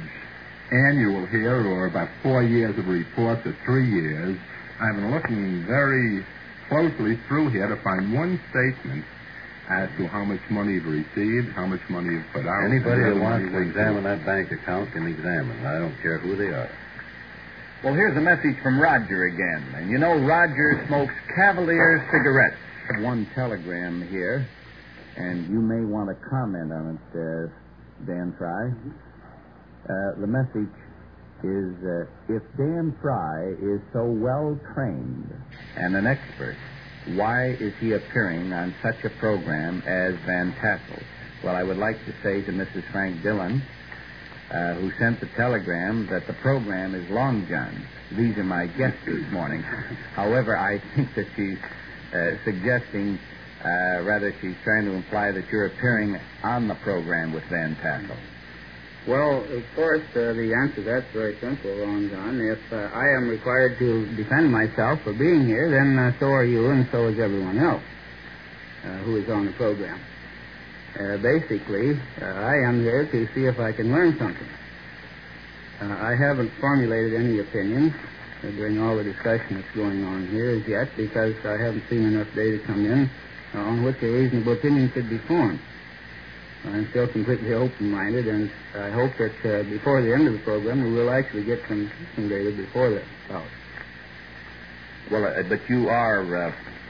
annual here, or about four years of reports, or three years. I've been looking very closely through here to find one statement as to how much money you've received, how much money you've put out. Anybody and that where the wants money to went examine that bank account can examine it. I don't care who they are. Well, here's a message from Roger again. And you know, Roger smokes Cavalier cigarettes. One telegram here. and you may want to comment on it, uh, Dan Fry. Uh, the message is, uh, if Dan Fry is so well trained and an expert, why is he appearing on such a program as Van Tassel? Well, I would like to say to Missus Frank Dillon, uh, who sent the telegram, that the program is Long John. These are my guests this morning. However, I think that she's uh, suggesting, uh, rather she's trying to imply that you're appearing on the program with Van Tassel. Well, of course, uh, the answer to that's very simple, Long John. If uh, I am required to defend myself for being here, then uh, so are you, and so is everyone else uh, who is on the program. Uh, basically, uh, I am here to see if I can learn something. Uh, I haven't formulated any opinions uh, during all the discussion that's going on here as yet, because I haven't seen enough data come in uh, on which a reasonable opinion could be formed. I'm still completely open-minded, and I hope that uh, before the end of the program we will actually get some, some data before that out. Well, uh, but you are uh,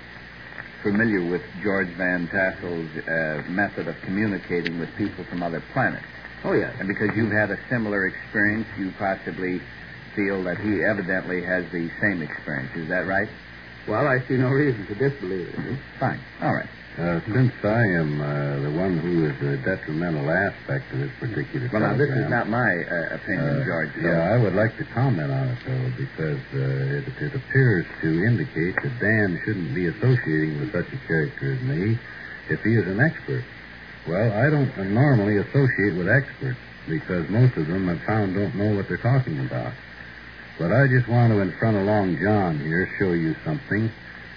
familiar with George Van Tassel's uh, method of communicating with people from other planets. Oh, yes. And because you've had a similar experience, you possibly feel that he evidently has the same experience. Is that right? Well, I see no reason to disbelieve it. Fine. All right. Uh, since I am uh, the one who is the detrimental aspect of this particular Well, now, this is program, not my uh, opinion, uh, George. So. Yeah, I would like to comment on it, though, because uh, it, it appears to indicate that Dan shouldn't be associating with such a character as me if he is an expert. Well, I don't normally associate with experts, because most of them I've found don't know what they're talking about. But I just want to, in front of Long John here, show you something,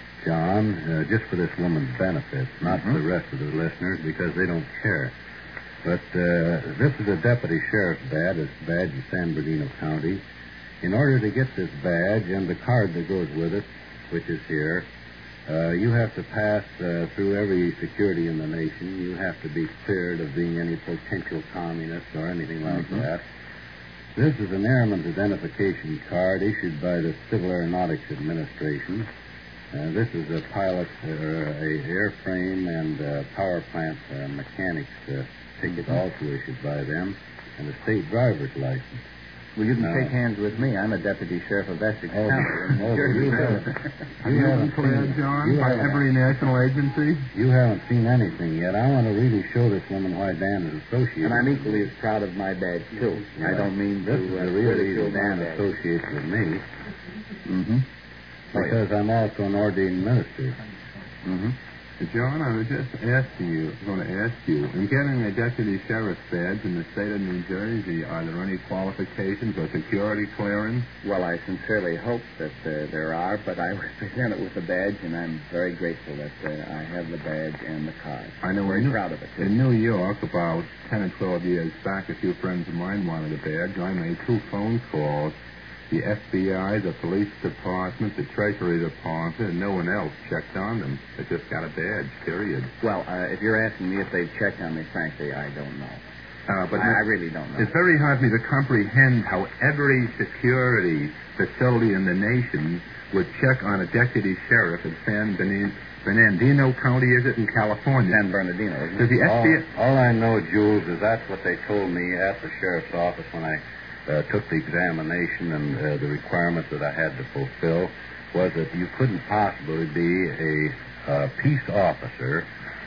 John, uh, just for this woman's benefit, not mm-hmm. for the rest of the listeners, because they don't care. But uh, this is a deputy sheriff's badge, it's a badge of San Bernardino County. In order to get this badge and the card that goes with it, which is here, uh, you have to pass uh, through every security in the nation. You have to be cleared of being any potential communist or anything like mm-hmm. that. This is an airman's identification card issued by the Civil Aeronautics Administration. Uh, this is a pilot, uh, a airframe and uh, power plant uh, mechanics uh, ticket, also issued by them, and a state driver's license. Well, you can No. shake hands with me. I'm a deputy sheriff of Essex Oh, County. oh, Sure you you have- know. Have you been cleared, John, you by haven't- every national agency? You haven't seen anything yet. I want to really show this woman why Dan is associated. And I'm equally as proud of my badge, too. I don't mean This to is uh, the real ridicule reason my Dan badge. associates with me, Mm-hmm. Oh, because I'm also an ordained minister. Mm-hmm. John, I was just asking you, going to ask you, in getting a deputy sheriff's badge in the state of New Jersey, are there any qualifications or security clearance? Well, I sincerely hope that uh, there are, but I was presented with a badge, and I'm very grateful that uh, I have the badge and the card. I know I'm very in, proud of it, too. In New York, about ten or twelve years back, a few friends of mine wanted a badge. I made two phone calls. The F B I, the police department, the Treasury Department, and no one else checked on them. They just got a badge, period. Well, uh, if you're asking me if they've checked on me, frankly, I don't know. Uh, but I, I really don't know. It's very hard for me to comprehend how every security facility in the nation would check on a deputy sheriff in San Benin- Bernardino County, is it, in California? San Bernardino, isn't Does it? the F B I... All, all I know, Jules, is that's what they told me at the sheriff's office when I uh, took the examination, and uh, the requirements that I had to fulfill was that you couldn't possibly be a uh, peace officer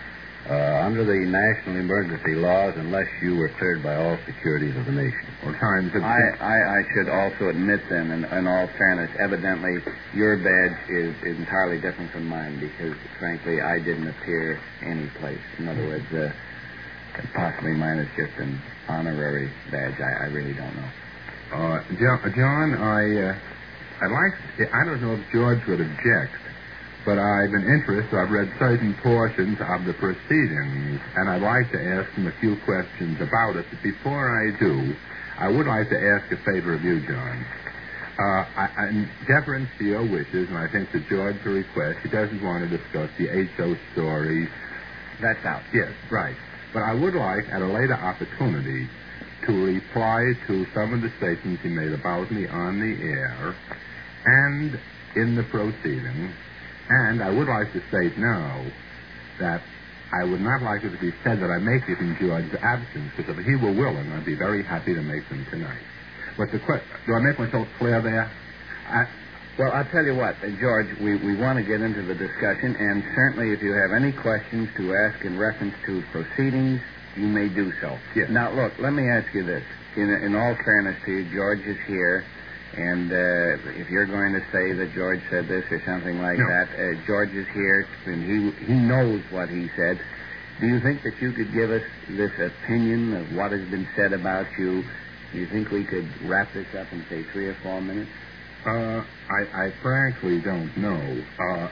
uh, under the national emergency laws unless you were cleared by all securities of the nation. Or times of... I, I, I should also admit then, in, in all fairness, evidently your badge is, is entirely different from mine because, frankly, I didn't appear any place. In other words, uh, possibly mine is just an honorary badge. I, I really don't know. Uh, Jo- John, I, uh, I'd like... I don't know if George would object, but I've been interested. I've read certain portions of the proceedings, and I'd like to ask him a few questions about it. But before I do, I would like to ask a favor of you, John. Uh, I, I, in deference to your wishes, and I think that George will request, he doesn't want to discuss the H O story. That's out. Yes, right. But I would like, at a later opportunity, to reply to some of the statements he made about me on the air and in the proceedings. And I would like to state now that I would not like it to be said that I make it in George's absence, because if he were willing, I'd be very happy to make them tonight. But the que- do I make myself clear there? I, Well, I'll tell you what, uh, George, we, we want to get into the discussion, and certainly if you have any questions to ask in reference to proceedings, you may do so. Yes. Now, look, let me ask you this. In, in all fairness to you, George is here, and uh, if you're going to say that George said this or something like No. that, uh, George is here, and he, he knows what he said. Do you think that you could give us this opinion of what has been said about you? Do you think we could wrap this up in, say, three or four minutes? Uh, I, I frankly don't know. Uh,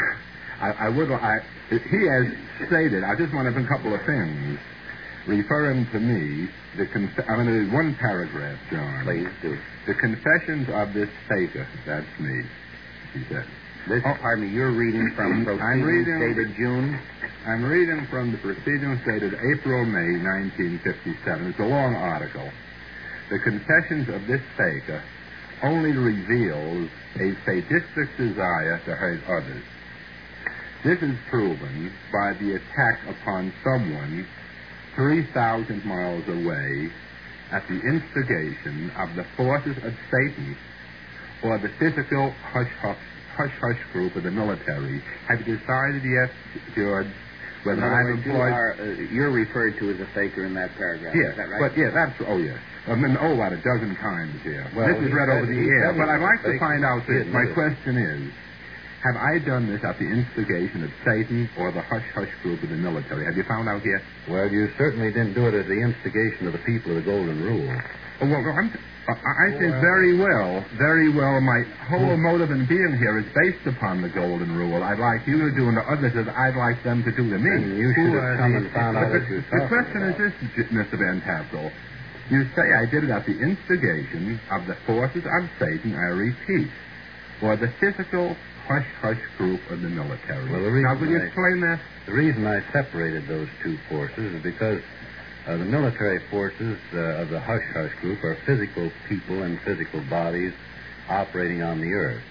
I, I would. I, he has stated. I just want to have a couple of things referring to me. The conf- I'm going to read one paragraph, John. Please do. The confessions of this faker. That's me. He said. This, Oh. pardon me, you're reading from I'm proceedings reading- dated June? I'm reading from the proceedings dated April, May, nineteen fifty-seven. It's a long article. The confessions of this faker only reveals a sadistic desire to hurt others. This is proven by the attack upon someone three thousand miles away at the instigation of the forces of Satan or the physical hush-hush, hush-hush group of the military. Have you decided yet, George, whether In other I've words, you employed... are, uh, you're referred to as a faker in that paragraph. Yes, Is that right? but yes, that's oh yes. I mean, oh, about a dozen times here. Well, this is he read said- over the he air, said but he I'd was like a to find faker. out He this. My admitted. question is, have I done this at the instigation of Satan or the hush-hush group of the military? Have you found out yet? Well, you certainly didn't do it at the instigation of the people of the Golden Rule. Oh, well, I'm, I I think very well, very well. My whole motive in being here is based upon the Golden Rule. I'd like you to do unto others as I'd like them to do to me. Then you should Who have are come these and found people? out But what the, you're the talking question about. is this, Mister Van Tassel. You say I did it at the instigation of the forces of Satan, I repeat, or the physical hush-hush group of the military. Well, the reason now, will you I- explain that? The reason I separated those two forces is because uh, the military forces uh, of the hush-hush group are physical people and physical bodies operating on the earth.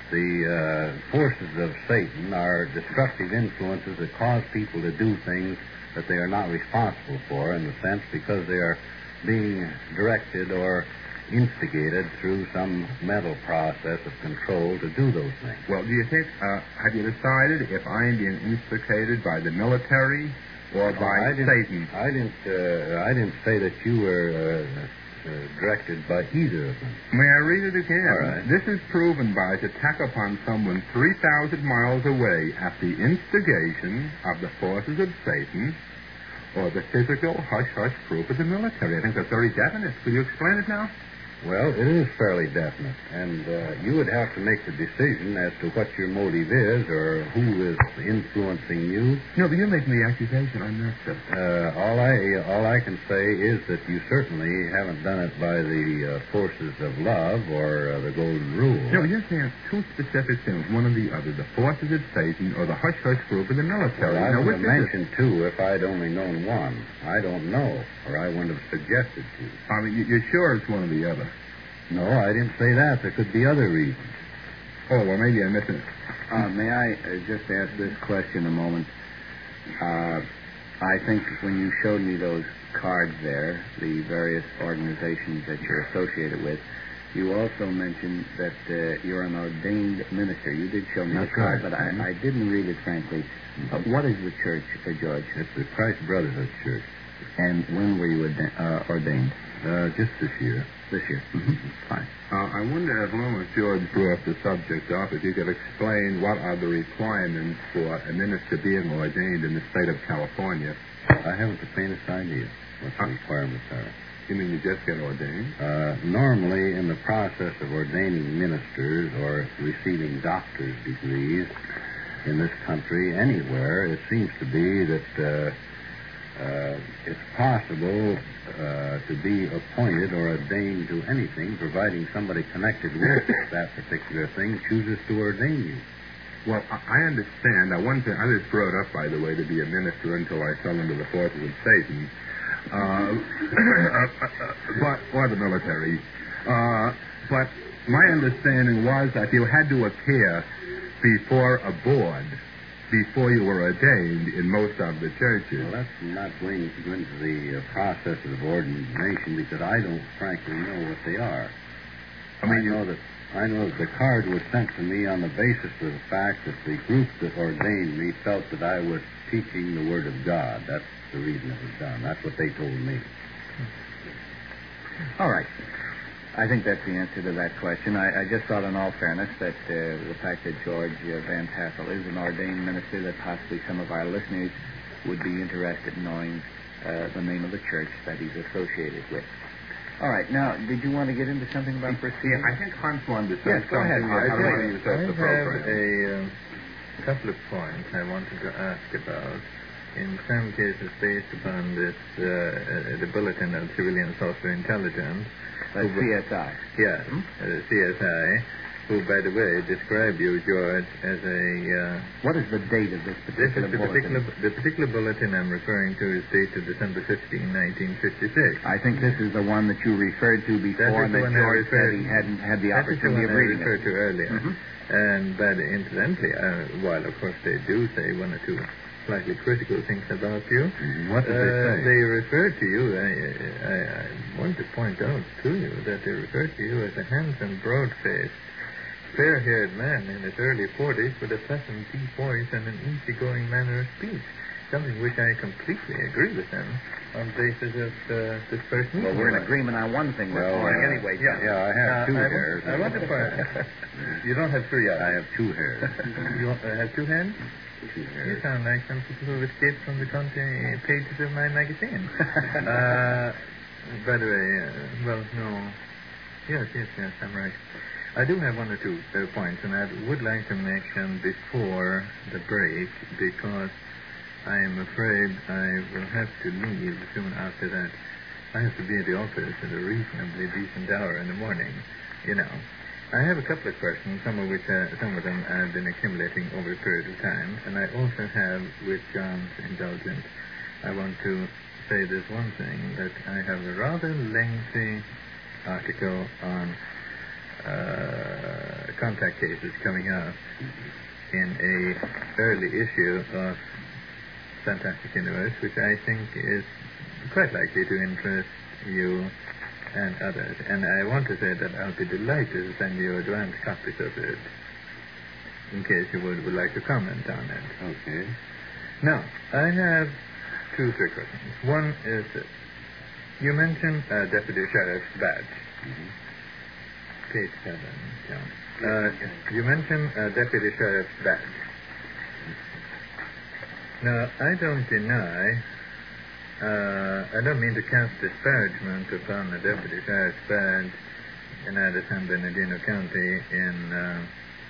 The uh, forces of Satan are destructive influences that cause people to do things that they are not responsible for, in the sense because they are being directed or instigated through some mental process of control to do those things. Well, do you think, uh, have you decided if I'm being instigated by the military or by I didn't, Satan? I didn't. Uh, I didn't say that you were uh, uh, directed by either of them. May I read it again? All right. This is proven by the attack upon someone three thousand miles away at the instigation of the forces of Satan or the physical hush-hush group of the military. I think that's very definite. Will you explain it now? Well, it is fairly definite, and uh, you would have to make the decision as to what your motive is or who is influencing you. No, but you're making the accusation. I'm not sure. Uh, all I all I can say is that you certainly haven't done it by the uh, forces of love or uh, the Golden Rule. No, you're saying two specific things, one or the other, the forces of Satan or the hush-hush group of the military. Well, I now, would which have is it? mentioned two if I'd only known one. I don't know, or I wouldn't have suggested two. I mean, you- you're sure it's one or the other? No, I didn't say that. There could be other reasons. Oh, well, maybe I missed it. Uh, may I uh, just ask this question a moment? Uh, I think when you showed me those cards there, the various organizations that you're associated with, you also mentioned that uh, you're an ordained minister. You did show me That's the card, right. but I, Mhm. I didn't read it, frankly. Uh, what is the church, uh, George? It's the Christ Brotherhood Church. And when were you orda- uh, ordained? Uh, just this year. This year. Mm-hmm. Fine. Uh, I wonder, as long as George brought the subject up, if you could explain what are the requirements for a minister being ordained in the state of California. I haven't the faintest idea what the Uh, requirements are. You mean you just get ordained? Uh, normally, in the process of ordaining ministers or receiving doctor's degrees in this country, anywhere, it seems to be that uh, uh, it's possible uh, to be appointed or ordained to anything, providing somebody connected with that particular thing chooses to ordain you. Well, I I understand. Now, one thing, I was brought up, by the way, to be a minister until I fell into the forces of Satan. Uh, but, or the military. Uh, but my understanding was that you had to appear before a board before you were ordained in most of the churches. Well, that's not going to go into the uh, process of ordination because I don't frankly know what they are. I mean, I know that I know that the card was sent to me on the basis of the fact that the group that ordained me felt that I was teaching the Word of God. That's the reason it was done. That's what they told me. All right. I think that's the answer to that question. I, I just thought, in all fairness, that uh, the fact that George uh, Van Tassel is an ordained minister, that possibly some of our listeners would be interested in knowing uh, the name of the church that he's associated with. All right. Now, did you want to get into something about proceedings? Yeah, I think Hans wanted to say Yes, go ahead, something. Hans. How Go do ahead. you use that I the have program? a um, couple of points I wanted to ask about. In some cases, based upon this, uh, uh, the Bulletin of Civilian Software Intelligence. That's who- C S I. Yes, Hmm? uh, C S I, who, by the way, described you, George, as a... Uh, What is the date of this this particular is the bulletin? particular, the particular bulletin I'm referring to is dated December fifteenth, nineteen fifty-six. I think this is the one that you referred to before, and That is the that one I George said referred- he hadn't had the That is the opportunity one of I reading referred it. to earlier. Mhm. And but incidentally, uh, while of course they do say one or two slightly critical things about you, What did uh, they say? they refer to you. I, I, I want to point out to you that they refer to you as a handsome, broad-faced, fair-haired man in his early forties with a pleasant, deep voice and an easygoing manner of speech. Something which I completely agree with them on the basis of uh, this first meeting. Well, we're in agreement on one thing this Well, morning uh, anyway, Yeah, John. Yeah, I have Uh, two I hairs. Want, I want to point. You don't have three eyes. I have two hairs. You uh, have two hands? Two You hairs. sound like some people who have escaped from the content pages of my magazine. uh, by the way, uh, well, no. Yes, yes, yes, I'm right. I do have one or two uh, points, and I would like to make them before the break, because I am afraid I will have to leave soon after that. I have to be at the office at a reasonably decent hour in the morning, you know. I have a couple of questions, some of which, uh, some of them have been accumulating over a period of time, and I also have, with John's indulgence, I want to say this one thing, that I have a rather lengthy article on uh, contact cases coming out in a early issue of Fantastic Universe, which I think is quite likely to interest you and others. And I want to say that I'll be delighted to send you advance copies of it in case you would, would like to comment on it. Okay. Now, I have two, three questions. One is this. You mentioned uh, Deputy Sheriff's badge. Mhm. Page seven, John. Uh, you mentioned uh, Deputy Sheriff's badge. Now, I don't deny, uh, I don't mean to cast disparagement upon the Deputy Sheriff's badge in either San Bernardino County in uh,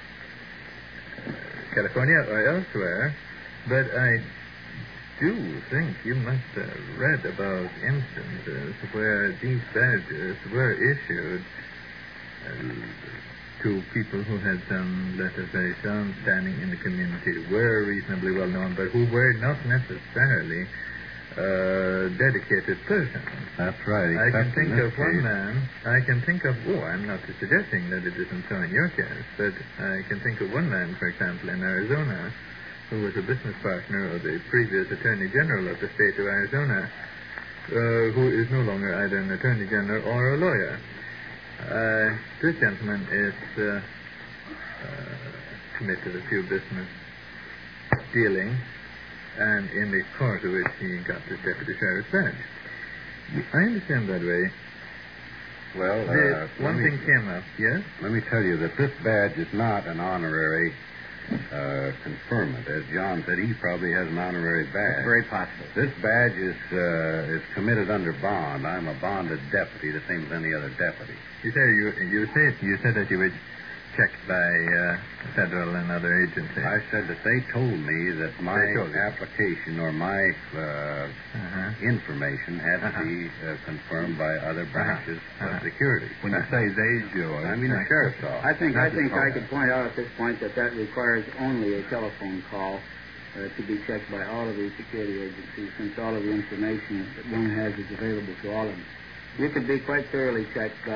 California or elsewhere, but I do think you must have read about instances where these badges were issued uh, to people who had some, let us say, some standing in the community, were reasonably well known, but who were not necessarily uh, dedicated persons. That's right. I can except in think this of one case. man, I can think of, oh, I'm not suggesting that it isn't so in your case, but I can think of one man, for example, in Arizona, who was a business partner of the previous Attorney General of the state of Arizona, uh, who is no longer either an Attorney General or a lawyer. Uh, this gentleman is uh, uh, committed a few business dealing, and in the course of which he got this deputy sheriff's badge. I understand, by the way, Well, that uh, one let me- thing came up, yes? Let me tell you that this badge is not an honorary uh, conferment. As John said, he probably has an honorary badge. It's very possible. This badge is uh, is committed under bond. I'm a bonded deputy, the same as any other deputy. You say you you say you said that you were checked by uh, federal and other agencies. I said that they told me that my They told you. application or my uh, Uh-huh. information had Uh-huh. to be uh, confirmed by other branches Uh-huh. of security. When you say they, George, I mean the sheriff's office. I think I think I Oh. could point out at this point that that requires only a telephone call uh, to be checked by all of the security agencies, since all of the information that one has is available to all of them. You could be quite thoroughly checked by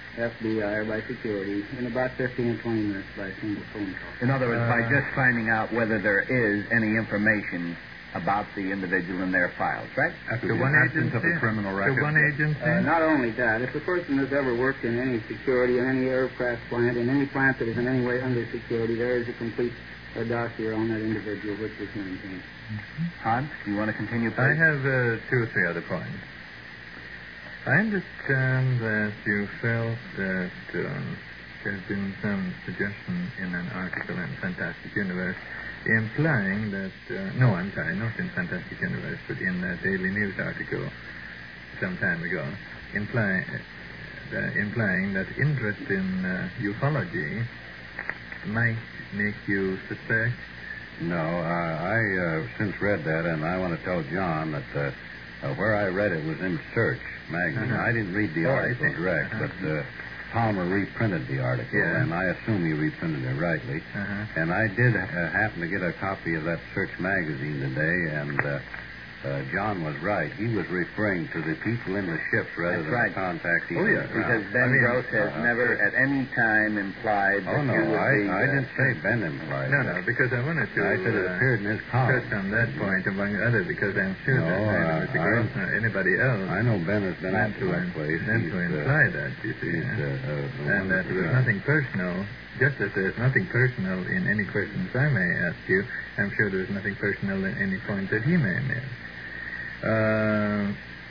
F B I or by security in about fifteen or twenty minutes by a single phone call. In other words, by Uh, just finding out whether there is any information about the individual in their files, right? After To the one absence agency? of a criminal To record. one agency? Uh, not only that, if the person has ever worked in any security, in any aircraft plant, in any plant that is in any way under security, there is a complete uh, dossier on that individual which is maintained. Hans, do you want to continue, please? I have uh, two or three other points. I understand that you felt that um, there has been some suggestion in an article in Fantastic Universe implying that, uh, no, I'm sorry, not in Fantastic Universe, but in a Daily News article some time ago, imply, uh, implying that interest in uh, ufology might make you suspect. No, uh, I uh, since read that, and I want to tell John that uh, uh, where I read it was in Search magazine. Uh-huh. I didn't read the Oh, I article see. direct, Uh-huh. but uh, Palmer reprinted the article, Yeah. and I assume he reprinted it rightly. Uh-huh. And I did uh, happen to get a copy of that Search magazine today, and uh, uh, John was right. He was referring to the people in the ships rather That's than right. the contact he Oh, yeah, Because Ben I mean, Gross has uh-huh. never at any time implied that Oh, no, you would I, be... I uh, didn't say Ben implied. No, no, because I wanted to I said it uh, appeared in his column. touch on that point among others, because I'm sure No, that neither uh, Mister I- Gross nor anybody else I know Ben has been meant out to, to that place. meant He's, to uh, imply that, you see. he's, uh, uh, uh, and that there was wonderful guy. nothing personal, just as there's nothing personal in any questions I may ask you, I'm sure there's nothing personal in any point that he may make. Uh,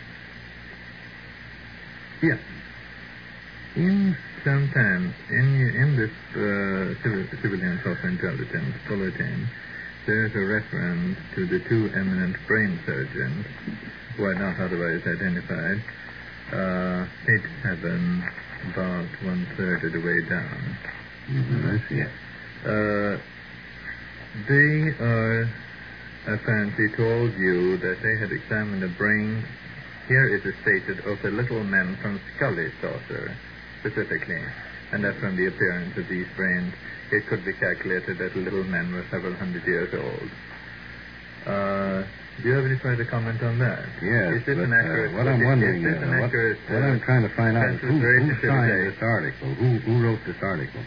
yeah. In sometimes, in, in this uh, civil, civilian software intelligence bulletin, there's a reference to the two eminent brain surgeons who are not otherwise identified. Uh, page seven, about one-third of the way down. Mhm, I see. Uh, they are apparently told you that they had examined the brains, here it is stated, of the little men from Scully saucer, specifically, and that from the appearance of these brains, it could be calculated that little men were several hundred years old. Uh, do you have any further comment on that? Yes, Is this but, an accurate... uh, what I'm wondering is this is, an what, accurate... what uh, I'm trying to find out is who, transliteration, who should we signed say? this article? Who, who wrote this article?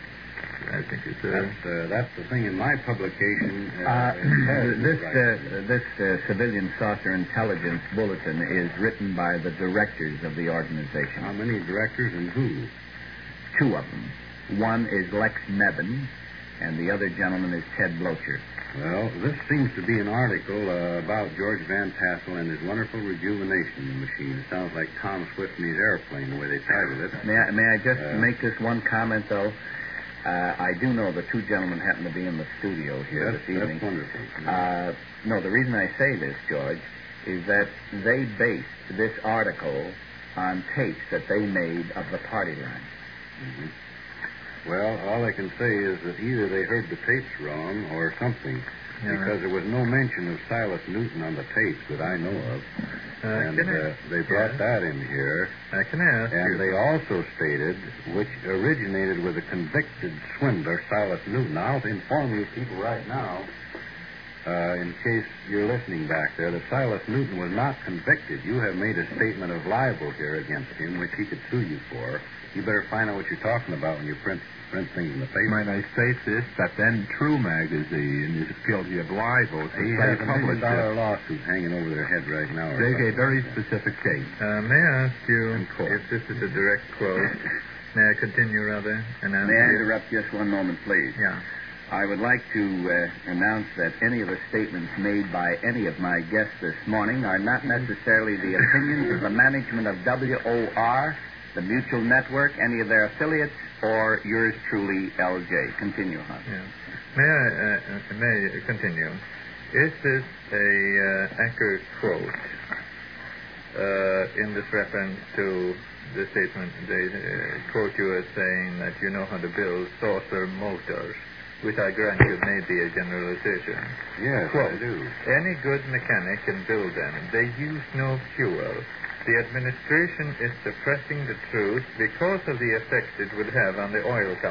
I think it's... Uh, That's, uh, that's the thing in my publication. Uh, Uh, it says this right. uh, this uh, civilian saucer intelligence bulletin is written by the directors of the How organization. many directors and who? Two of them. One is Lex Nevin, and the other gentleman is Ted Blocher. Well, this seems to be an article uh, about George Van Tassel and his wonderful rejuvenation machine. It sounds like Tom Swift and his airplane, the way they titled it. May I, may I just Uh, make this one comment, though? Uh, I do know the two gentlemen happen to be in the studio here That's, this evening. that's wonderful. Uh, no, the reason I say this, George, is that they based this article on tapes that they made of the party line. Mhm. Well, all I can say is that either they heard the tapes wrong or something, Yeah. because there was no mention of Silas Newton on the tapes that I know of. uh, and can I- uh, they brought yeah. that in here. Uh, can I ask And you... they also stated, which originated with a convicted swindler, Silas Newton. I'll inform you people right now, uh, in case you're listening back there, that Silas Newton was not convicted. You have made a statement of libel here against him, which he could sue you for. You better find out what you're talking about when you print print things in the paper. Might I state this, that then True magazine is guilty of libel. He They has have a million published dollar it. lawsuit hanging over their head right now. or There's a something very like that. specific case. Uh, may I ask you In court. if this is a direct quote? May I continue, rather? And ask May I you- interrupt just one moment, please? Yeah. I would like to uh, announce that any of the statements made by any of my guests this morning are not necessarily the opinions of the management of W O R, the Mutual Network, any of their affiliates, or yours truly, L J. Continue, Hunt. Yeah. May I uh, uh, may I continue? Is this a uh, accurate quote uh, in this reference to the statement? They uh, quote you as saying that you know how to build saucer motors, which I grant you may be a generalization. Yes, Quote, I do. any good mechanic can build them. They use no fuel. The administration is suppressing the truth because of the effect it would have on the oil company.